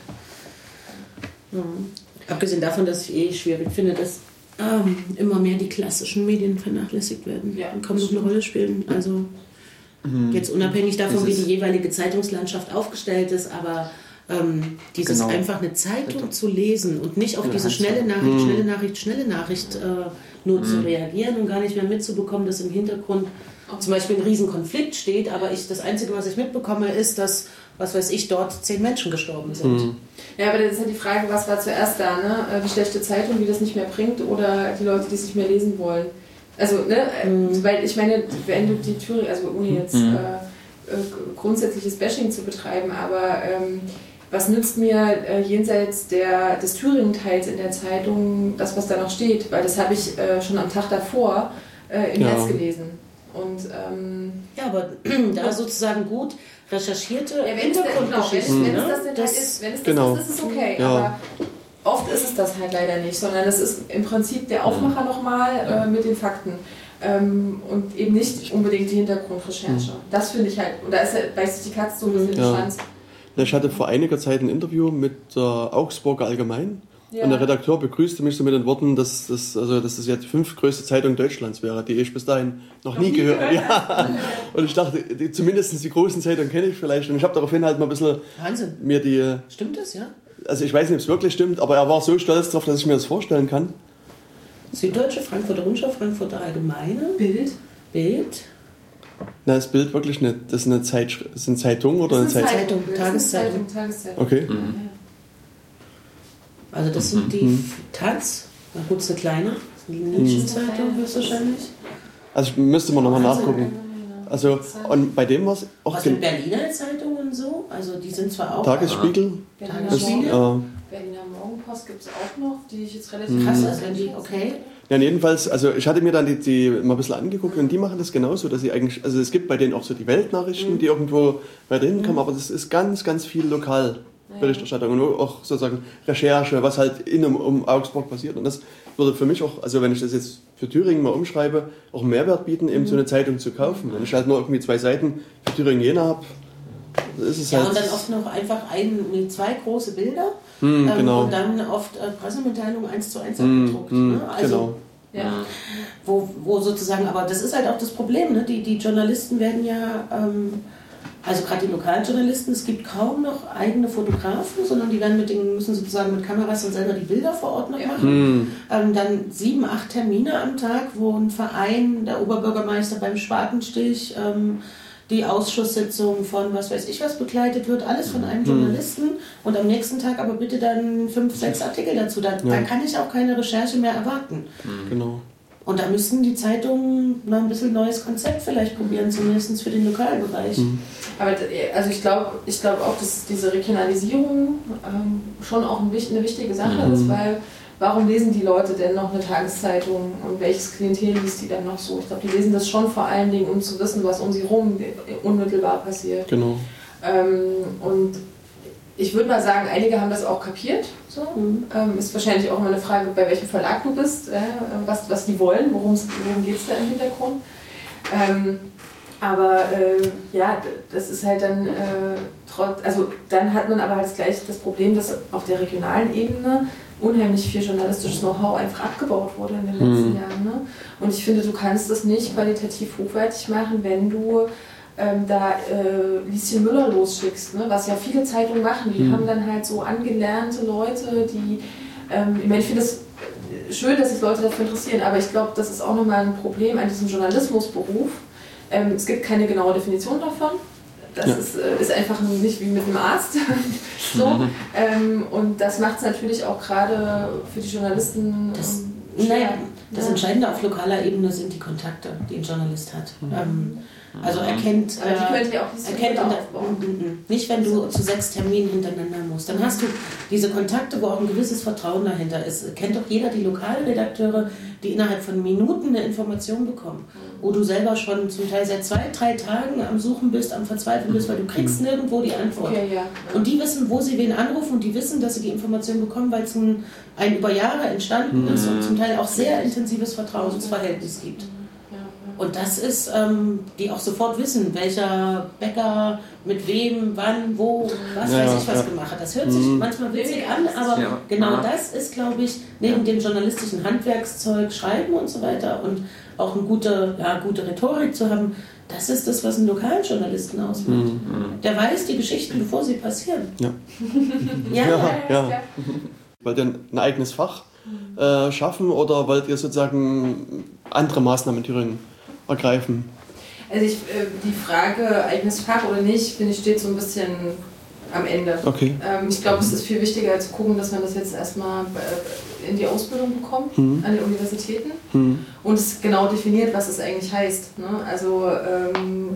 Ja. Abgesehen davon, dass ich eh schwierig finde, dass ähm, immer mehr die klassischen Medien vernachlässigt werden Ja, und kaum noch eine Rolle spielen. Also jetzt unabhängig davon, wie die jeweilige Zeitungslandschaft aufgestellt ist, aber ähm, dieses Genau. einfach eine Zeitung zu lesen und nicht auf diese Hand schnelle zu- Nachricht, schnelle Nachricht, schnelle Nachricht äh, nur zu reagieren und gar nicht mehr mitzubekommen, dass im Hintergrund zum Beispiel ein Riesenkonflikt steht, aber ich, das Einzige, was ich mitbekomme, ist, dass, was weiß ich, dort zehn Menschen gestorben sind. Ja, aber das ist ja die Frage, was war zuerst da, ne? Die schlechte Zeitung, die das nicht mehr bringt, oder die Leute, die es nicht mehr lesen wollen. Also, ne, Mhm. weil ich meine, wenn du die Thüringen, also ohne jetzt Mhm. äh, äh, grundsätzliches Bashing zu betreiben, aber ähm, was nützt mir äh, jenseits der, des Thüringen-Teils in der Zeitung das, was da noch steht? Weil das habe ich äh, schon am Tag davor äh, im Ja. Netz gelesen. Und ähm, Ja, aber da sozusagen gut recherchierte ja, wenn es, genau, wenn, Hintergrundgeschichten. wenn es ne? das Detail Das- ist, wenn es das genau. ist, ist es okay. Ja. Aber oft ist es das halt leider nicht, sondern es ist im Prinzip der Aufmacher nochmal äh, mit den Fakten. Ähm, und eben nicht unbedingt die Hintergrundrecherche. Das finde ich halt, und da ist halt, beißt sich die Katze so ein bisschen Ja. den Schwanz. Ich hatte vor einiger Zeit ein Interview mit der Augsburger Allgemein. Ja. Und der Redakteur begrüßte mich so mit den Worten, dass das, also, dass das ja die fünftgrößte Zeitung Deutschlands wäre, die ich bis dahin noch, nie, nie gehört habe. gehört Ja. Und ich dachte, die, zumindest die großen Zeitungen kenne ich vielleicht. Und ich habe daraufhin halt mal ein bisschen Wahnsinn. mir die, Stimmt das, ja? also ich weiß nicht, ob es wirklich stimmt, aber er war so stolz darauf, dass ich mir das vorstellen kann. Süddeutsche, Frankfurter Rundschau, Frankfurter Allgemeine, Bild. Bild. Na, das Bild wirklich eine, das ist eine Zeitschrift, ist eine Zeitung oder eine Das ist eine Zeitung? Zeitung, Das ist eine Tageszeitung. Zeitung, Tageszeitung. Okay. Also das sind die Taz. Na gut, ist eine kleine. Die Nischenzeitung höchstwahrscheinlich. Also ich müsste mal nochmal Wahnsinn. nachgucken. Also, und bei dem war es auch Was gen- mit Berliner Zeitungen so? Also die sind zwar auch Tagesspiegel. Berliner, Das, Tagesspiegel? Morgen, äh, Berliner Morgenpost gibt es auch noch, die ich jetzt relativ krass, Mhm. also wenn die, okay. Ja, jedenfalls, also ich hatte mir dann die, die mal ein bisschen angeguckt und die machen das genauso, dass sie eigentlich, also es gibt bei denen auch so die Weltnachrichten, die irgendwo weiter hinkommen, aber das ist ganz, ganz viel Lokalberichterstattung und auch sozusagen Recherche, was halt in und um Augsburg passiert. Und das würde für mich auch, also wenn ich das jetzt für Thüringen mal umschreibe, auch einen Mehrwert bieten, eben so eine Zeitung zu kaufen. Wenn ich halt nur irgendwie zwei Seiten für Thüringen-Jena habe, ist es Ja, halt... und dann oft noch einfach ein, nee, zwei große Bilder Hm, ähm, genau. und dann oft äh, Pressemitteilungen eins zu eins Hm, abgedruckt. hm, Ne? Also, genau. Ja. wo, wo sozusagen, aber das ist halt auch das Problem, ne? die, die Journalisten werden ja, ähm, also gerade die lokalen Journalisten, es gibt kaum noch eigene Fotografen, sondern die werden mit den, müssen sozusagen mit Kameras und selber die Bilder vor Ort noch Ja. machen. Hm, Ähm, dann sieben, acht Termine am Tag, wo ein Verein, der Oberbürgermeister beim Spatenstich, ähm, die Ausschusssitzung von was weiß ich was begleitet wird, alles von einem Journalisten und am nächsten Tag aber bitte dann fünf, sechs Artikel dazu. Da, da kann ich auch keine Recherche mehr erwarten. genau. Und da müssten die Zeitungen noch ein bisschen neues Konzept vielleicht probieren, zumindest für den Lokalbereich. Aber d- also ich glaube ich glaub auch, dass diese Regionalisierung ähm, schon auch ein, wich- eine wichtige Sache ist, weil warum lesen die Leute denn noch eine Tageszeitung und welches Klientel liest die dann noch so? Ich glaube, die lesen das schon vor allen Dingen, um zu wissen, was um sie rum unmittelbar passiert. Genau. Ähm, und ich würde mal sagen, einige haben das auch kapiert. So. Ähm, ist wahrscheinlich auch immer eine Frage, bei welchem Verlag du bist, äh, was, was die wollen, worum geht es da im Hintergrund. Ähm, aber äh, ja, d- das ist halt dann, äh, trotz, also dann hat man aber halt gleich das Problem, dass auf der regionalen Ebene unheimlich viel journalistisches Know-how einfach abgebaut wurde in den letzten Mhm. Jahren. Ne? Und ich finde, du kannst das nicht qualitativ hochwertig machen, wenn du ähm, da äh, Lieschen Müller losschickst, ne? Was ja viele Zeitungen machen. Die Mhm. haben dann halt so angelernte Leute, die, ähm, ich meine, ich finde es schön, dass sich Leute dafür interessieren, aber ich glaube, das ist auch nochmal ein Problem an diesem Journalismusberuf. Ähm, es gibt keine genaue Definition davon. Das Ja. ist, äh, ist einfach nicht wie mit einem Arzt. so. ähm, und das macht es natürlich auch gerade für die Journalisten Das, ähm, schwer. naja, Das Entscheidende auf lokaler Ebene sind die Kontakte, die ein Journalist hat. Mhm. Ähm, also erkennt, aber die könnt ihr auch nicht so erkennt in der, nicht, wenn du zu sechs Terminen hintereinander musst. Dann hast du diese Kontakte, wo auch ein gewisses Vertrauen dahinter ist. Kennt doch jeder die Lokalredakteure, die innerhalb von Minuten eine Information bekommen. Wo du selber schon zum Teil seit zwei, drei Tagen am Suchen bist, am Verzweifeln bist, weil du kriegst nirgendwo die Antwort. Okay, ja. Und die wissen, wo sie wen anrufen und die wissen, dass sie die Information bekommen, weil es ein, ein über Jahre entstanden ist und zum Teil auch sehr intensives Vertrauensverhältnis gibt. Und das ist, ähm, die auch sofort wissen, welcher Bäcker mit wem, wann, wo, was ja, weiß ich was ja. gemacht hat. Das hört sich mhm. manchmal witzig an, aber ja. genau ja. das ist, glaube ich, neben dem journalistischen Handwerkszeug, Schreiben und so weiter und auch eine gute, ja, gute Rhetorik zu haben, das ist das, was einen lokalen Journalisten ausmacht. Mhm. Der weiß die Geschichten, bevor sie passieren. Ja. ja, ja, ja. ja. Wollt ihr ein eigenes Fach äh, schaffen oder wollt ihr sozusagen andere Maßnahmen in Thüringen ergreifen? Also ich, äh, die Frage, eigenes Fach oder nicht, finde ich, steht so ein bisschen am Ende. Okay. Ähm, ich glaube, es ist viel wichtiger zu gucken, dass man das jetzt erstmal äh, in die Ausbildung bekommt, mhm. an den Universitäten mhm. und es genau definiert, was es eigentlich heißt. Ne? Also ähm,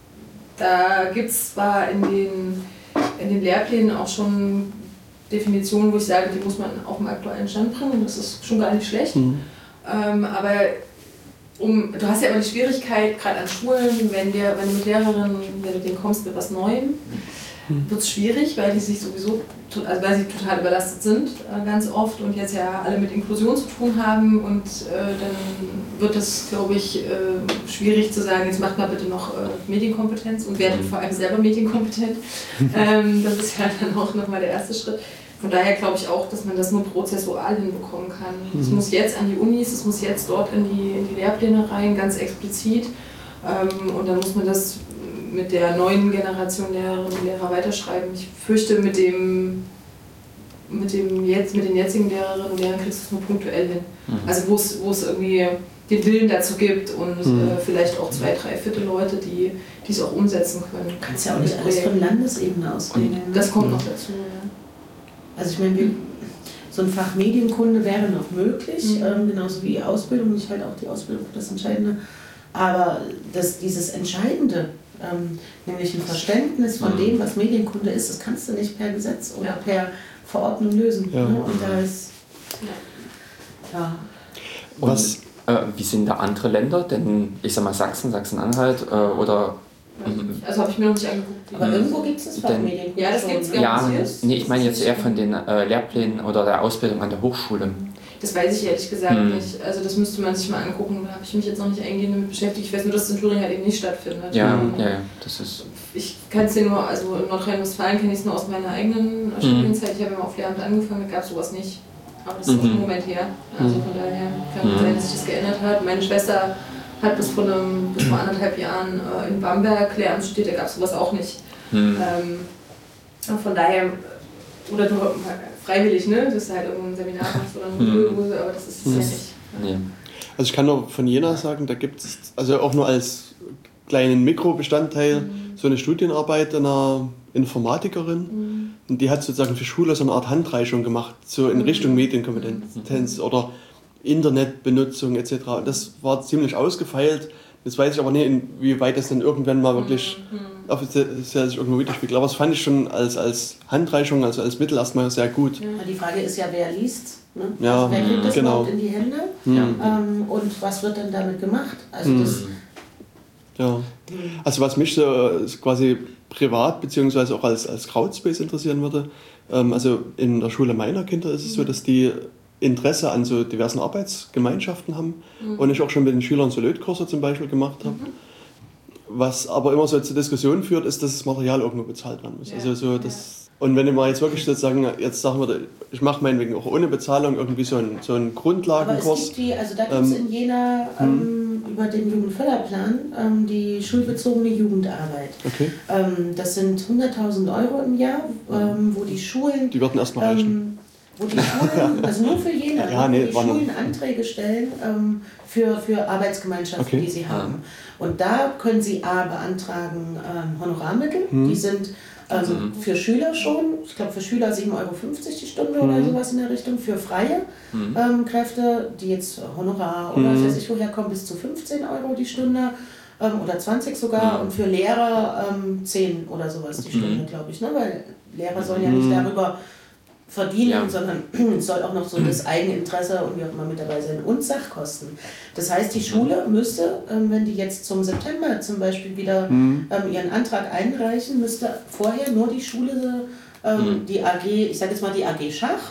da gibt es zwar in den, in den Lehrplänen auch schon Definitionen, wo ich sage, die muss man auf den aktuellen Stand bringen, das ist schon gar nicht schlecht. Mhm. Ähm, aber Um, du hast ja immer die Schwierigkeit, gerade an Schulen, wenn, wir, wenn du mit Lehrerinnen, wenn du denen kommst mit was Neuem, wird es schwierig, weil die sich sowieso, also weil sie total überlastet sind, äh, ganz oft und jetzt ja alle mit Inklusion zu tun haben und äh, dann wird es, glaube ich, äh, schwierig zu sagen, jetzt macht mal bitte noch äh, Medienkompetenz und werdet vor allem selber medienkompetent. ähm, das ist ja dann auch nochmal der erste Schritt. Von daher glaube ich auch, dass man das nur prozessual hinbekommen kann. Es mhm. muss jetzt an die Unis, es muss jetzt dort in die, in die Lehrpläne rein, ganz explizit. Ähm, und dann muss man das mit der neuen Generation Lehrerinnen und Lehrer weiterschreiben. Ich fürchte, mit, dem, mit, dem jetzt, mit den jetzigen Lehrerinnen und Lehrern kriegst du es nur punktuell hin. Mhm. Also wo es, wo es irgendwie den Willen dazu gibt und mhm. äh, vielleicht auch zwei, drei Viertel Leute, die die es auch umsetzen können. Du kannst ja auch nicht alles von Landesebene aus regeln. Das kommt noch dazu, ja. Also ich meine, so ein Fach Medienkunde wäre noch möglich, mhm. ähm, genauso wie Ausbildung. Ich halte auch die Ausbildung für das Entscheidende. Aber das, dieses Entscheidende, ähm, nämlich ein Verständnis von mhm. dem, was Medienkunde ist, das kannst du nicht per Gesetz oder ja. per Verordnung lösen. Ja. Ne? Und da ist, ja. ja. Was, äh, wie sind da andere Länder? Denn ich sag mal Sachsen, Sachsen-Anhalt äh, oder... Also habe ich mir noch nicht angeguckt. Aber irgendwo gibt es das Fach Medienkunde. Ja, das gibt es ja, nee, ich meine jetzt eher von den äh, Lehrplänen oder der Ausbildung an der Hochschule. Das weiß ich ehrlich gesagt hm. nicht. Also das müsste man sich mal angucken. Da habe ich mich jetzt noch nicht eingehend mit beschäftigt. Ich weiß nur, dass es in Thüringen halt eben nicht stattfindet. Ja, ähm, ja, ja, das ist... Ich kann es dir nur, also in Nordrhein-Westfalen kenne ich es nur aus meiner eigenen Studienzeit. Ich habe ja mal auf Lehramt angefangen, da gab es sowas nicht. Aber das ist mhm. auch schon einen Moment her. Also von daher kann es sein, dass sich das geändert hat. Meine Schwester hat bis vor, einem, bis vor anderthalb Jahren äh, in Bamberg Lehramt studiert, da gab es sowas auch nicht. Mhm. Ähm, von daher, oder du freiwillig, ne? dass du halt irgendein Seminar machst oder eine Modulkurse, aber das ist es mhm. ja nicht. Ja. Also ich kann nur von Jena sagen, da gibt es, also auch nur als kleinen Mikrobestandteil, mhm. so eine Studienarbeit einer Informatikerin. Mhm. Und die hat sozusagen für Schule so eine Art Handreichung gemacht, so in Richtung Medienkompetenz mhm. oder Internetbenutzung et cetera. Das war ziemlich ausgefeilt. Jetzt weiß ich aber nicht, inwieweit das dann irgendwann mal wirklich mhm. offiziell sich irgendwo widerspiegelt. Aber das fand ich schon als, als Handreichung, also als Mittel erstmal sehr gut. Ja, die Frage ist ja, wer liest? Ne? Ja, also wer kriegt das genau. überhaupt in die Hände? Mhm. Ähm, und was wird dann damit gemacht? Also mhm. das ja. Also was mich so quasi privat beziehungsweise auch als, als Crowdspace interessieren würde, ähm, also in der Schule meiner Kinder ist es mhm. so, dass die Interesse an so diversen Arbeitsgemeinschaften haben mhm. und ich auch schon mit den Schülern so Lötkurse zum Beispiel gemacht habe. Mhm. Was aber immer so zur Diskussion führt, ist, dass das Material irgendwo bezahlt werden muss. Ja. Also so das, und wenn ich mal jetzt wirklich sozusagen, jetzt sagen wir, ich mache meinetwegen auch ohne Bezahlung irgendwie so einen, so einen Grundlagenkurs. Aber es gibt die, also da gibt es ähm, in Jena ähm, über den Jugendförderplan ähm, die schulbezogene Jugendarbeit. Okay. Ähm, das sind hunderttausend Euro im Jahr, ähm, wo die Schulen... Die würden erstmal reichen. Ähm, wo die Schulen, also nur für Jena, ja, nee, wo die Schulen Anträge stellen ähm, für, für Arbeitsgemeinschaften, okay. die sie haben. Und da können sie A beantragen ähm, Honorarmittel, hm. die sind Also Mhm. für Schüler schon, ich glaube für Schüler sieben Euro fünfzig die Stunde Mhm. oder sowas in der Richtung. Für freie Mhm. ähm, Kräfte, die jetzt Honorar oder Mhm. was weiß ich woher kommen, bis zu fünfzehn Euro die Stunde ähm, oder zwanzig sogar. Mhm. Und für Lehrer ähm, zehn oder sowas die Mhm. Stunde, glaube ich. Ne? Weil Lehrer sollen ja nicht Mhm. darüber verdienen, Ja. sondern es soll auch noch so das Eigeninteresse und wie auch immer mit dabei sein und Sachkosten. Das heißt, die Schule müsste, ähm, wenn die jetzt zum September zum Beispiel wieder Mhm. ähm, ihren Antrag einreichen, müsste vorher nur die Schule, ähm, Mhm. die A G, ich sage jetzt mal die A G Schach,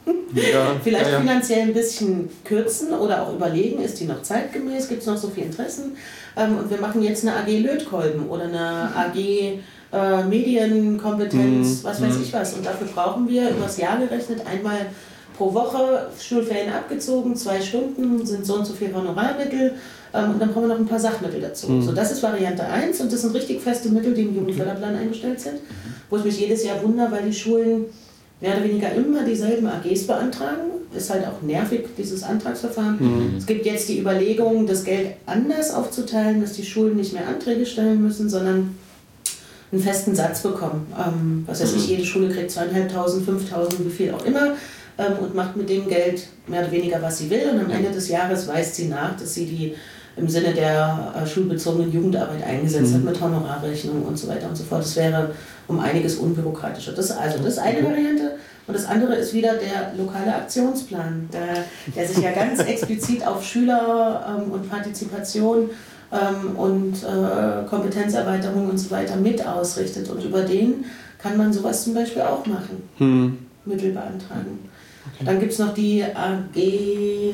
Ja. vielleicht Ja, ja. finanziell ein bisschen kürzen oder auch überlegen, ist die noch zeitgemäß, gibt es noch so viele Interessen. Ähm, und wir machen jetzt eine A G Lötkolben oder eine A G äh, Medienkompetenz, Mhm. was weiß Mhm. ich was. Und dafür brauchen wir übers Jahr gerechnet einmal pro Woche, Schulferien abgezogen, zwei Stunden, sind so und so viel Honorarmittel ähm, und dann brauchen wir noch ein paar Sachmittel dazu. Mhm. So, das ist Variante eins und das sind richtig feste Mittel, die im Jugendförderplan eingestellt sind, wo ich mich jedes Jahr wundere, weil die Schulen mehr oder weniger immer dieselben A Gs beantragen. Ist halt auch nervig, dieses Antragsverfahren. Mhm. Es gibt jetzt die Überlegung, das Geld anders aufzuteilen, dass die Schulen nicht mehr Anträge stellen müssen, sondern einen festen Satz bekommen. Ähm, was weiß ich, Mhm. jede Schule kriegt zweieinhalbtausend, fünftausend, wie viel auch immer ähm, und macht mit dem Geld mehr oder weniger, was sie will. Und am Ja. Ende des Jahres weist sie nach, dass sie die im Sinne der äh, schulbezogenen Jugendarbeit eingesetzt Mhm. hat mit Honorarrechnung und so weiter und so fort. Das wäre um einiges unbürokratischer. Das, also das ist eine Variante. Und das andere ist wieder der lokale Aktionsplan, der, der sich ja ganz explizit auf Schüler ähm, und Partizipation ähm, und äh, Kompetenzerweiterung und so weiter mit ausrichtet. Und über den kann man sowas zum Beispiel auch machen, Mhm. Mittel beantragen. Dann gibt es noch die A G,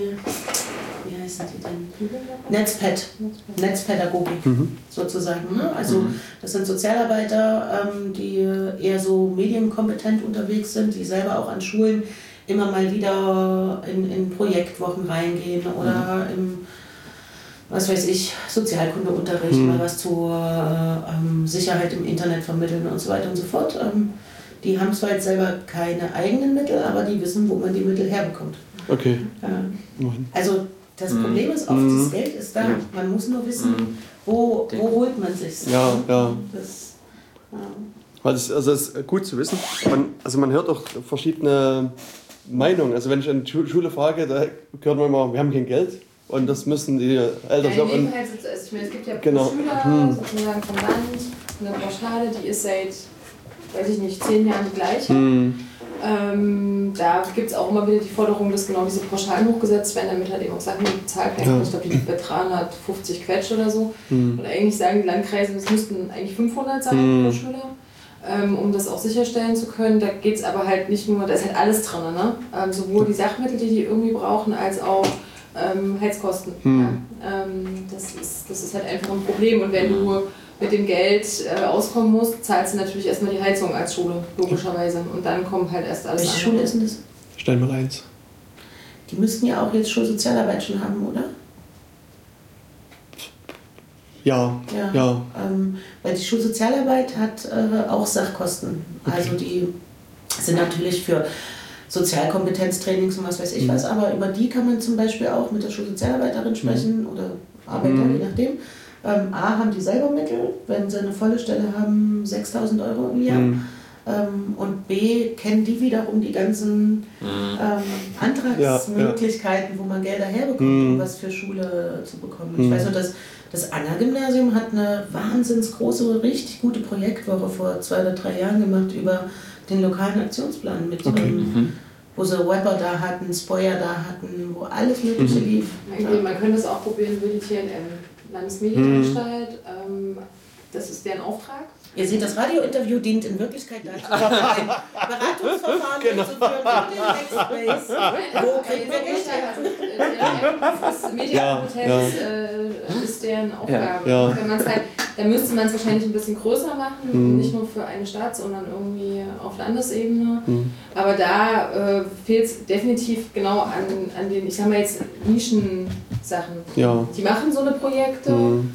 wie heißt die denn? Netzped, Netzpädagogik Mhm. sozusagen. Ne? Also Mhm. das sind Sozialarbeiter, ähm, die eher so medienkompetent unterwegs sind, die selber auch an Schulen immer mal wieder in, in Projektwochen reingehen oder im, was weiß ich, Sozialkundeunterricht Mhm. mal was zur äh, ähm, Sicherheit im Internet vermitteln und so weiter und so fort. Ähm, die haben zwar jetzt selber keine eigenen Mittel, aber die wissen, wo man die Mittel herbekommt. Okay. Äh, Immerhin. also das Mhm. Problem ist oft, Mhm. das Geld ist da. Ja. Man muss nur wissen, Mhm. wo, wo holt man sich's. Ja, ja. Das, ja. Weil das, also das ist gut zu wissen. Man, also man hört auch verschiedene Meinungen. Also wenn ich an die Schu- Schule frage, da hört man immer, wir haben kein Geld und das müssen die Eltern Ja, in selber. dem Und, halt, also ich meine, es gibt ja Genau. pro Schüler Hm. sozusagen vom Land eine Pauschale, die ist seit, weiß ich nicht, zehn Jahren die gleiche. hm, Ähm, da gibt es auch immer wieder die Forderung, dass genau diese Pauschalen hochgesetzt werden, damit halt eben auch Sachen bezahlt werden. Ja. Ich glaube, die liegt bei dreihundertfünfzig Quetsch oder so. hm, Und eigentlich sagen die Landkreise, es müssten eigentlich fünfhundert sein Hm. pro Schüler, ähm, um das auch sicherstellen zu können. Da geht es aber halt nicht nur, da ist halt alles drin, ne? Ähm, sowohl die Sachmittel, die die irgendwie brauchen, als auch ähm, Heizkosten. Hm. Ja? Ähm, das, ist, das ist halt einfach ein Problem. Und wenn du mit dem Geld äh, auskommen musst, zahlst du natürlich erstmal die Heizung als Schule, logischerweise. Und dann kommt halt erst alles Welche andere. Schule ist denn das? stell mal eins. Die müssten ja auch jetzt Schulsozialarbeit schon haben, oder? Ja, Ja. ja. Ähm, weil die Schulsozialarbeit hat äh, auch Sachkosten. Also die sind natürlich für Sozialkompetenztrainings und was weiß ich Mhm. was, aber über die kann man zum Beispiel auch mit der Schulsozialarbeiterin sprechen oder Arbeiter, Mhm. je nachdem. Ähm, A, haben die selber Mittel, wenn sie eine volle Stelle haben, sechstausend Euro im Jahr. Hm, Ähm, und B, kennen die wiederum die ganzen Mhm. ähm, Antragsmöglichkeiten, wo man Gelder herbekommt, Mhm. um was für Schule zu bekommen. Ich Mhm. weiß nur, dass das Anna-Gymnasium hat eine wahnsinns große, richtig gute Projektwoche vor zwei oder drei Jahren gemacht über den lokalen Aktionsplan, mit Okay. ähm, Mhm. wo sie Webber da hatten, Spoyer da hatten, wo alles Mögliche Mhm. lief. Man, man könnte es auch probieren über die T N M, Landesmedienanstalt. Ähm, das ist deren Auftrag. Ihr seht, das Radiointerview dient in Wirklichkeit dazu, ein Beratungsverfahren Genau. durchzuführen für den Next Space. Wo kriegen wir Geld her? Das Medienkompetenz äh, ist deren Aufgabe. Ja. Ja. Wenn man's halt, dann müsste man es wahrscheinlich ein bisschen größer machen, Mhm. nicht nur für eine Stadt, sondern irgendwie auf Landesebene. hm, Aber da äh, fehlt es definitiv genau an, an den, ich sag mal jetzt, Nischensachen. ja. Die machen so eine Projekte, Hm,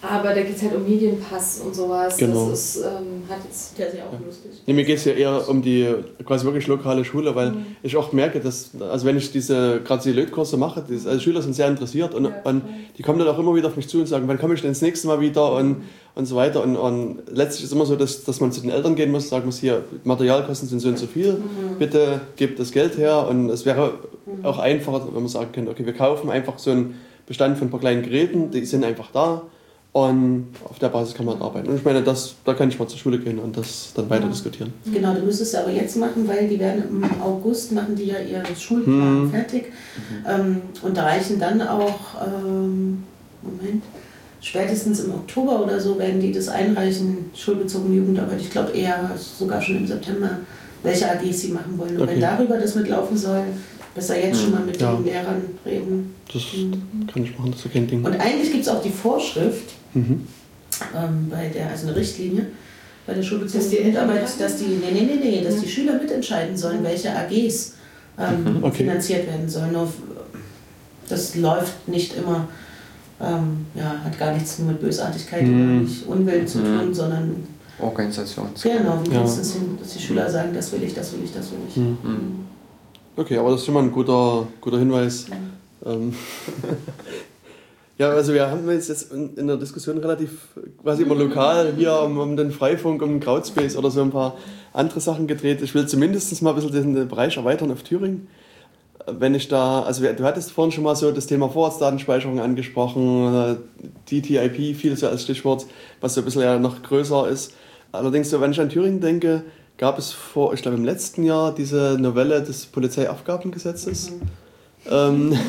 Aber da geht es halt um Medienpass und sowas. Genau. Das ist, ähm, hat jetzt Der ist ja auch ja. lustig. Nee, mir geht es ja eher um die quasi wirklich lokale Schule, weil mhm. ich auch merke, dass, also wenn ich diese, gerade die Lötkurse mache, die, also Schüler sind sehr interessiert und, ja, und die kommen dann auch immer wieder auf mich zu und sagen, wann komme ich denn das nächste Mal wieder und, mhm. und so weiter. Und, und letztlich ist es immer so, dass, dass man zu den Eltern gehen muss, sagen muss, hier, Materialkosten sind so und so viel, mhm. bitte gebt das Geld her. Und es wäre mhm. auch einfacher, wenn man sagen könnte, okay, wir kaufen einfach so einen Bestand von ein paar kleinen Geräten, die sind einfach da. Und auf der Basis kann man arbeiten. Und ich meine, das, da kann ich mal zur Schule gehen und das dann weiter ja. diskutieren. Genau, du müsstest es aber jetzt machen, weil die werden im August, machen die ja ihr Schulplan hm. fertig mhm. ähm, und reichen dann auch, ähm, Moment, spätestens im Oktober oder so werden die das einreichen, schulbezogene Jugendarbeit. Ich glaube eher sogar schon im September, welche A Gs sie machen wollen. Und okay. wenn darüber das mitlaufen soll, besser jetzt schon mal mit ja. den Lehrern reden. Das mhm. kann ich machen, das ist kein Ding. Und eigentlich gibt es auch die Vorschrift, mhm. ähm, bei der, also eine Richtlinie, bei der schulbezogenen Jugendarbeit, dass die, nee, nee, nee, nee, dass ja. die Schüler mitentscheiden sollen, welche A Gs ähm, okay. finanziert werden sollen. Nur das läuft nicht immer, ähm, ja, hat gar nichts mit Bösartigkeit mhm. oder nicht Unwillen zu tun, mhm. sondern Organisations. Genau, wie ja. ist es hin, dass die Schüler sagen, das will ich, das will ich, das will ich. Mhm. Mhm. Okay, aber das ist schon mal ein guter, guter Hinweis. Ja. Ähm, ja, also wir haben uns jetzt in, in der Diskussion relativ quasi immer lokal hier um, um den Freifunk, um den Crowdspace oder so ein paar andere Sachen gedreht. Ich will zumindest mal ein bisschen den Bereich erweitern auf Thüringen. Wenn ich da, also du hattest vorhin schon mal so das Thema Vorratsdatenspeicherung angesprochen, D T I P, viel so als Stichwort, was so ein bisschen ja noch größer ist. Allerdings, so, wenn ich an Thüringen denke, gab es vor, ich glaube im letzten Jahr, diese Novelle des Polizeiabgabengesetzes. Mhm. Ähm,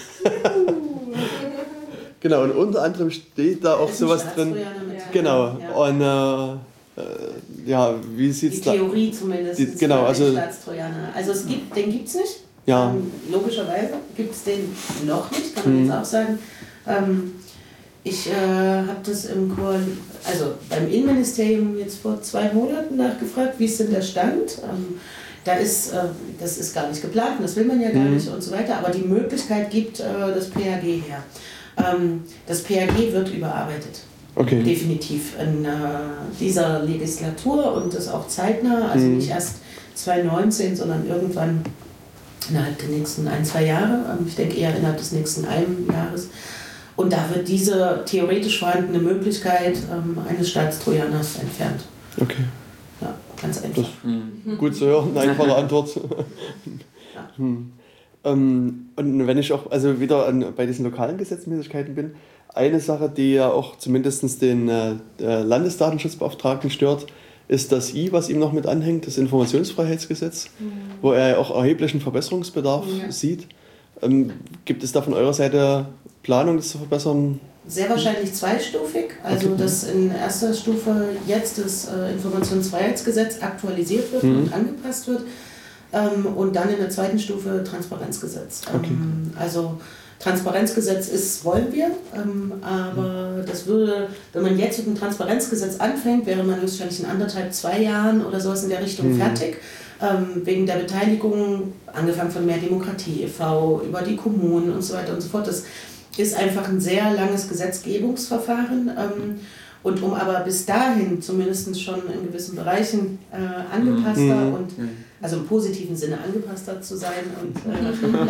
genau, und unter anderem steht da auch sowas drin. Genau, ja. Und äh, ja, wie sieht's da? Die Theorie da? Zumindest. Die, genau, also Staatstrojaner. Also es gibt, den gibt es nicht. Ja. Ähm, logischerweise gibt es den noch nicht, kann man mhm. jetzt auch sagen. Ähm, Ich äh, habe das im Chor, also beim Innenministerium jetzt vor zwei Monaten nachgefragt, wie ist denn der Stand? Ähm, da ist, äh, das ist gar nicht geplant, das will man ja gar mhm. nicht und so weiter, aber die Möglichkeit gibt äh, das P A G her. Ähm, das P A G wird überarbeitet, okay. definitiv in äh, dieser Legislatur und das auch zeitnah, also mhm. nicht erst zwanzig neunzehn, sondern irgendwann innerhalb der nächsten ein, zwei Jahre, ähm, ich denke eher innerhalb des nächsten einen Jahres. Und da wird diese theoretisch vorhandene Möglichkeit ähm, eines Staatstrojaners entfernt. Okay. Ja, ganz einfach. Das mhm. Gut zu hören, eine einfache Antwort. Ja. Hm. Ähm, und wenn ich auch also wieder an, bei diesen lokalen Gesetzmäßigkeiten bin, eine Sache, die ja auch zumindest den äh, Landesdatenschutzbeauftragten stört, ist das I, was ihm noch mit anhängt, das Informationsfreiheitsgesetz, mhm. wo er auch erheblichen Verbesserungsbedarf ja. sieht. Ähm, gibt es da von eurer Seite Planung, das zu verbessern? Sehr wahrscheinlich zweistufig. Also, okay. dass in erster Stufe jetzt das äh, Informationsfreiheitsgesetz aktualisiert wird mhm. und angepasst wird. Ähm, und dann in der zweiten Stufe Transparenzgesetz. Ähm, okay. Also Transparenzgesetz ist, wollen wir, ähm, aber mhm. das würde, wenn man jetzt mit dem Transparenzgesetz anfängt, wäre man höchstwahrscheinlich in anderthalb, zwei Jahren oder sowas in der Richtung mhm. fertig. Ähm, wegen der Beteiligung, angefangen von Mehr Demokratie e V, über die Kommunen und so weiter und so fort. Das ist einfach ein sehr langes Gesetzgebungsverfahren. Ähm, und um aber bis dahin zumindest schon in gewissen Bereichen äh, angepasster mhm. und also im positiven Sinne angepasster zu sein und äh,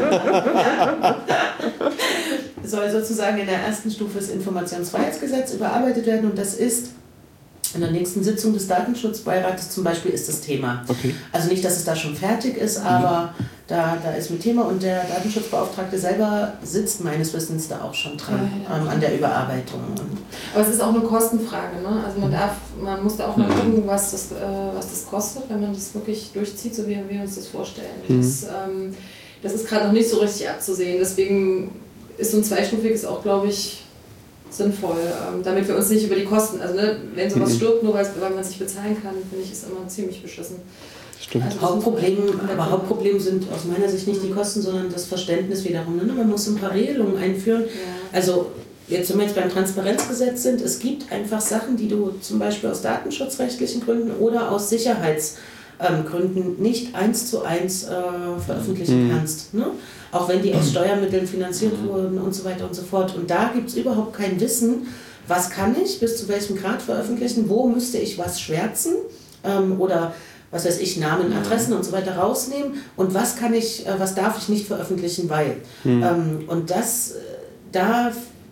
soll sozusagen in der ersten Stufe das Informationsfreiheitsgesetz überarbeitet werden und das ist in der nächsten Sitzung des Datenschutzbeirates zum Beispiel ist das Thema. Okay. Also nicht, dass es da schon fertig ist, aber mhm. da, da ist mit Thema und der Datenschutzbeauftragte selber sitzt meines Wissens da auch schon dran ja, ja. Ähm, an der Überarbeitung. Aber es ist auch eine Kostenfrage, ne? Also man darf, man muss da auch mal gucken, was das, äh, was das kostet, wenn man das wirklich durchzieht, so wie wir uns das vorstellen. Mhm. Das, ähm, das ist gerade noch nicht so richtig abzusehen. Deswegen ist so ein zweistufiges auch, glaube ich, sinnvoll, ähm, damit wir uns nicht über die Kosten, also ne, wenn sowas mhm. stirbt, nur weil man es nicht bezahlen kann, finde ich, ist immer ziemlich beschissen. Stimmt. Also Hauptproblem, aber Hauptproblem sind aus meiner Sicht nicht die Kosten, sondern das Verständnis wiederum. Ne? Man muss ein paar Regelungen einführen. Ja. Also jetzt, wenn wir jetzt beim Transparenzgesetz sind, es gibt einfach Sachen, die du zum Beispiel aus datenschutzrechtlichen Gründen oder aus Sicherheits ähm, Gründen nicht eins zu eins äh, veröffentlichen mhm. kannst. Ne? Auch wenn die aus Steuermitteln finanziert wurden und so weiter und so fort. Und da gibt es überhaupt kein Wissen, was kann ich bis zu welchem Grad veröffentlichen, wo müsste ich was schwärzen ähm, oder was weiß ich, Namen, Adressen und so weiter rausnehmen und was kann ich, äh, was darf ich nicht veröffentlichen, weil. Mhm. Ähm, und das, da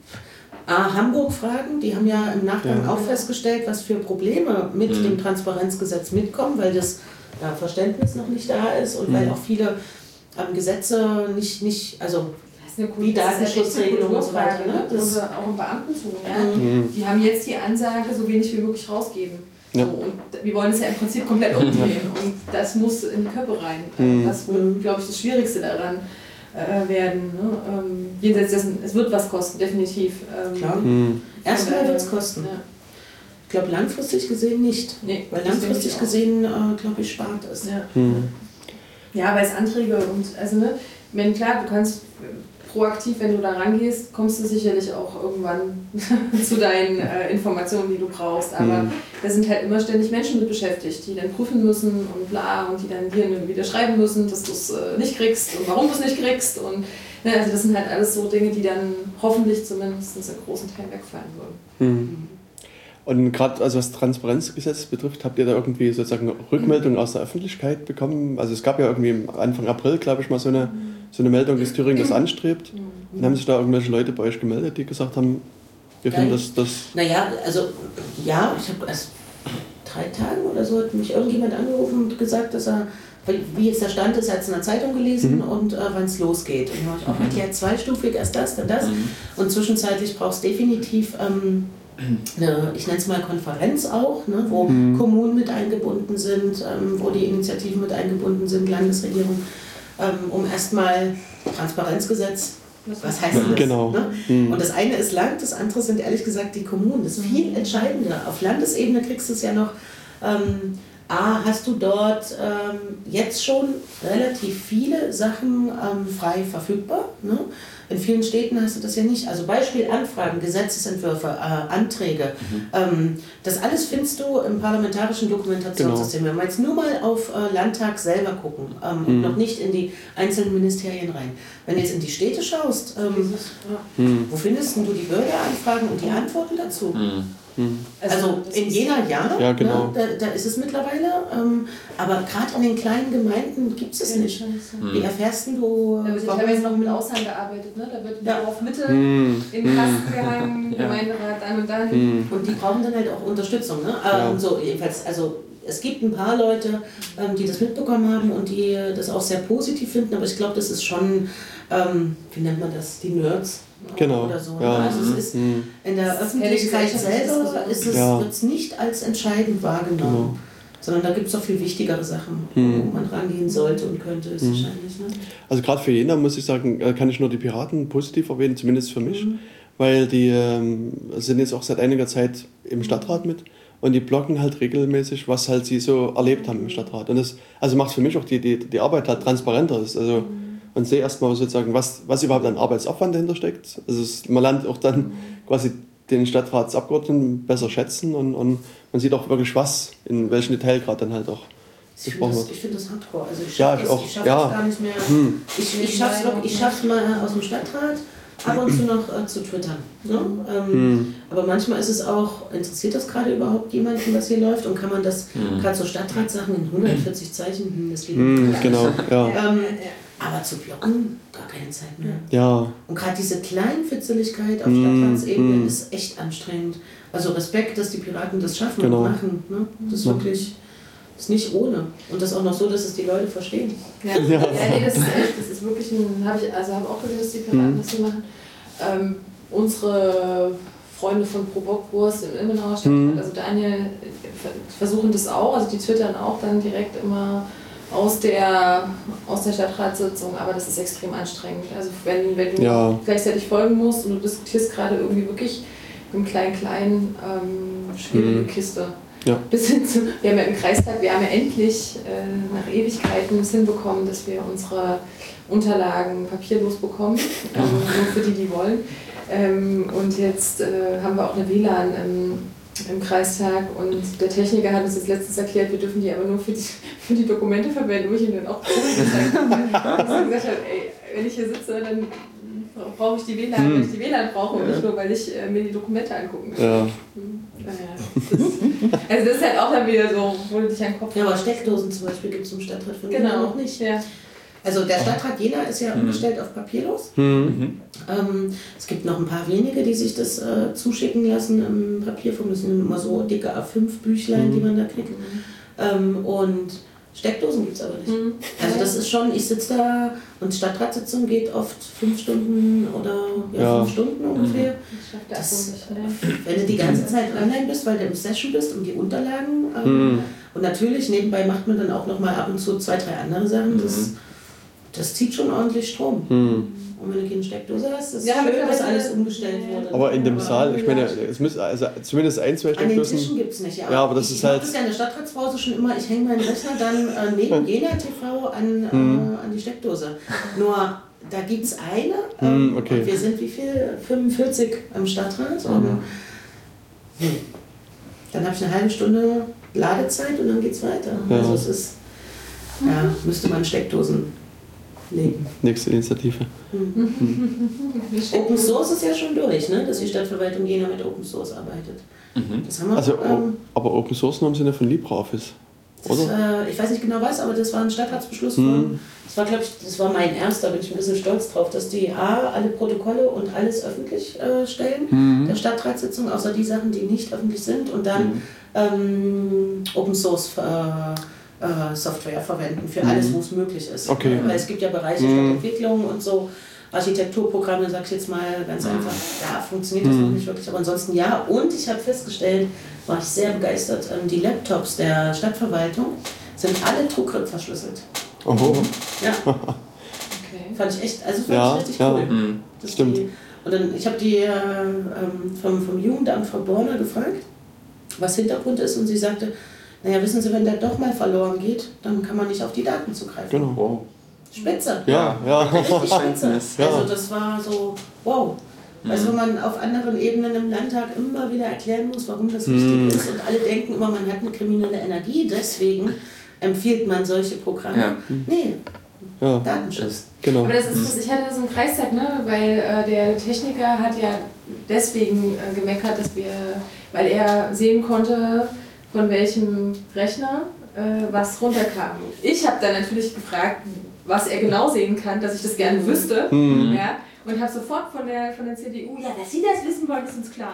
A, Hamburg fragen, die haben ja im Nachgang ja. auch festgestellt, was für Probleme mit mhm. dem Transparenzgesetz mitkommen, weil das ja, Verständnis noch nicht da ist und mhm. weil auch viele ähm, Gesetze nicht, nicht, also wie Datenschutzregelungen und so weiter. Ne? Das auch im Beamtentum. Ja? Mhm. Die haben jetzt die Ansage, so wenig wie möglich rausgeben. Ja. So, und wir wollen es ja im Prinzip komplett umdrehen und das muss in die Köpfe rein. Mhm. Das wird, glaube ich, das Schwierigste daran äh, werden. Ne? Ähm, jenseits dessen, es wird was kosten, definitiv. Ähm, Klar. Mhm. Erstmal wird es kosten. Ja. Ich glaube, langfristig gesehen nicht. Nee, weil langfristig gesehen, äh, glaube ich, spart es. Ja, mhm. ja weil es Anträge und, also, ne, wenn klar, du kannst proaktiv, wenn du da rangehst, kommst du sicherlich auch irgendwann zu deinen äh, Informationen, die du brauchst. Aber mhm. da sind halt immer ständig Menschen mit beschäftigt, die dann prüfen müssen und bla und die dann dir wieder schreiben müssen, dass du es äh, nicht kriegst und warum du es nicht kriegst. Und, ne, also das sind halt alles so Dinge, die dann hoffentlich zumindest in großen Teilen wegfallen würden. Mhm. Und gerade also was Transparenzgesetz betrifft, habt ihr da irgendwie sozusagen Rückmeldungen aus der Öffentlichkeit bekommen? Also es gab ja irgendwie Anfang April, glaube ich, mal so eine, so eine Meldung, dass Thüringen das anstrebt. Und haben sich da irgendwelche Leute bei euch gemeldet, die gesagt haben, wir finden das... das naja, also ja, ich habe erst drei Tagen oder so hat mich irgendjemand angerufen und gesagt, dass er, wie jetzt der Stand ist, er hat es in der Zeitung gelesen mhm. und äh, wann es losgeht. Und dann habe ich auch, ja, zweistufig, erst das, dann das. Mhm. Und zwischenzeitlich brauchst du definitiv... Ähm, Eine, ich nenne es mal Konferenz auch, ne, wo mhm. Kommunen mit eingebunden sind, ähm, wo die Initiativen mit eingebunden sind, Landesregierung, ähm, um erstmal Transparenzgesetz, was heißt das? Genau. Ne? Mhm. Und das eine ist Land, das andere sind ehrlich gesagt die Kommunen. Das ist viel entscheidender. Auf Landesebene kriegst du es ja noch, ähm, A, hast du dort ähm, jetzt schon relativ viele Sachen ähm, frei verfügbar. Ne? In vielen Städten hast du das ja nicht. Also Beispiel Anfragen, Gesetzesentwürfe, äh, Anträge. Mhm. Ähm, das alles findest du im parlamentarischen Dokumentationssystem. Genau. Wenn wir jetzt nur mal auf äh, Landtag selber gucken ähm, mhm. und noch nicht in die einzelnen Ministerien rein. Wenn du jetzt in die Städte schaust, ähm, ja. mhm. wo findest du die Bürgeranfragen und die Antworten dazu? Mhm. Also, also in Jena ja, ja genau. ne, da, da ist es mittlerweile, ähm, aber gerade in den kleinen Gemeinden gibt es es ja, nicht. Mhm. Wie erfährst du... Da wird ja teilweise noch mit Aushang gearbeitet, ne? Da wird ja. auf Mitte mhm. in den Kasten gehangen, ja. Gemeinderat, dann und dann. Mhm. Und die brauchen dann halt auch Unterstützung. Ne? Ja. Ähm, so, jedenfalls, also es gibt ein paar Leute, ähm, die das mitbekommen haben und die das auch sehr positiv finden, aber ich glaube, das ist schon, ähm, wie nennt man das, die Nerds. Genau. Oder so. Ja. Also es ist in der Öffentlichkeit selber ist es, ja. wird es nicht als entscheidend wahrgenommen, genau. sondern da gibt es auch viel wichtigere Sachen, mhm. wo man rangehen sollte und könnte, ist mhm. wahrscheinlich. Ne? Also gerade für Jena muss ich sagen, kann ich nur die Piraten positiv erwähnen, zumindest für mich, mhm. weil die ähm, sind jetzt auch seit einiger Zeit im Stadtrat mit und die bloggen halt regelmäßig, was halt sie so erlebt haben im Stadtrat. Und das also macht für mich auch die, die, die Arbeit halt transparenter. Also mhm. und sehe erstmal sozusagen, was, was überhaupt an Arbeitsaufwand dahinter steckt. Also es, man lernt auch dann quasi den Stadtratsabgeordneten besser schätzen und, und man sieht auch wirklich, was, in welchem Detail gerade dann halt auch gesprochen wird. Ich finde das hardcore. Also ich ja, schaffe ich das, auch, ich schaff ja. das gar nicht mehr. Hm. Ich, ich schaffe es ich schaff's mal aus dem Stadtrat, ab und zu noch äh, zu twittern. Ne? Ähm, hm. Aber manchmal ist es auch, interessiert das gerade überhaupt jemanden, was hier läuft? Und kann man das, hm. gerade so Stadtratssachen in hundertvierzig Zeichen, das geht hm, nicht. Genau, ja. Ähm, aber zu blocken, gar keine Zeit mehr. Ja. Und gerade diese Kleinfitzeligkeit auf Stadtratsebene mm. ist echt anstrengend. Also Respekt, dass die Piraten das schaffen genau. und machen. Ne? Das ist ja. wirklich das ist nicht ohne. Und das auch noch so, dass es die Leute verstehen. Ja, ja. ja nee, das ist echt, das ist wirklich ein, habe ich, also habe auch gesehen, dass die Piraten mm. das so machen. Ähm, unsere Freunde von Pro Bockwurst im Ilmenauer Stadtrat, mm. also Daniel, versuchen das auch, also die twittern auch dann direkt immer aus der, aus der Stadtratssitzung, aber das ist extrem anstrengend. Also wenn, wenn du ja. gleichzeitig folgen musst und du diskutierst gerade irgendwie wirklich im Klein-Klein ähm, schwierige mhm. Kiste. Ja. Bis hin zu, wir haben ja im Kreistag, wir haben ja endlich äh, nach Ewigkeiten es hinbekommen, dass wir unsere Unterlagen papierlos bekommen, ähm, nur für die, die wollen. Ähm, und jetzt äh, haben wir auch eine W L A N. Ähm, im Kreistag und der Techniker hat uns jetzt letztens erklärt, wir dürfen die aber nur für die, für die Dokumente verwenden, wo ich ihm dann auch gesagt habe, ey, wenn ich hier sitze, dann brauche ich die W L A N, hm. weil ich die W L A N brauche und nicht nur, weil ich äh, mir die Dokumente angucken möchte. Ja. Naja, das ist, also das ist halt auch dann wieder so, wo du dich an den Kopf... Ja, aber Steckdosen zum Beispiel gibt es im Stadtrat von genau. Jena auch nicht. Ja. Also der Stadtrat Jena ist ja mhm. umgestellt auf papierlos. Mhm. Ähm, es gibt noch ein paar wenige, die sich das äh, zuschicken lassen im Papierform. Das sind immer so dicke A fünf Büchlein, mhm. die man da kriegt. Mhm. Ähm, und Steckdosen gibt es aber nicht. Mhm. Also das ist schon, ich sitze da und Stadtratssitzung geht oft fünf Stunden oder ja, ja. fünf Stunden ungefähr. Mhm. Das, wenn du die ganze Zeit online bist, weil du im Session bist und die Unterlagen ähm, mhm. und natürlich nebenbei macht man dann auch noch mal ab und zu zwei, drei andere Sachen. Das, mhm. das zieht schon ordentlich Strom. Mhm. Und wenn du keine Steckdose hast, ist ja, schön, dass alles umgestellt wurde. Aber in dem Saal, ich meine, es müssen also zumindest ein, zwei Steckdosen... An den Tischen gibt es nicht, ja. Ja, aber das ich ist halt... Ich mache das ja in der Stadtratspause schon immer, ich hänge meinen Rechner dann äh, neben Jena T V an, hm. äh, an die Steckdose. Nur, da gibt es eine, ähm, hm, okay. und wir sind wie viel? fünfundvierzig im Stadtrat. Mhm. Und, hm. Dann habe ich eine halbe Stunde Ladezeit und dann geht es weiter. Ja. Also es ist, ja, müsste man Steckdosen... Nee. Nächste Initiative. Mhm. Mhm. Open Source ist ja schon durch, ne? Dass die Stadtverwaltung Jena mit Open Source arbeitet. Mhm. Das haben wir, also, ähm, aber Open Source nur im Sinne von LibreOffice, oder? Das, äh, ich weiß nicht genau was, aber das war ein Stadtratsbeschluss. Mhm. Von, das war, glaube ich, das war mein erster, bin ich ein bisschen stolz drauf, dass die A, alle Protokolle und alles öffentlich äh, stellen, mhm. der Stadtratssitzung, außer die Sachen, die nicht öffentlich sind, und dann mhm. ähm, Open Source äh, Software verwenden für alles, wo es möglich ist. Okay. Weil es gibt ja Bereiche mm. Stadtentwicklung und so Architekturprogramme, sag ich jetzt mal ganz einfach, da funktioniert das mm. noch nicht wirklich, aber ansonsten ja. Und ich habe festgestellt, war ich sehr begeistert, die Laptops der Stadtverwaltung sind alle TrueCrypt verschlüsselt. Oh. Ja. Okay. Fand ich echt, also fand ja, ich richtig ja. cool. Mm. Das stimmt. Die, und dann, ich habe die äh, vom, vom Jugendamt Frau Borner gefragt, was Hintergrund ist, und sie sagte, naja, wissen Sie, wenn der doch mal verloren geht, dann kann man nicht auf die Daten zugreifen. Genau. Wow. Spitze. Ja, ja. Richtig spitze. Also das war so, wow. Mhm. Weißt du, wenn man auf anderen Ebenen im Landtag immer wieder erklären muss, warum das wichtig mhm. ist, und alle denken immer, man hat eine kriminelle Energie, deswegen empfiehlt man solche Programme. Ja. Nee, ja. Datenschutz. Genau. Aber das ist, was ich hatte so einen Kreistag, ne? Weil äh, der Techniker hat ja deswegen äh, gemeckert, dass wir, weil er sehen konnte, von welchem Rechner äh, was runterkam. Ich habe dann natürlich gefragt, was er genau sehen kann, dass ich das gerne wüsste. Mhm. Ja, und habe sofort von der, von der C D U, ja, dass Sie das wissen wollen, ist uns klar.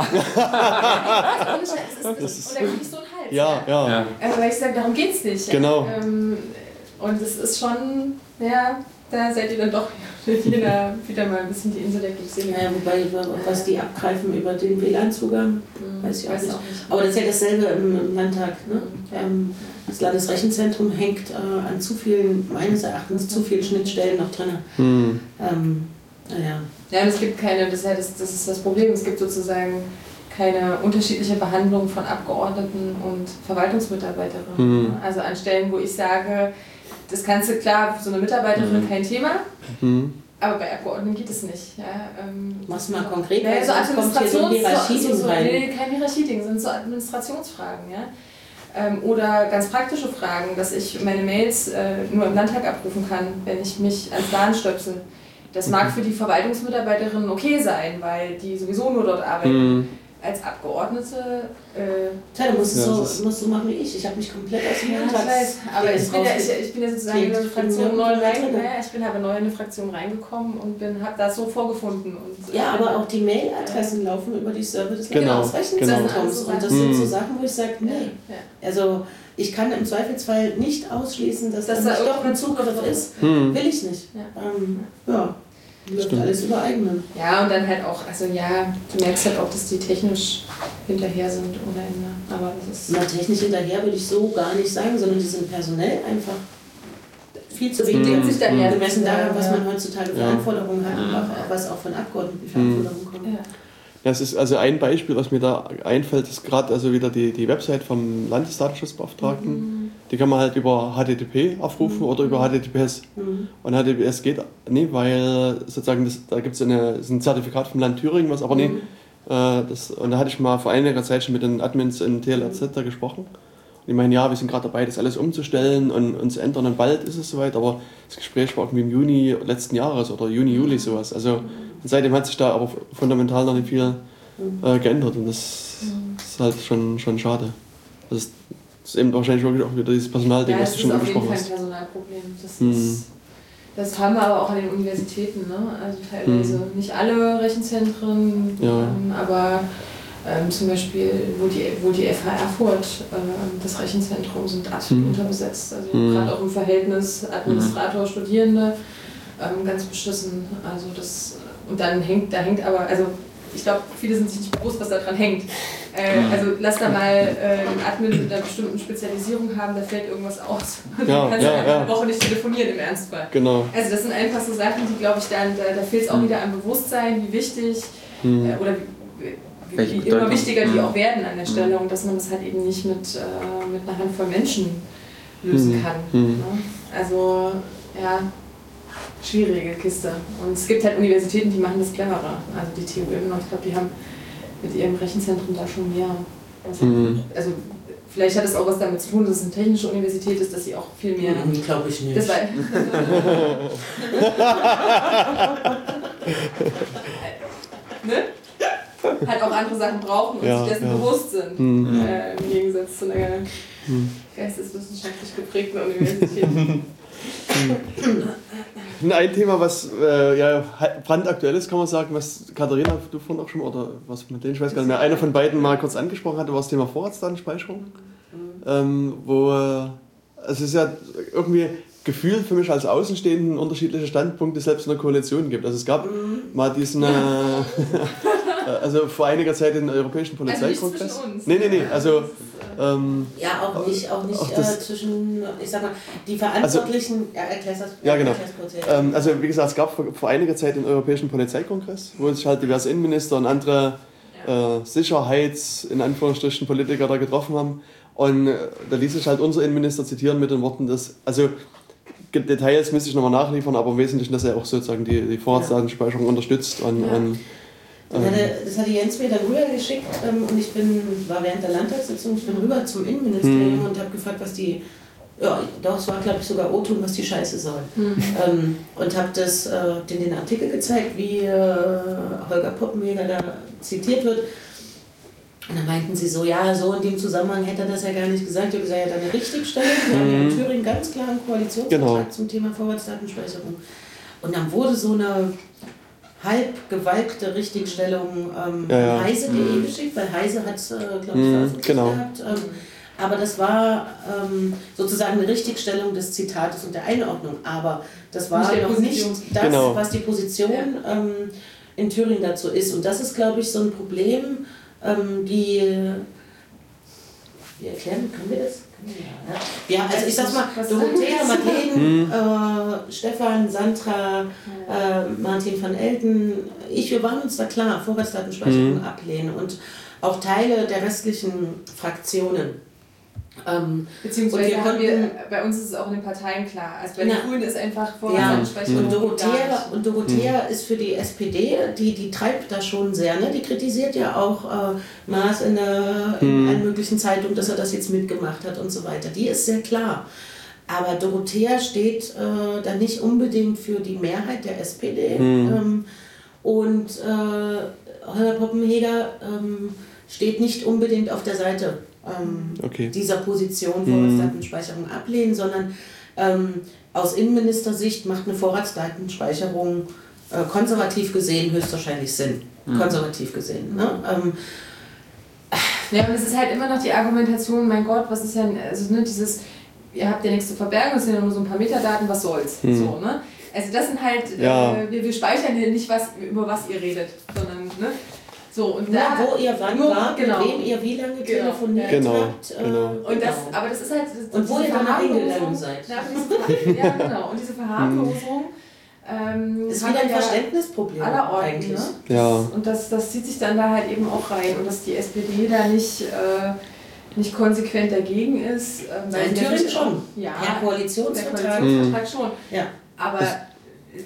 und, das ist, das, das ist, und dann kriege ich so einen Hals. Ja, ja. ja. Äh, weil ich sage, darum geht es nicht. Genau. Ja? Ähm, und es ist schon, ja, da seid ihr dann doch jeder wieder mal ein bisschen die Insel der Glückselige. Ja, wobei, was die abgreifen über den W L A N-Zugang, mhm. weiß ich auch, weiß nicht. auch nicht. Aber das ist ja dasselbe im, im Landtag. Ne? Ja. Ähm, das Landesrechenzentrum hängt äh, an zu vielen, meines Erachtens, zu vielen Schnittstellen noch drin. Mhm. Ähm, naja. Ja, und es gibt keine, das ist, ja das, das ist das Problem, es gibt sozusagen keine unterschiedliche Behandlung von Abgeordneten und Verwaltungsmitarbeiterinnen. Mhm. Also an Stellen, wo ich sage, das kannst du, klar, für so eine Mitarbeiterin mhm. kein Thema, mhm. aber bei Abgeordneten geht es nicht. Ja, ähm, Mach's mal konkret, ja, so Administrations- so Hierarchie so, so, rein. Nee, kein Hierarchie-Ding, sind so Administrationsfragen. Ja? Ähm, oder ganz praktische Fragen, dass ich meine Mails äh, nur im Landtag abrufen kann, wenn ich mich ans LAN stöpsel. Das mag für die Verwaltungsmitarbeiterinnen okay sein, weil die sowieso nur dort arbeiten. Mhm. Als Abgeordnete... Äh, Tja, du musst, ja, so, musst so machen wie ich. Ich habe mich komplett aus dem Landtag... Ja, aber ich bin, ja, ich, ich bin ja sozusagen in eine Fraktion neu reingekommen. Ich bin aber neu in eine Fraktion reingekommen und habe das so vorgefunden. Und, ja, aber auch die Mailadressen äh, laufen über die Server des genau, Landesrechenzentrums. Genau. Und das mhm. sind so Sachen, wo ich sage, nee. Ja. Also ich kann im Zweifelsfall nicht ausschließen, dass das da doch ein Zugriff ist. Mhm. Will ich nicht. Ja. Ähm, ja. Läuft alles über eigenen. Ja, und dann halt auch, also ja, du merkst halt auch, dass die technisch hinterher sind ohne Ende. Aber das ist. Na, technisch hinterher würde ich so gar nicht sagen, sondern die sind personell einfach viel zu wenig. Mhm. Sich dann ja gemessen daran, was man heutzutage für ja. Anforderungen hat und auch, was auch von Abgeordneten für Anforderungen kommt. Ja. Das ist also ein Beispiel, was mir da einfällt, ist gerade also wieder die, die Website vom Landesdatenschutzbeauftragten. Mhm. Die kann man halt über H T T P aufrufen mhm. oder über H T T P S. Mhm. Und H T T P S geht nicht, weil sozusagen das, da gibt es ein Zertifikat vom Land Thüringen, was aber mhm. nicht Äh, das, und da hatte ich mal vor einiger Zeit schon mit den Admins in T L R Z da gesprochen. Und die meinen, ja, wir sind gerade dabei, das alles umzustellen und, und zu ändern und bald ist es soweit. Aber das Gespräch war irgendwie im Juni letzten Jahres oder Juni, Juli sowas. Also und seitdem hat sich da aber fundamental noch nicht viel äh, geändert und das ist halt schon, schon schade. Das ist eben wahrscheinlich wirklich auch wieder dieses Personalding, ja, was du schon angesprochen hast. Das ist auf jeden Fall ein Personalproblem. Das, hm. ist, das haben wir aber auch an den Universitäten, ne? Also teilweise hm. nicht alle Rechenzentren, ja. ähm, aber ähm, zum Beispiel, wo die, wo die F H Erfurt, äh, das Rechenzentrum, sind absolut hm. unterbesetzt. Also hm. gerade auch im Verhältnis Administrator, Studierende, ähm, ganz beschissen. Also das, und dann hängt, da hängt aber, also ich glaube, viele sind sich nicht bewusst, was da dran hängt. Äh, also lass da mal äh, einen Admin mit einer bestimmten Spezialisierung haben, da fällt irgendwas aus. Ja, du kannst ja, ja ja. eine Woche nicht telefonieren im Ernstfall. Genau. Also das sind einfach so Sachen, die, glaube ich, dann, da, da fehlt es auch hm. wieder am Bewusstsein, wie wichtig hm. äh, oder wie, wie, wie immer wichtiger die auch werden an der Stelle und dass man das halt eben nicht mit, äh, mit einer Handvoll Menschen lösen hm. kann. Hm. Ne? Also, ja, schwierige Kiste. Und es gibt halt Universitäten, die machen das cleverer. Also die T U M noch, ich glaube, die haben mit ihrem Rechenzentrum da schon mehr. Also, mhm. also vielleicht hat es auch was damit zu tun, dass es eine technische Universität ist, dass sie auch viel mehr... Mhm, glaube ich nicht. Das war, ne? Halt auch andere Sachen brauchen und ja, sich dessen ja. bewusst sind. Mhm. Äh, Im Gegensatz zu einer mhm. geisteswissenschaftlich geprägten Universität. Ein Thema, was äh, ja, brandaktuell ist, kann man sagen, was Katharina, du vorhin auch schon, oder was mit denen, ich weiß gar nicht mehr, einer von beiden mal kurz angesprochen hatte, war das Thema Vorratsdatenspeicherung. Mhm. Ähm, wo, äh, es ist ja irgendwie gefühlt für mich als Außenstehenden unterschiedliche Standpunkte selbst in der Koalition gibt. Also es gab mhm. mal diesen, äh, also vor einiger Zeit den Europäischen Polizeikongress. Also nicht nee, nee, nee, also... Ähm, ja, auch nicht, auch nicht auch äh, zwischen, ich sag mal, die Verantwortlichen, also, ja, erklär's das. Ja, genau. Ähm, also wie gesagt, es gab vor, vor einiger Zeit den Europäischen Polizeikongress, wo sich halt diverse Innenminister und andere ja. äh, Sicherheits-, in Anführungsstrichen, Politiker da getroffen haben. Und äh, da ließ sich halt unser Innenminister zitieren mit den Worten, dass, also Details müsste ich nochmal nachliefern, aber im Wesentlichen, dass er auch sozusagen die, die Vorratsdatenspeicherung ja. unterstützt. Und, ja. und, Das hatte, das hatte Jens mir dann rübergeschickt ähm, und ich bin, war während der Landtagssitzung, ich bin rüber zum Innenministerium hm. und habe gefragt, was die, ja, doch, es war glaube ich sogar O-Ton, was die Scheiße soll. Hm. Ähm, und habe das, äh, den, den Artikel gezeigt, wie äh, Holger Poppenjäger da zitiert wird. Und dann meinten sie so, ja, so in dem Zusammenhang hätte er das ja gar nicht gesagt. Ich habe gesagt, ja, eine Richtigstellung. Wir haben ja in Thüringen ganz klar einen Koalitionsvertrag genau. zum Thema Vorratsdatenspeicherung. Und dann wurde so eine halb gewalkte Richtigstellung ähm, ja, ja. an heise punkt de geschickt, weil Heise hat es, äh, glaube ich, veröffentlicht genau. gehabt. Ähm, aber das war ähm, sozusagen eine Richtigstellung des Zitates und der Einordnung. Aber das war nicht noch nicht das, genau. was die Position ja. ähm, in Thüringen dazu ist. Und das ist, glaube ich, so ein Problem, ähm, die... Wie erklären, können wir das? Ja, ja, also ich sag's mal, Dorothea, Madeleine, äh, Stefan, Sandra, äh, Martin van Elten, ich, wir waren uns da klar, Vorratsdatenspeicherung mhm. ablehnen und auch Teile der restlichen Fraktionen. Ähm, Beziehungsweise wir haben wir, bei uns ist es auch in den Parteien klar. Also bei den Grünen ist einfach Vorratsdatenspeicherung. Ja. Und Dorothea, und Dorothea mhm. ist für die S P D, die, die treibt da schon sehr. Ne? Die kritisiert ja auch äh, Maas in, der, in mhm. allen möglichen Zeitungen, dass er das jetzt mitgemacht hat und so weiter. Die ist sehr klar. Aber Dorothea steht äh, da nicht unbedingt für die Mehrheit der S P D. Mhm. Ähm, und äh, Holger Poppenjäger ähm, steht nicht unbedingt auf der Seite Ähm, okay. dieser Position Vorratsdatenspeicherung mm. ablehnen, sondern ähm, aus Innenministersicht macht eine Vorratsdatenspeicherung äh, konservativ gesehen höchstwahrscheinlich Sinn. Mm. Konservativ gesehen. Ne? Ähm, ja, und es ist halt immer noch die Argumentation, mein Gott, was ist ja, also ne, dieses, ihr habt ja nichts zu verbergen, es sind ja nur so ein paar Metadaten, was soll's. Mm. So, ne? Also das sind halt, ja. äh, wir, wir speichern hier nicht, was, über was ihr redet, sondern, ne? So, und nur da, wo ihr wann nur, wart, genau. mit wem ihr wie lange genau. telefoniert genau. habt. Äh, genau. Und das, aber das ist halt... Das, und wo ihr dann hingegangen seid. Ja, genau. Und diese Verharmlosung... Ähm, ist wieder ein ja Verständnisproblem allerorten, ne? Ja. Und das, das zieht sich dann da halt eben auch rein. Und dass die S P D da nicht, äh, nicht konsequent dagegen ist. Ähm, weil in Thüringen schon. Ja, per Koalitionsvertrag. Koalitionsvertrag schon. Ja. Aber...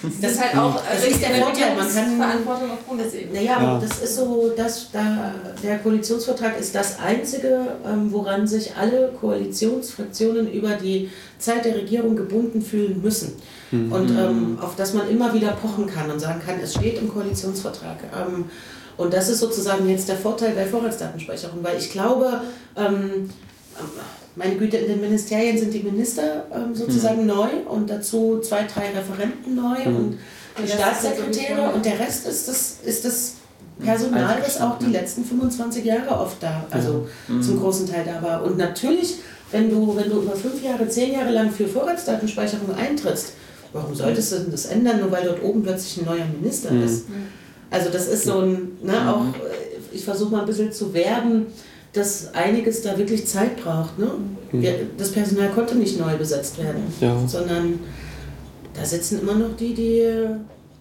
Das ist halt auch, das ist der Vorteil, man kann Verantwortung auf Bundesebene. Naja, ja. Das ist so, dass da der Koalitionsvertrag ist das einzige, woran sich alle Koalitionsfraktionen über die Zeit der Regierung gebunden fühlen müssen. Mhm. Und ähm, auf das man immer wieder pochen kann und sagen kann, es steht im Koalitionsvertrag. Ähm, und das ist sozusagen jetzt der Vorteil bei Vorratsdatenspeicherung, weil ich glaube, ähm, meine Güte, in den Ministerien sind die Minister ähm, sozusagen mhm. neu und dazu zwei, drei Referenten neu mhm. und die Staatssekretäre und der Rest ist das, ist das Personal, das auch die letzten fünfundzwanzig Jahre oft da, also ja. zum großen Teil da war. Und natürlich, wenn du, wenn du über fünf Jahre, zehn Jahre lang für Vorratsdatenspeicherung eintrittst, warum solltest du denn das ändern, nur weil dort oben plötzlich ein neuer Minister mhm. ist? Also das ist so ein, ne, auch, ich versuche mal ein bisschen zu werben, dass einiges da wirklich Zeit braucht. Ne? Wir, das Personal konnte nicht neu besetzt werden, ja. sondern da sitzen immer noch die, die ja,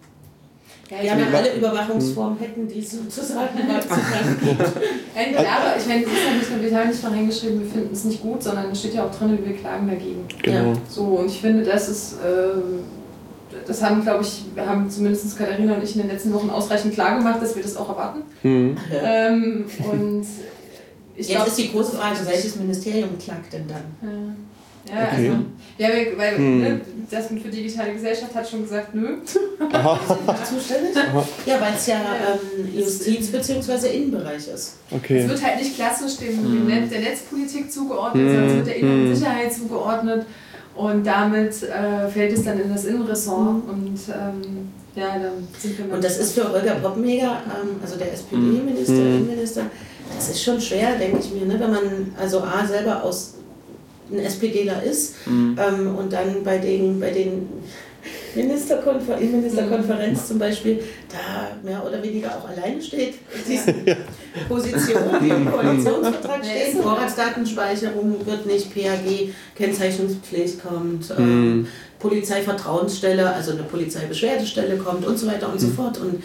ja, ja alle Überwachungsformen hätten, die sozusagen Ende aber ich meine, es ist ja nicht nur, wir haben nicht noch hingeschrieben, wir finden es nicht gut, sondern es steht ja auch drin, wir klagen dagegen. Genau. So, und ich finde, das ist, äh, das haben, glaube ich, wir haben zumindest Katharina und ich in den letzten Wochen ausreichend klar gemacht, dass wir das auch erwarten. Mhm. Ähm, und Ich Jetzt glaub, ist die große Frage, welches Ministerium klagt denn dann? Ja, ja okay. also, ja weil hm. ne, das für digitale Gesellschaft hat schon gesagt, nö. Aha. Wir sind nicht zuständig. Aha. Ja, weil es ja ähm, Justiz- bzw. Innenbereich ist. Okay. Es wird halt nicht klassisch dem, hm. dem Netz, der Netzpolitik zugeordnet, hm. sondern es wird der inneren Sicherheit zugeordnet und damit äh, fällt es dann in das Innenressort hm. und ähm, ja, dann sind wir Und das ist für Holger Poppenheger, ähm, also der S P D-Minister, hm. Innenminister, das ist schon schwer, denke ich mir, ne? Wenn man also A selber aus ein SPDler ist mhm. ähm, und dann bei den, bei den Ministerkonfer- Innenministerkonferenz mhm. zum Beispiel da mehr oder weniger auch alleine steht, diese Position, die im Koalitionsvertrag steht, Vorratsdatenspeicherung wird nicht, P A G-Kennzeichnungspflicht kommt, mhm. ähm, Polizeivertrauensstelle, also eine Polizeibeschwerdestelle kommt und so weiter und mhm. so fort. Und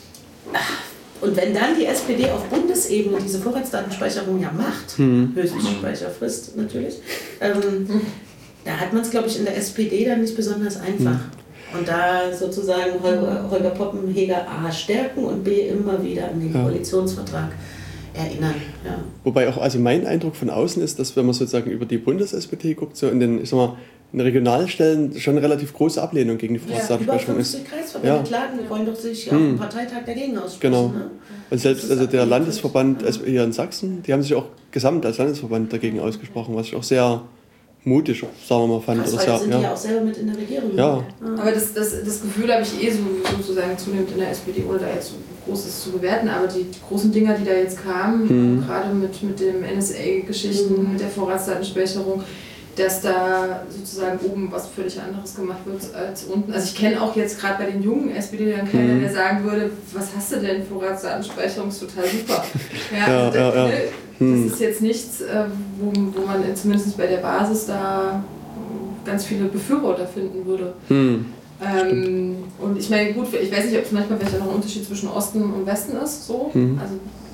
ach, Und wenn dann die S P D auf Bundesebene diese Vorratsdatenspeicherung ja macht, hm. Höchstspeicherfrist natürlich, ähm, da hat man es, glaube ich, in der S P D dann nicht besonders einfach. Hm. Und da sozusagen Holger, Holger Poppenheger A stärken und B immer wieder an den ja. Koalitionsvertrag erinnern. Ja. Wobei auch also mein Eindruck von außen ist, dass wenn man sozusagen über die Bundes-S P D guckt, so in den, ich sag mal, in regionalen Stellen schon eine relativ große Ablehnung gegen die Vorratsdatenspeicherung ja, ist. Über Kreisverbände ja. klagen, wollen doch sich hm. auf dem Parteitag dagegen aussprechen. Genau. Ne? Und selbst also der Landesverband hier in Sachsen, die haben sich auch gesamt als Landesverband dagegen ausgesprochen, was ich auch sehr mutig, sagen wir mal, fand. Krass, oder sehr, sind ja. die ja auch selber mit in der Regierung. Ja. Ja. Aber das, das, das Gefühl habe ich eh so, sozusagen zunehmend in der S P D, ohne da jetzt Großes zu bewerten, aber die großen Dinger, die da jetzt kamen, hm. gerade mit, mit dem N S A-Geschichten, hm. mit der Vorratsdatenspeicherung, dass da sozusagen oben was völlig anderes gemacht wird als unten. Also ich kenne auch jetzt gerade bei den jungen S P D-Lern keinen, mhm. der sagen würde, was hast du denn, Vorratsdatenspeicherung ist total super. Ja, ja, also ja, das, ja. Ne, mhm. das ist jetzt nichts, wo, wo man zumindest bei der Basis da ganz viele Befürworter finden würde. Mhm. Ähm, und ich meine, gut, ich weiß nicht, ob es manchmal vielleicht noch ein Unterschied zwischen Osten und Westen ist, so. Mhm. Also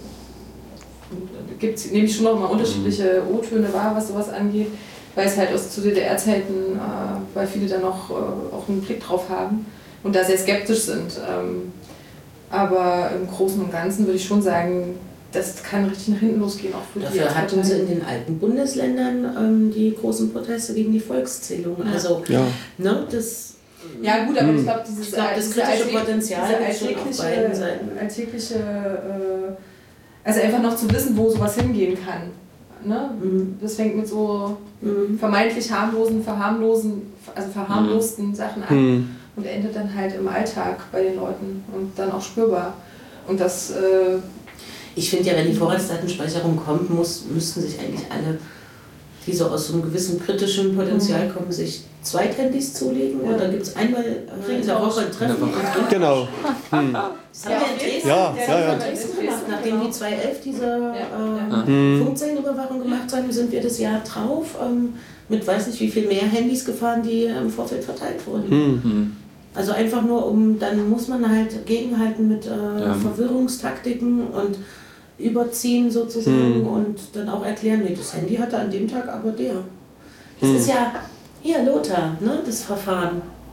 gibt's, nehme ich schon noch mal unterschiedliche O-Töne wahr, was sowas angeht. Weil es halt aus zu D D R-Zeiten, äh, weil viele da noch äh, auch einen Blick drauf haben und da sehr skeptisch sind. Ähm, aber im Großen und Ganzen würde ich schon sagen, das kann richtig nach hinten losgehen, auch für die Dafür hatten sie in den alten Bundesländern ähm, die großen Proteste gegen die Volkszählung. Ja. Also, ja. Ne, das... Ja gut, aber ich glaube, dieses ich glaub, das kritische Potenzial ist schon auf beiden Seiten. Alltägliche, äh, also einfach noch zu wissen, wo sowas hingehen kann. Ne? Mhm. Das fängt mit so mhm. vermeintlich harmlosen, verharmlosen, also verharmlosten mhm. Sachen an mhm. und endet dann halt im Alltag bei den Leuten und dann auch spürbar. Und das... Äh, ich finde ja, wenn die Vorratsdatenspeicherung kommt, muss, müssten sich eigentlich alle, die so aus so einem gewissen kritischen Potenzial kommen, sich Zweithandys zulegen. Ja. Oder gibt es einmal in der Woche ein Treffen? Genau. Hm. Das haben wir in Dresden, ja, ja, ja. gemacht. Nachdem die zwei elf diese ja, äh, ja. Funkzellenüberwachung gemacht haben, sind wir das Jahr drauf ähm, mit weiß nicht wie viel mehr Handys gefahren, die im Vorfeld verteilt wurden. Mhm. Also einfach nur um, dann muss man halt gegenhalten mit äh, ja. Verwirrungstaktiken und überziehen sozusagen mhm. und dann auch erklären, nee, das Handy hatte an dem Tag aber der. Das mhm. ist ja, hier Lothar, ne, das Verfahren.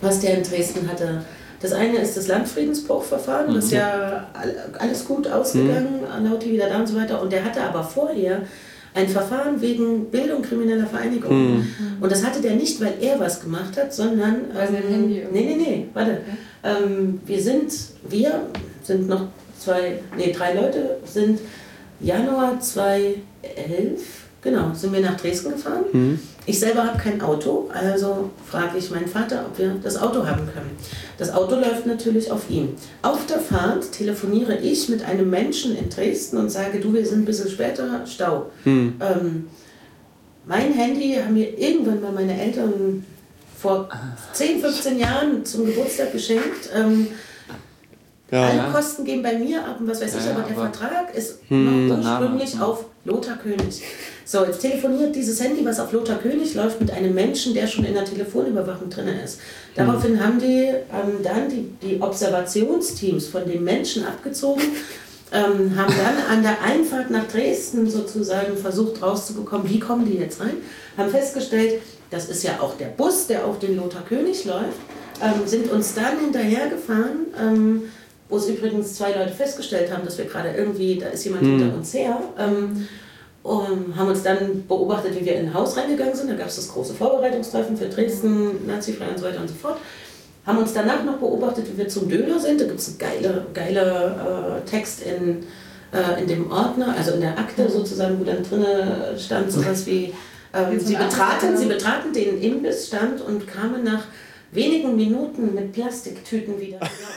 was der in Dresden hatte. Das eine ist das Landfriedensbruchverfahren, mhm. das ist ja alles gut ausgegangen, mhm. laut wieder da und so weiter. Und der hatte aber vorher ein Verfahren wegen Bildung krimineller Vereinigung. Mhm. Und das hatte der nicht, weil er was gemacht hat, sondern... Also ähm, Handy nee, nee, nee, warte. Okay. Ähm, wir sind, wir sind noch zwei, nee, drei Leute, sind Januar zweitausendelf, genau, sind wir nach Dresden gefahren. Mhm. Ich selber habe kein Auto, also frage ich meinen Vater, ob wir das Auto haben können. Das Auto läuft natürlich auf ihn. Auf der Fahrt telefoniere ich mit einem Menschen in Dresden und sage, du, wir sind ein bisschen später, Stau. Hm. Ähm, mein Handy haben mir irgendwann mal meine Eltern vor zehn, fünfzehn Jahren zum Geburtstag geschenkt. Ähm, ja, alle ja. Kosten gehen bei mir ab und was weiß ja, ich, aber der aber Vertrag ist hm, noch ursprünglich auf Lothar König. So, jetzt telefoniert dieses Handy, was auf Lothar König läuft, mit einem Menschen, der schon in der Telefonüberwachung drin ist. Daraufhin hm. haben die ähm, dann die, die Observationsteams von dem Menschen abgezogen, ähm, haben dann an der Einfahrt nach Dresden sozusagen versucht rauszubekommen, wie kommen die jetzt rein, haben festgestellt, das ist ja auch der Bus, der auf den Lothar König läuft, ähm, sind uns dann hinterhergefahren, ähm, wo es übrigens zwei Leute festgestellt haben, dass wir gerade irgendwie, da ist jemand hm. hinter uns her, ähm, und haben uns dann beobachtet, wie wir in ein Haus reingegangen sind. Da gab es das große Vorbereitungstreffen für Dresden, Nazifrei und so weiter und so fort. Haben uns danach noch beobachtet, wie wir zum Döner sind. Da gibt es einen geilen geile, äh, Text in, äh, in dem Ordner, also in der Akte sozusagen, wo dann drin stand sowas wie, ähm, sie, betraten, sie betraten den Imbissstand und kamen nach wenigen Minuten mit Plastiktüten wieder.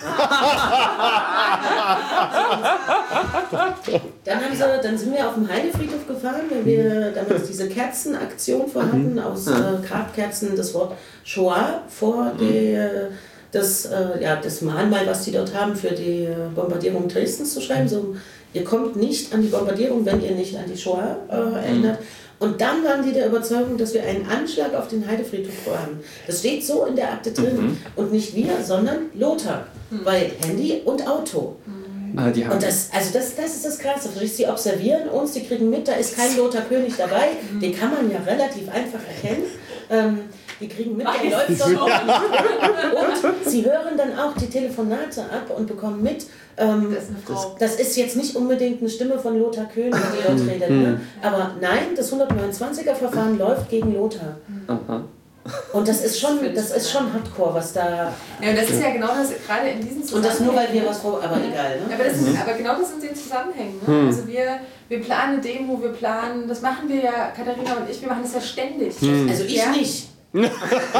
dann, haben sie, dann sind wir auf dem Heidefriedhof gefahren, weil wir damals diese Kerzenaktion vorhatten, aus äh, Grabkerzen das Wort Shoah vor die, das, äh, ja, das Mahnmal, was die dort haben, für die Bombardierung Dresdens zu schreiben. So, ihr kommt nicht an die Bombardierung, wenn ihr nicht an die Shoah äh, erinnert. Und dann waren die der Überzeugung, dass wir einen Anschlag auf den Heidefriedhof vorhaben. Das steht so in der Akte drin. Mhm. Und nicht wir, sondern Lothar. Mhm. Weil Handy und Auto. Mhm. Ah, die haben und das, also das, das ist das Krasse. Sie observieren uns, die kriegen mit, da ist kein Lothar König dabei. Mhm. Den kann man ja relativ einfach erkennen. Ähm, die kriegen mit, der läuft doch auch. Und sie hören dann auch die Telefonate ab und bekommen mit, ähm, das, ist das, das ist jetzt nicht unbedingt eine Stimme von Lothar König, die dort redet. Ne? Aber nein, das hundertneunundzwanziger-Verfahren läuft gegen Lothar. Aha. Und das ist schon, das ist schon Hardcore, was da... Ja, und das ist ja genau das, gerade in diesen Zusammenhängen... Und das nur, weil wir was vor... Aber egal, ne? Aber, das ist, aber genau das sind die Zusammenhänge. Ne? Hm. Also wir, wir planen eine Demo, wir planen... Das machen wir ja, Katharina und ich, wir machen das ja ständig. Hm. Also ich ja? nicht. Lothar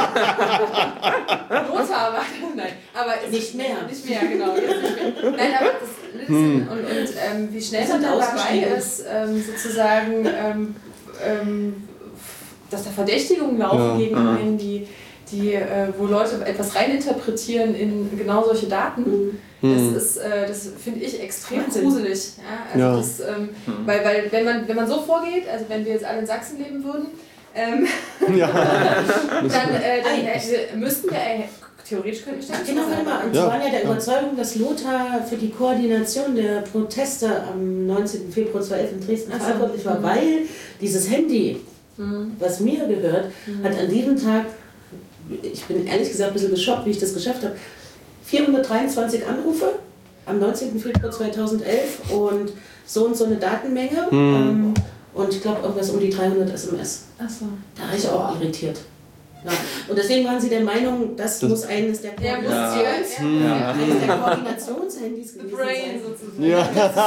war nein, aber nicht mehr. Nicht mehr, genau. Nicht mehr. Nein, aber das hm. und, und ähm, wie schnell man dann dabei ist, ähm, sozusagen, ähm, ähm, dass da Verdächtigungen laufen ja. gegen einen, die, die, äh, wo Leute etwas reininterpretieren in genau solche Daten. Mhm. Das ist, äh, das finde ich extrem Wahnsinn. Gruselig. Ja, also ja. Das, ähm, mhm. weil, weil wenn man, wenn man so vorgeht, also wenn wir jetzt alle in Sachsen leben würden, Ähm, ja. dann, äh, dann äh, müssten wir äh, theoretisch könnten wir Genau, warte mal. Und ja. Sie waren ja der ja. Überzeugung, dass Lothar für die Koordination der Proteste am neunzehnten Februar zweitausendelf in Dresden verantwortlich war, weil dieses Handy, mhm. was mir gehört, mhm. hat an diesem Tag, ich bin ehrlich gesagt ein bisschen geschockt, wie ich das geschafft habe, vierhundertdreiundzwanzig Anrufe am neunzehnten Februar zweitausendelf und so und so eine Datenmenge. Mhm. Ähm, Und ich glaube, irgendwas um die dreihundert S M S. Ach so. Da war ich auch irritiert. Ja. Und deswegen waren sie der Meinung, das, das muss eines der, Koordinations- ja. Ja. eines der Koordinationshandys gewesen sein. Sozusagen. Ja.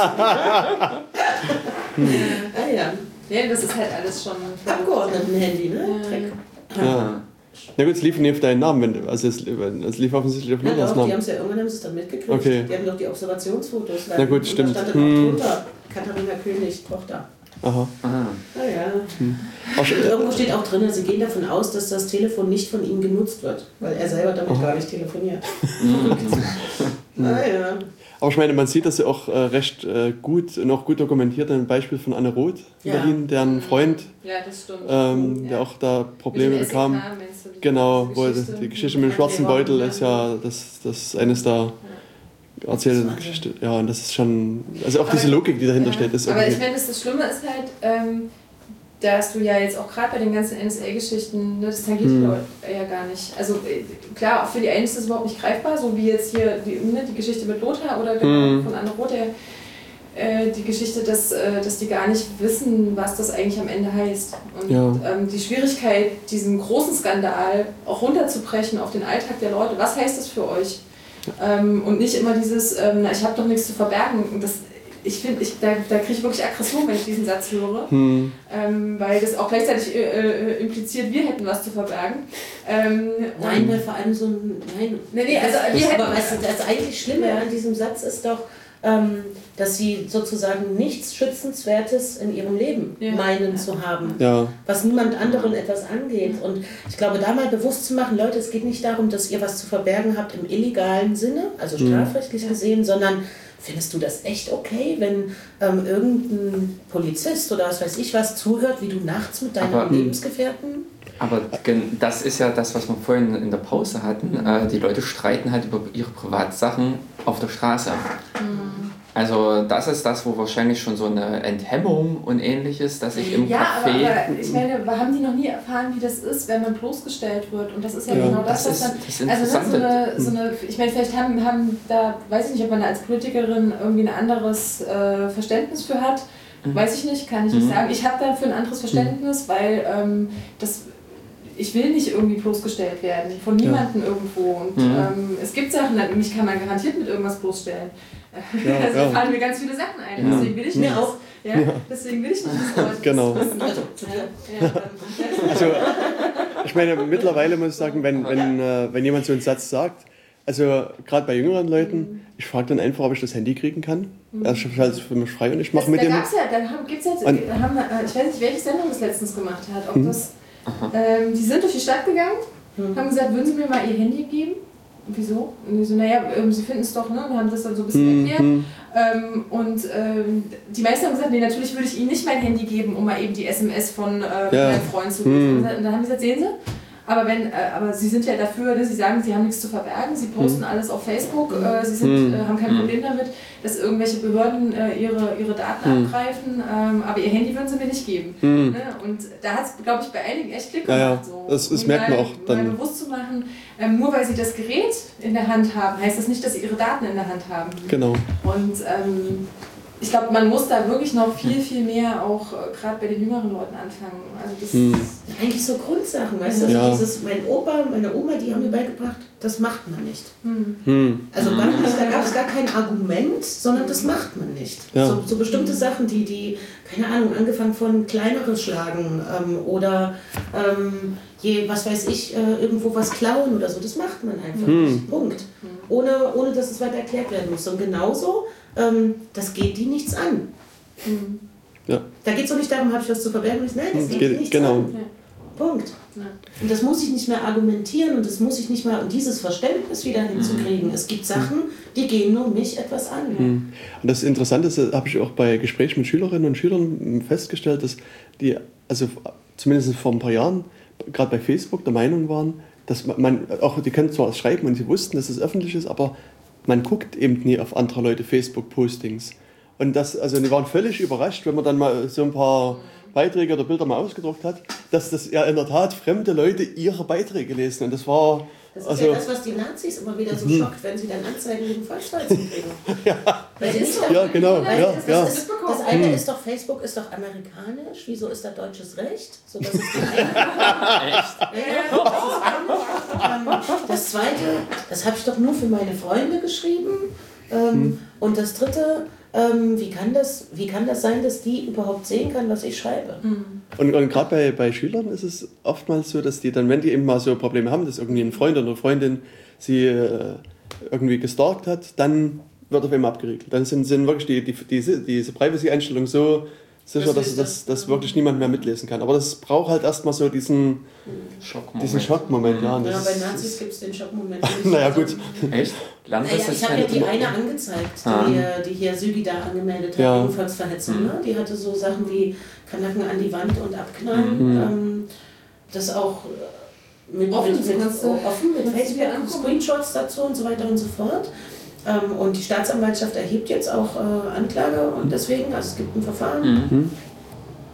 ah, ja. Ja, das ist halt alles schon... Abgeordneten-Handy, ne? Ja. Dreck. Ja. Ja. Na gut, es lief nicht auf deinen Namen, wenn, also es, es lief offensichtlich auf Lothars Namen. Die haben es ja irgendwann haben sie es dann mitgekriegt. Okay. Die haben doch die Observationsfotos. Na gut, stimmt. Da stand dann hm. auch drunter, Katharina König, Tochter. Aha. Aha. Ah, ja. Hm. Und irgendwo steht auch drin, sie gehen davon aus, dass das Telefon nicht von ihm genutzt wird, weil er selber damit Aha. gar nicht telefoniert. ah, ja. Aber ich meine, man sieht das ja auch äh, recht äh, gut und auch gut dokumentiert ein Beispiel von Anne Roth in ja. Berlin, deren Freund, ja, das stimmt. Ähm, ja. der auch da Probleme bekam. S E K, genau, wo Geschichte, die Geschichte mit dem schwarzen Beutel ja. ist ja das, das eines der ja. erzählten Geschichte. Ja, und das ist schon, also auch aber, diese Logik, die dahinter ja. steht, ist aber ich meine, das, das Schlimme ist halt, ähm, da hast du ja jetzt auch gerade bei den ganzen N S A-Geschichten, ne, das tangiert mhm. die Leute ja gar nicht. Also klar, auch für die einen ist das überhaupt nicht greifbar, so wie jetzt hier die, ne, die Geschichte mit Lothar oder mhm. von Anne Roth, der, äh, die Geschichte, dass, äh, dass die gar nicht wissen, was das eigentlich am Ende heißt. Und ja. ähm, die Schwierigkeit, diesen großen Skandal auch runterzubrechen auf den Alltag der Leute, was heißt das für euch? Ähm, und nicht immer dieses, ähm, na, ich habe doch nichts zu verbergen. Das, ich finde, ich, da, da kriege ich wirklich Aggression, wenn ich diesen Satz höre, hm. ähm, weil das auch gleichzeitig äh, impliziert, wir hätten was zu verbergen. Ähm, nein, weil vor allem so ein... Nein, nee, nee, also das, wir hätten, aber weißt du, das eigentlich Schlimme ja. an diesem Satz ist doch, ähm, dass sie sozusagen nichts Schützenswertes in ihrem Leben ja. meinen ja. zu haben, ja. was niemand anderen etwas angeht. Und ich glaube, da mal bewusst zu machen, Leute, es geht nicht darum, dass ihr was zu verbergen habt im illegalen Sinne, also strafrechtlich mhm. gesehen, sondern findest du das echt okay, wenn ähm, irgendein Polizist oder was weiß ich was zuhört, wie du nachts mit deinen aber, Lebensgefährten... Aber das ist ja das, was wir vorhin in der Pause hatten. Äh, die Leute streiten halt über ihre Privatsachen auf der Straße. Mhm. Also das ist das, wo wahrscheinlich schon so eine Enthemmung und Ähnliches, dass ich im ja, Café... Ja, aber ich meine, haben die noch nie erfahren, wie das ist, wenn man bloßgestellt wird? Und das ist ja, ja genau das, das was ist, dann... Das also so eine, so eine, ich meine, vielleicht haben, haben da, weiß ich nicht, ob man da als Politikerin irgendwie ein anderes äh, Verständnis für hat. Mhm. Weiß ich nicht, kann ich nicht mhm. sagen. Ich habe dafür ein anderes Verständnis, mhm. weil ähm, das... Ich will nicht irgendwie bloßgestellt werden, von niemandem ja. irgendwo. Und mhm. ähm, es gibt Sachen, mich kann man garantiert mit irgendwas bloßstellen. Ja, also ja. fallen mir ganz viele Sachen ein. Ja. Deswegen will ich nicht. Ja. Auch. Ja? Ja. Deswegen will ich nicht das Wort. Genau. Also, ja. also, ich meine, mittlerweile muss ich sagen, wenn, wenn, äh, wenn jemand so einen Satz sagt, also gerade bei jüngeren Leuten, mhm. ich frage dann einfach, ob ich das Handy kriegen kann. Mhm. Er stellt es für mich frei und ich mache mit da dem... Gab's ja, dann gibt's jetzt, haben, ich weiß nicht, welche Sendung das letztens gemacht hat, ob mhm. das... Ähm, die sind durch die Stadt gegangen, mhm. haben gesagt, würden Sie mir mal Ihr Handy geben? Wieso? Und die so, naja, ähm, Sie finden es doch, ne? Und haben das dann so ein bisschen mhm. erklärt. Ähm, und ähm, die meisten haben gesagt, nee, natürlich würde ich Ihnen nicht mein Handy geben, um mal eben die S M S von äh, ja. meinem Freund zu lesen. Mhm. Und dann haben sie gesagt, sehen Sie, aber, wenn, äh, aber Sie sind ja dafür, ne? Sie sagen, Sie haben nichts zu verbergen, Sie posten mhm. alles auf Facebook, äh, Sie sind, mhm. äh, haben kein Problem damit, dass irgendwelche Behörden äh, ihre, ihre Daten mhm. abgreifen, ähm, aber Ihr Handy würden Sie mir nicht geben. Mhm. Ne? Und da hat es, glaube ich, bei einigen echt Klick gemacht. Ja, ja. So. Das, das merkt man auch dann. Mal bewusst zu machen, ähm, nur weil Sie das Gerät in der Hand haben, heißt das nicht, dass Sie Ihre Daten in der Hand haben. Genau. Und ähm, ich glaube, man muss da wirklich noch viel, viel mehr auch äh, gerade bei den jüngeren Leuten anfangen. Also das hm. eigentlich so Grundsachen, weißt du? Also ja. dieses, mein Opa, meine Oma, die haben mir beigebracht, das macht man nicht. Hm. Hm. Also da gab es gar kein Argument, sondern das macht man nicht. Ja. So, so bestimmte Sachen, die, die, keine Ahnung, angefangen von kleineres Schlagen ähm, oder ähm, je, was weiß ich, äh, irgendwo was klauen oder so, das macht man einfach hm. nicht. Punkt. Ohne, ohne dass es weiter erklärt werden muss. Und genauso, ähm, das geht die nichts an. Mhm. Ja. Da geht es doch nicht darum, habe ich was zu verbergen. Nein, das geht, geht nichts genau. an. Ja. Punkt. Ja. Und das muss ich nicht mehr argumentieren und das muss ich nicht mehr, um dieses Verständnis wieder hinzukriegen. Mhm. Es gibt Sachen, die gehen nur mich etwas an. Mhm. Und das Interessante ist, habe ich auch bei Gesprächen mit Schülerinnen und Schülern festgestellt, dass die, also zumindest vor ein paar Jahren, gerade bei Facebook der Meinung waren, dass man, auch die können zwar schreiben und sie wussten, dass es öffentlich ist, aber man guckt eben nie auf andere Leute Facebook-Postings. Und das, also die waren völlig überrascht, wenn man dann mal so ein paar Beiträge oder Bilder mal ausgedruckt hat, dass das ja in der Tat fremde Leute ihre Beiträge lesen. Und das war... Das ist also, ja das, was die Nazis immer wieder so schockt, wenn sie dann Anzeigen gegen Volksverhetzung kriegen. ja. Weil ist doch, ja, genau. Weil ja, das, ja. Das, das eine hm. ist doch, Facebook ist doch amerikanisch, wieso ist da deutsches Recht? So, das ist die eine. Echt? Ja, das, ist das zweite, das habe ich doch nur für meine Freunde geschrieben. Ähm, hm. Und das dritte, ähm, wie, kann das, wie kann das sein, dass die überhaupt sehen kann, was ich schreibe? Hm. Und, und gerade bei, bei Schülern ist es oftmals so, dass die dann, wenn die eben mal so Probleme haben, dass irgendwie ein Freund oder Freundin sie äh, irgendwie gestalkt hat, dann wird auf einmal abgeriegelt. Dann sind, sind wirklich die, die, diese, diese Privacy-Einstellungen so sicher, dass, dass, dass wirklich niemand mehr mitlesen kann. Aber das braucht halt erstmal so diesen Schockmoment. Diesen Schockmoment ja, ja, bei Nazis gibt es den Schockmoment nicht. Naja, gut. Echt? Naja, ich habe ja die eine angezeigt, ah. die, die hier Sügi da angemeldet hat, ja. wegen Volksverhetzung. Mhm. Ne? Die hatte so Sachen wie Kanaken an die Wand und abknallen. Mhm. Ähm, das auch mit, offen, mit, mit, mit, offen, mit Facebook, Screenshots dazu und so weiter und so fort. Ähm, und die Staatsanwaltschaft erhebt jetzt auch äh, Anklage und deswegen, also es gibt ein Verfahren. Mhm.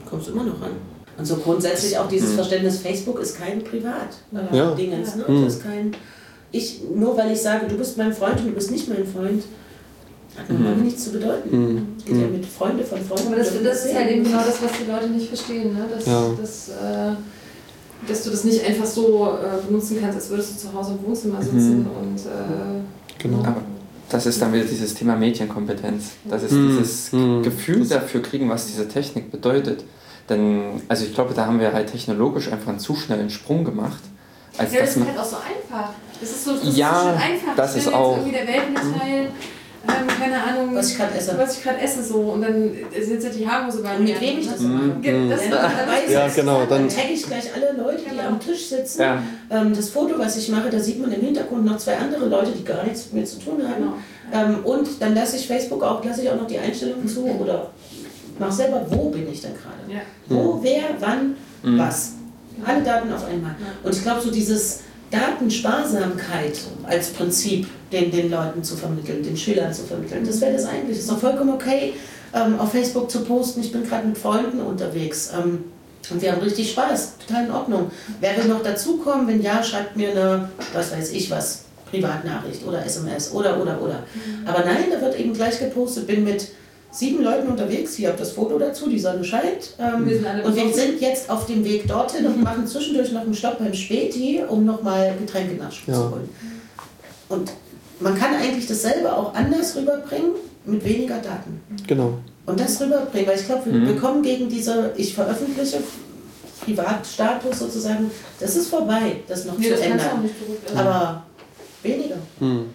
kommst du immer noch ran. Und so grundsätzlich auch dieses Verständnis, Facebook ist kein Privat-Dingens. Ja. Ne? Das ist kein, ich, nur weil ich sage, du bist mein Freund und du bist nicht mein Freund, hat normal mhm. nichts zu bedeuten. Es geht ja mit Freunde von Freunden. Aber das, das ist halt eben genau das, was die Leute nicht verstehen. Ne? Dass, ja. dass, äh, dass du das nicht einfach so äh, benutzen kannst, als würdest du zu Hause im Wohnzimmer sitzen. Mhm. Und, äh, genau. Aber das ist dann wieder dieses Thema Medienkompetenz. Das ist mhm. dieses mhm. Gefühl dafür kriegen, was diese Technik bedeutet. Denn, also ich glaube, da haben wir halt technologisch einfach einen zu schnellen Sprung gemacht. Als ja, das ist halt auch so einfach. Das ist so, das ja, ist so schön einfach. Das ich ist auch. Irgendwie der Welt mitteilen, ähm, keine Ahnung, was ich gerade esse. Was ich gerade esse so. Und dann sitzt die Haarhose bei mir. Und mit wem ich das mache. Mhm. Das Mhm. dabei ja, genau. Dann, dann tagge ich gleich alle Leute, die genau. am Tisch sitzen. Ja. Ähm, das Foto, was ich mache, da sieht man im Hintergrund noch zwei andere Leute, die gar nichts mit mir zu tun haben. Genau. Ähm, und dann lasse ich Facebook auch, lasse ich auch noch die Einstellungen zu oder mach selber, wo bin ich denn gerade? Ja. Wo, wer, wann, mhm. was. Alle Daten auf einmal. Und ich glaube, so dieses Datensparsamkeit als Prinzip den, den Leuten zu vermitteln, den Schülern zu vermitteln, das wäre das eigentlich. Es ist doch vollkommen okay, ähm, auf Facebook zu posten, ich bin gerade mit Freunden unterwegs. Ähm, und wir haben richtig Spaß, total in Ordnung. Wer will noch dazukommen? Wenn ja, schreibt mir eine, was weiß ich was, Privatnachricht oder S M S oder, oder, oder. Mhm. Aber nein, da wird eben gleich gepostet, bin mit sieben Leuten unterwegs, hier habt das Foto dazu, die Sonne scheint. Ähm, wir und wir sind jetzt auf dem Weg dorthin und machen zwischendurch noch einen Stopp beim Späti, um nochmal Getränke nachschub ja. zu holen. Und man kann eigentlich dasselbe auch anders rüberbringen, mit weniger Daten. Genau. Und das rüberbringen, weil ich glaube, wir, mhm. wir kommen gegen diese, ich veröffentliche Privatstatus sozusagen, das ist vorbei, das noch nee, zu das ändern. Nicht zurück, also. Aber weniger. Mhm.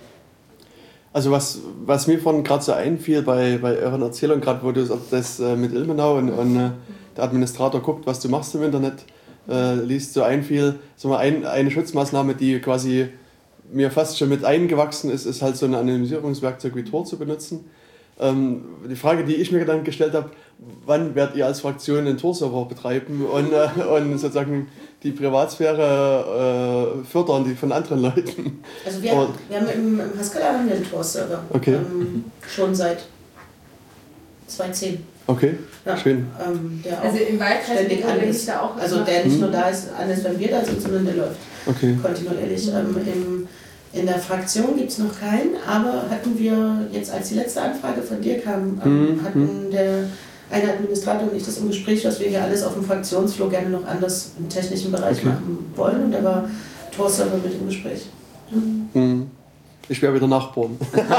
Also was, was mir von gerade so einfiel bei, bei euren Erzählungen, gerade wo du das äh, mit Ilmenau und, und äh, der Administrator guckt, was du machst im Internet, äh, liest, so einfiel, so mal ein, eine Schutzmaßnahme, die quasi mir fast schon mit eingewachsen ist, ist halt so ein Anonymisierungswerkzeug wie Tor zu benutzen. Ähm, die Frage, die ich mir dann gestellt habe, wann werdet ihr als Fraktion einen Tor-Server betreiben und, äh, und sozusagen die Privatsphäre äh, fördern, die von anderen Leuten. Also wir, haben, wir haben im, im Haskell haben wir einen Tor-Server. Okay. Ähm, schon seit zweitausendzehn. Okay, ja, schön. Ähm, der also im Wahlkreis ständig an ist. Da auch also der nicht nur da ist, an ist, wenn wir da sind, sondern der läuft okay. kontinuierlich. Ähm, im, in der Fraktion gibt es noch keinen, aber hatten wir jetzt, als die letzte Anfrage von dir kam, ähm, mhm. hatten der eine Administrator und ich das im Gespräch, dass wir hier alles auf dem Fraktionsfloh gerne noch anders im technischen Bereich okay. machen wollen. Und da war Tor-Server mit im Gespräch. Mhm. Ich wäre wieder Nachbohren.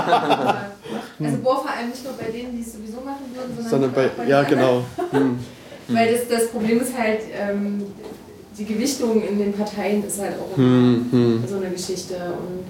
Also Bohrverein nicht nur bei denen, die es sowieso machen würden, sondern, sondern bei, auch bei ja, genau. Mhm. Weil das, das Problem ist halt, ähm, die Gewichtung in den Parteien ist halt auch mhm. so eine Geschichte. Und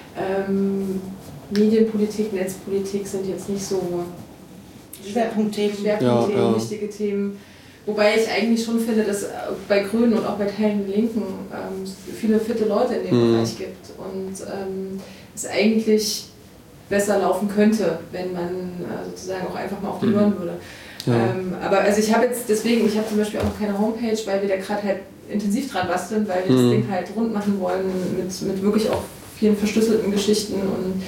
ähm, Medienpolitik, Netzpolitik sind jetzt nicht so Schwerpunktthemen, Schwerpunktthemen ja, ja. wichtige Themen. Wobei ich eigentlich schon finde, dass bei Grünen und auch bei Teilen der Linken ähm, viele fitte Leute in dem mhm. Bereich gibt und ähm, es eigentlich besser laufen könnte, wenn man äh, sozusagen auch einfach mal auf die mhm. hören würde. Ja. Ähm, aber also ich habe jetzt deswegen, ich habe zum Beispiel auch noch keine Homepage, weil wir da gerade halt intensiv dran basteln, weil wir mhm. das Ding halt rund machen wollen mit, mit wirklich auch vielen verschlüsselten Geschichten und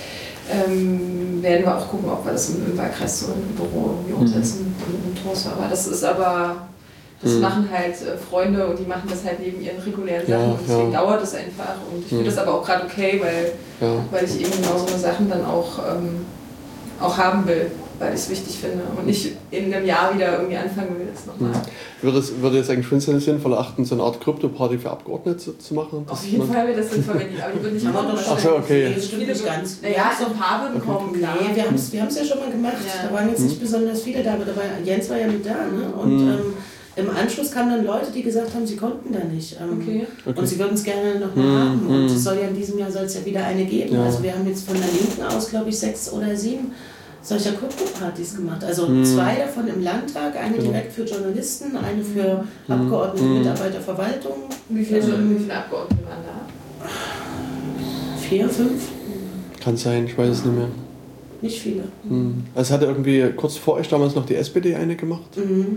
ähm, werden wir auch gucken, ob wir das im, im Wahlkreis so im Büro irgendwie umsetzen mhm. und im Tor-Server. Das ist aber, das mhm. machen halt äh, Freunde und die machen das halt neben ihren regulären Sachen ja, und deswegen ja. dauert das einfach und ich finde mhm. das aber auch gerade okay, weil, ja. weil ich eben genau so eine Sachen dann auch, ähm, auch haben will, weil ich es wichtig finde und nicht in einem Jahr wieder irgendwie anfangen will, das nochmal. Mhm. Würde es, würde es eigentlich schon sinnvoll erachten, so eine Art Krypto-Party für Abgeordnete zu, zu machen? Auf jeden Fall wäre das sinnvoll, wenn die, aber die würden nicht machen. Ach so, okay. Das stimmt nicht ganz. Naja, so ein paar würden kommen, okay. klar. Nee, wir haben es wir ja schon mal gemacht. Ja. Da waren jetzt nicht mhm. besonders viele da, aber da war, Jens war ja mit da. Ne? Und mhm. ähm, im Anschluss kamen dann Leute, die gesagt haben, sie konnten da nicht. Ähm, okay. Und okay. sie würden es gerne nochmal mhm. haben. Und es mhm. soll ja in diesem Jahr soll es ja wieder eine geben. Ja. Also wir haben jetzt von der Linken aus, glaube ich, sechs oder sieben solcher Krypto-Partys gemacht. Also mhm. zwei davon im Landtag, eine genau. direkt für Journalisten, eine für mhm. Abgeordnete, mhm. Mitarbeiter, Verwaltung. Wie viele, mhm. wie viele Abgeordnete waren da? Vier, fünf? Kann sein, ich weiß es nicht mehr. Nicht viele. Mhm. Also hatte irgendwie kurz vor euch damals noch die S P D eine gemacht. Mhm.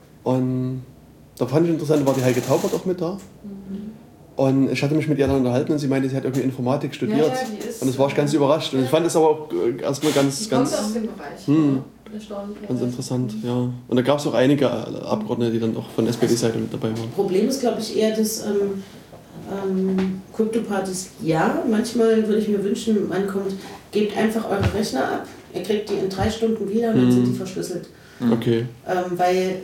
Und da fand ich interessant, war die Heike Taubert auch mit da. Mhm. Und ich hatte mich mit ihr dann unterhalten und sie meinte, sie hat irgendwie Informatik studiert. Ja, ja, die ist, und das war ich ganz überrascht. Und ich fand es aber auch erstmal ganz... Die ganz kommt aus dem Bereich. Hm, Ganz interessant, ja. Und da gab es auch einige Abgeordnete, die dann auch von S P D-Seite mit dabei waren. Problem ist, glaube ich, eher, dass ähm, ähm, Krypto-Partys, ja, manchmal würde ich mir wünschen, man kommt, gebt einfach eure Rechner ab, ihr kriegt die in drei Stunden wieder und dann hm. sind die verschlüsselt. Okay. Ähm, weil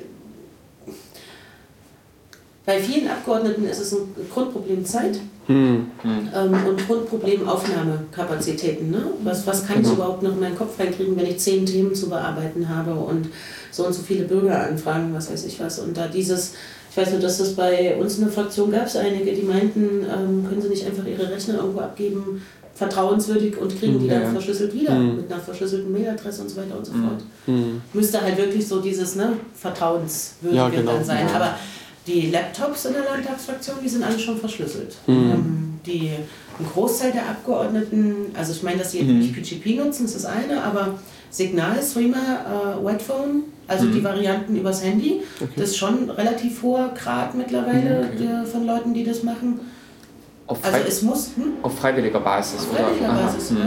bei vielen Abgeordneten ist es ein Grundproblem Zeit hm. ähm, und Grundproblem Aufnahmekapazitäten. Ne? Was, was kann ich mhm. überhaupt noch in meinen Kopf reinkriegen, wenn ich zehn Themen zu bearbeiten habe und so und so viele Bürgeranfragen, was weiß ich was. Und da dieses, ich weiß nur, dass das bei uns in der Fraktion gab es einige, die meinten, ähm, können sie nicht einfach ihre Rechner irgendwo abgeben, vertrauenswürdig und kriegen die dann ja. verschlüsselt wieder mhm. mit einer verschlüsselten Mailadresse und so weiter und so fort. Mhm. Müsste halt wirklich so dieses ne, vertrauenswürdige ja, genau. dann sein. Ja. Aber die Laptops in der Landtagsfraktion, die sind alle schon verschlüsselt. Mhm. Ähm, die, ein Großteil der Abgeordneten, also ich meine, dass sie mhm. nicht P G P nutzen, ist das eine, aber Signal, Streamer, äh, Webphone, also mhm. die Varianten übers Handy, okay. das ist schon ein relativ hoher Grad mittlerweile okay. der, von Leuten, die das machen. Auf also es muss... Hm? Auf freiwilliger Basis, auf freiwilliger oder? Basis, ja.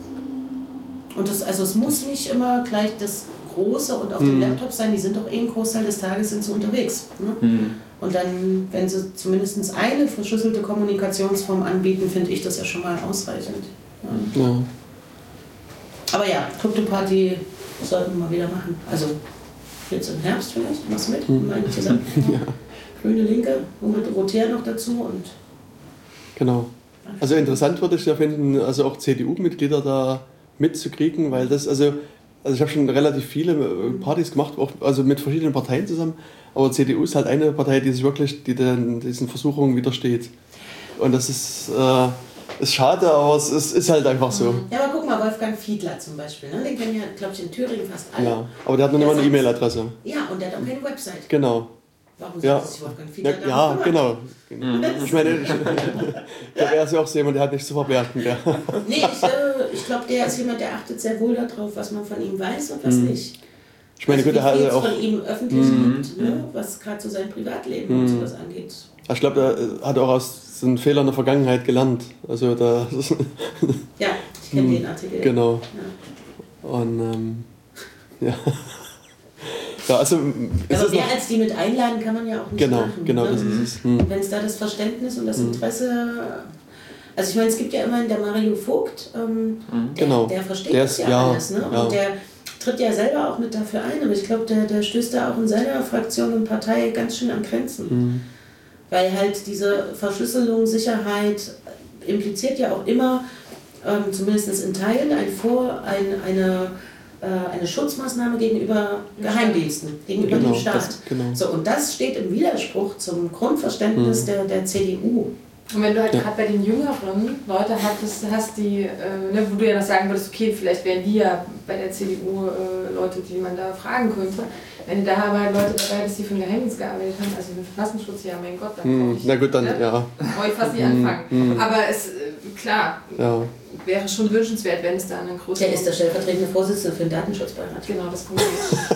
Und das, also es muss nicht immer gleich das Große und auf mhm. den Laptops sein, die sind doch eh einen Großteil des Tages sind sie unterwegs. Ne? Mhm. Und dann, wenn sie zumindest eine verschlüsselte Kommunikationsform anbieten, finde ich das ja schon mal ausreichend. Ja. Ja. Aber ja, Krypto-Party sollten wir mal wieder machen. Also jetzt im Herbst vielleicht, machst du mit? Mhm. Mal zusammen. Ja. Grüne Linke, und mit Roter noch dazu und genau. Also interessant würde ich ja finden, also auch C D U-Mitglieder da mitzukriegen, weil das, also, also ich habe schon relativ viele Partys gemacht, auch also mit verschiedenen Parteien zusammen, aber C D U ist halt eine Partei, die sich wirklich die den, diesen Versuchungen widersteht. Und das ist, äh, ist schade, aber es ist, ist halt einfach so. Ja, aber guck mal, Wolfgang Fiedler zum Beispiel, ne? Den kennen ja, glaube ich, in Thüringen fast alle. Ja, aber der hat noch nicht mal eine E-Mail-Adresse. Ja, und der hat auch keine Website. Genau. Warum ja. sagt sich Wolfgang Fiedler ja, ja genau. Mhm. Ich meine, ich, der wäre ja auch so jemand, der hat nichts zu verbergen. Der. Nee, ich, äh, ich glaube, der ist jemand, der achtet sehr wohl darauf, was man von ihm weiß und was mhm. nicht. Ich meine, also, gut, er hat auch von ihm öffentlich mhm. gibt, ne? Was gerade so sein Privatleben mhm. und sowas angeht. Ich glaube, er hat auch aus seinen Fehlern der Vergangenheit gelernt. Also da ja, ich kenne den Artikel. Genau. Ja. Und ähm, ja. Ja, also, ist aber mehr als die mit einladen kann man ja auch nicht genau, machen. Genau, ne? das ist es. Hm. Wenn es da das Verständnis und das Interesse... Also ich meine, es gibt ja immerhin der Mario Vogt, ähm, genau. der, der versteht der das ist, ja, ja alles. Ne? Ja. Und der tritt ja selber auch mit dafür ein, aber ich glaube, der, der stößt da auch in seiner Fraktion und Partei ganz schön an Grenzen. Hm. Weil halt diese Verschlüsselung, Sicherheit impliziert ja auch immer, ähm, zumindest in Teilen, ein Vor, ein, eine... eine Schutzmaßnahme gegenüber Geheimdiensten, gegenüber genau, dem Staat. Das, genau. So, und das steht im Widerspruch zum Grundverständnis mhm. der, der C D U. Und wenn du halt ja. gerade bei den jüngeren Leute hattest, hast die, äh, ne, wo du ja noch sagen würdest, okay, vielleicht wären die ja bei der C D U äh, Leute, die man da fragen könnte. Wenn da aber halt Leute dabei, dass die für den Geheimdienst gearbeitet haben, also für den Verfassungsschutz, ja, mein Gott, dann mhm. ich, Na gut, dann, ne? ja. Brauche ich fast nicht anfangen. Mhm. Aber es, klar, ja. wäre schon wünschenswert, wenn es da einen großen... Der ist der stellvertretende Vorsitzende für den Datenschutzbeirat. Genau, das kommt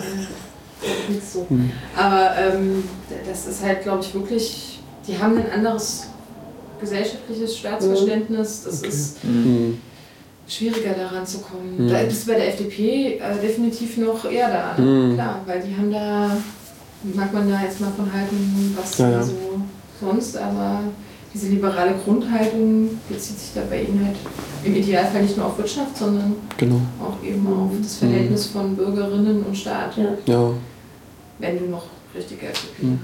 nicht so. Mhm. Aber ähm, das ist halt, glaube ich, wirklich... Die haben ein anderes gesellschaftliches Staatsverständnis. Das okay. ist mhm. schwieriger, daran zu kommen. Mhm. Da bist du bei der F D P äh, definitiv noch eher da. Mhm. Klar, weil die haben da... Mag man da jetzt mal von halten, was ja, ja. so sonst, aber... Diese liberale Grundhaltung bezieht sich da bei Ihnen halt im Idealfall nicht nur auf Wirtschaft, sondern genau. auch eben auf das Verhältnis mhm. von Bürgerinnen und Staat. Ja. Ja. Wenn du noch richtige F D P mhm.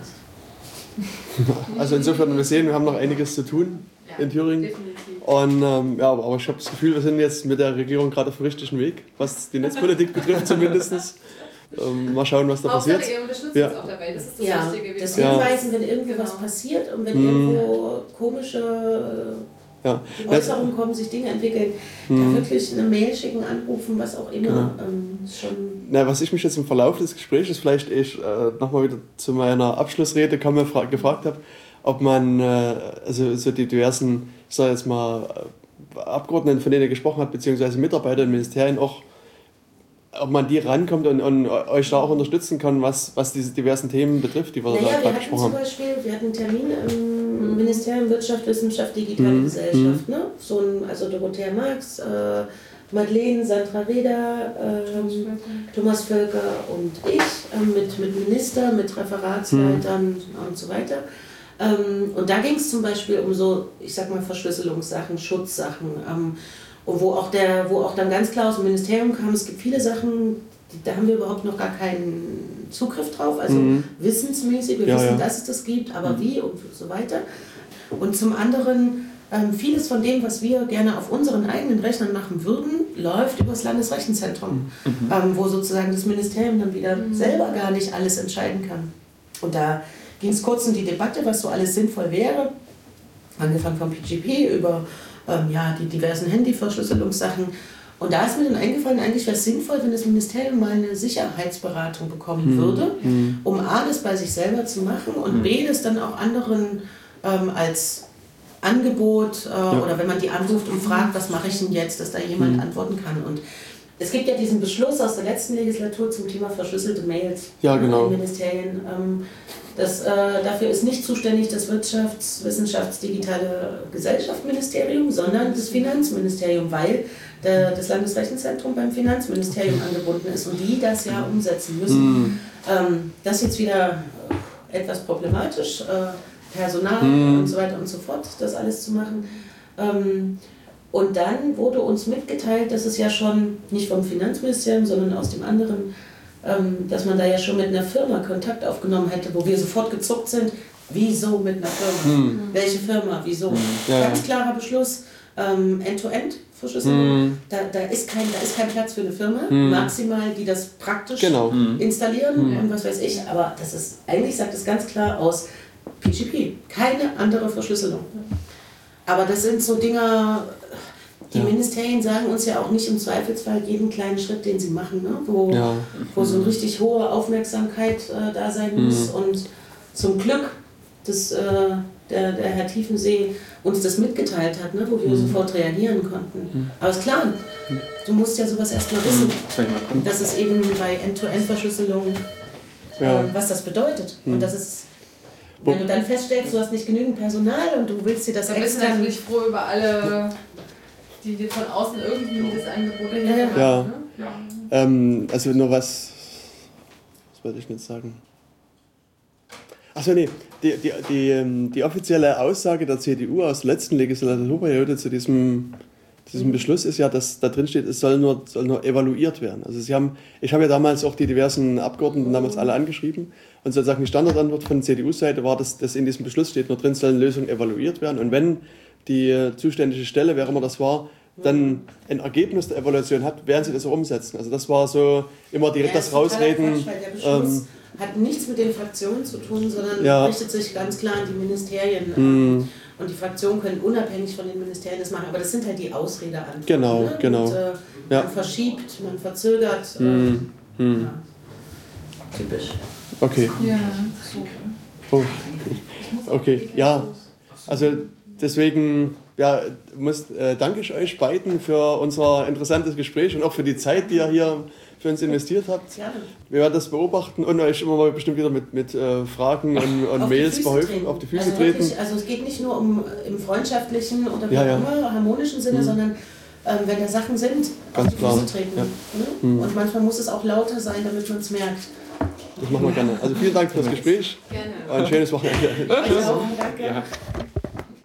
hast. Also insofern, wir sehen, wir haben noch einiges zu tun ja, in Thüringen. Definitiv. Und, ähm, ja, aber ich habe das Gefühl, wir sind jetzt mit der Regierung gerade auf dem richtigen Weg, was die Netzpolitik betrifft zumindest. Ähm, mal schauen, was da passiert. Ihr unterstützt ja. uns auch dabei, das ist das ja, Wichtige. Das Hinweisen, wenn irgendwie genau. was passiert und wenn hm. irgendwo komische ja. Äußerungen kommen, sich Dinge entwickeln, hm. da wirklich eine Mail schicken, anrufen, was auch immer. Genau. Ähm, schon Na, was ich mich jetzt im Verlauf des Gesprächs, vielleicht ich äh, nochmal wieder zu meiner Abschlussrede kam, fra- gefragt habe, ob man äh, also so die diversen, ich sage jetzt mal, Abgeordneten, von denen ihr gesprochen habt, beziehungsweise Mitarbeiter in Ministerien auch, ob man die rankommt und, und euch da auch unterstützen kann, was, was diese diversen Themen betrifft, die wir naja, da gerade gesprochen haben. Zum Beispiel, wir hatten einen Termin im Ministerium Wirtschaft, Wissenschaft, Digitale mhm. Gesellschaft. Ne? So ein, also Dorothea Marx, äh, Madeleine, Sandra Reda, ähm, Thomas Völker und ich äh, mit, mit Minister, mit Referatsleitern mhm. und so weiter. Ähm, und da ging es zum Beispiel um so, ich sag mal, Verschlüsselungssachen, Schutzsachen, ähm, und wo auch, der, wo auch dann ganz klar aus dem Ministerium kam, es gibt viele Sachen, die, da haben wir überhaupt noch gar keinen Zugriff drauf, also mhm. wissensmäßig, wir ja, wissen, ja. dass es das gibt, aber mhm. wie und so weiter. Und zum anderen, ähm, vieles von dem, was wir gerne auf unseren eigenen Rechnern machen würden, läuft über das Landesrechenzentrum, mhm. ähm, wo sozusagen das Ministerium dann wieder mhm. selber gar nicht alles entscheiden kann. Und da ging es kurz in die Debatte, was so alles sinnvoll wäre, angefangen vom P G P über ähm, ja, die diversen Handyverschlüsselungssachen. Und da ist mir dann eingefallen, eigentlich wäre es sinnvoll, wenn das Ministerium mal eine Sicherheitsberatung bekommen mhm. würde, um A, das bei sich selber zu machen und mhm. B, das dann auch anderen ähm, als Angebot äh, ja. oder wenn man die anruft und fragt, was mache ich denn jetzt, dass da jemand mhm. antworten kann. Und es gibt ja diesen Beschluss aus der letzten Legislatur zum Thema verschlüsselte Mails ja, genau. in Ministerien. Ähm, das, äh, dafür ist nicht zuständig das Wirtschafts-, Wissenschafts-, Digitale Gesellschaftsministerium, sondern das Finanzministerium, weil der, das Landesrechenzentrum beim Finanzministerium angebunden ist und die das ja umsetzen müssen. Mhm. Ähm, das ist jetzt wieder etwas problematisch, äh, Personal mhm. und so weiter und so fort, das alles zu machen. Ähm, Und dann wurde uns mitgeteilt, dass es ja schon nicht vom Finanzministerium, sondern aus dem anderen, ähm, dass man da ja schon mit einer Firma Kontakt aufgenommen hätte, wo wir sofort gezuckt sind. Wieso mit einer Firma? Hm. Welche Firma? Wieso? Hm. Ja, Ganz klarer Beschluss, ähm, End-to-End-Verschlüsselung. Hm. Da, da, ist kein, da ist kein Platz für eine Firma, hm. maximal, die das praktisch genau. installieren hm. und was weiß ich. Aber das ist, eigentlich sagt es ganz klar aus P G P. Keine andere Verschlüsselung. Aber das sind so Dinger, die ja. Ministerien sagen uns ja auch nicht im Zweifelsfall jeden kleinen Schritt, den sie machen, ne? wo, ja. wo so eine richtig hohe Aufmerksamkeit äh, da sein mhm. muss. Und zum Glück, dass äh, der, der Herr Tiefensee uns das mitgeteilt hat, ne? wo wir mhm. sofort reagieren konnten. Mhm. Aber ist klar, du musst ja sowas erstmal wissen, mhm. dass es eben bei End-to-End-Verschlüsselung, ja. äh, was das bedeutet. Mhm. Und das ist Wenn du dann feststellst, du hast nicht genügend Personal und du willst dir das extra... Dann bist du natürlich froh über alle, die dir von außen irgendwie das Angebot erheben. Ja, ja. Ne? ja. Ähm, also nur was... Was wollte ich jetzt sagen? Achso, nee. Die, die, die, die offizielle Aussage der C D U aus der letzten Legislaturperiode zu diesem... Diesem Beschluss ist ja, dass da drin steht, es soll nur, soll nur evaluiert werden. Also sie haben, ich habe ja damals auch die diversen Abgeordneten damals alle angeschrieben und sozusagen die Standardantwort von der C D U-Seite war, dass, dass in diesem Beschluss steht, nur drin sollen Lösungen evaluiert werden und wenn die zuständige Stelle, wer immer das war, dann ein Ergebnis der Evaluation hat, werden sie das auch umsetzen. Also das war so immer die, ja, das Rausreden. Quatsch, weil der Beschluss ähm, hat nichts mit den Fraktionen zu tun, sondern ja. richtet sich ganz klar an die Ministerien. Mm. Und die Fraktionen können unabhängig von den Ministerien das machen, aber das sind halt die Ausredeantworten. Genau, ne? genau. Und, äh, ja. Man verschiebt, man verzögert. Mm. Äh, mm. Ja. Typisch. Okay. Ja. Oh. Okay, ja. Also deswegen ja, muss, äh, danke ich euch beiden für unser interessantes Gespräch und auch für die Zeit, die ihr hier für uns investiert habt. Ja. Wir werden das beobachten und euch immer mal bestimmt wieder mit, mit äh, Fragen und, und Mails behilfen, auf die Füße also treten. Wirklich, also es geht nicht nur um im freundschaftlichen oder wie ja, auch ja. immer, harmonischen Sinne, mhm. sondern ähm, wenn da Sachen sind, Ganz auf die klar. Füße treten. Ja. Ne? Mhm. Und manchmal muss es auch lauter sein, damit man es merkt. Das machen wir gerne. Also vielen Dank für das Gespräch. Gerne. Ein schönes Wochenende. Auch, danke. Ja.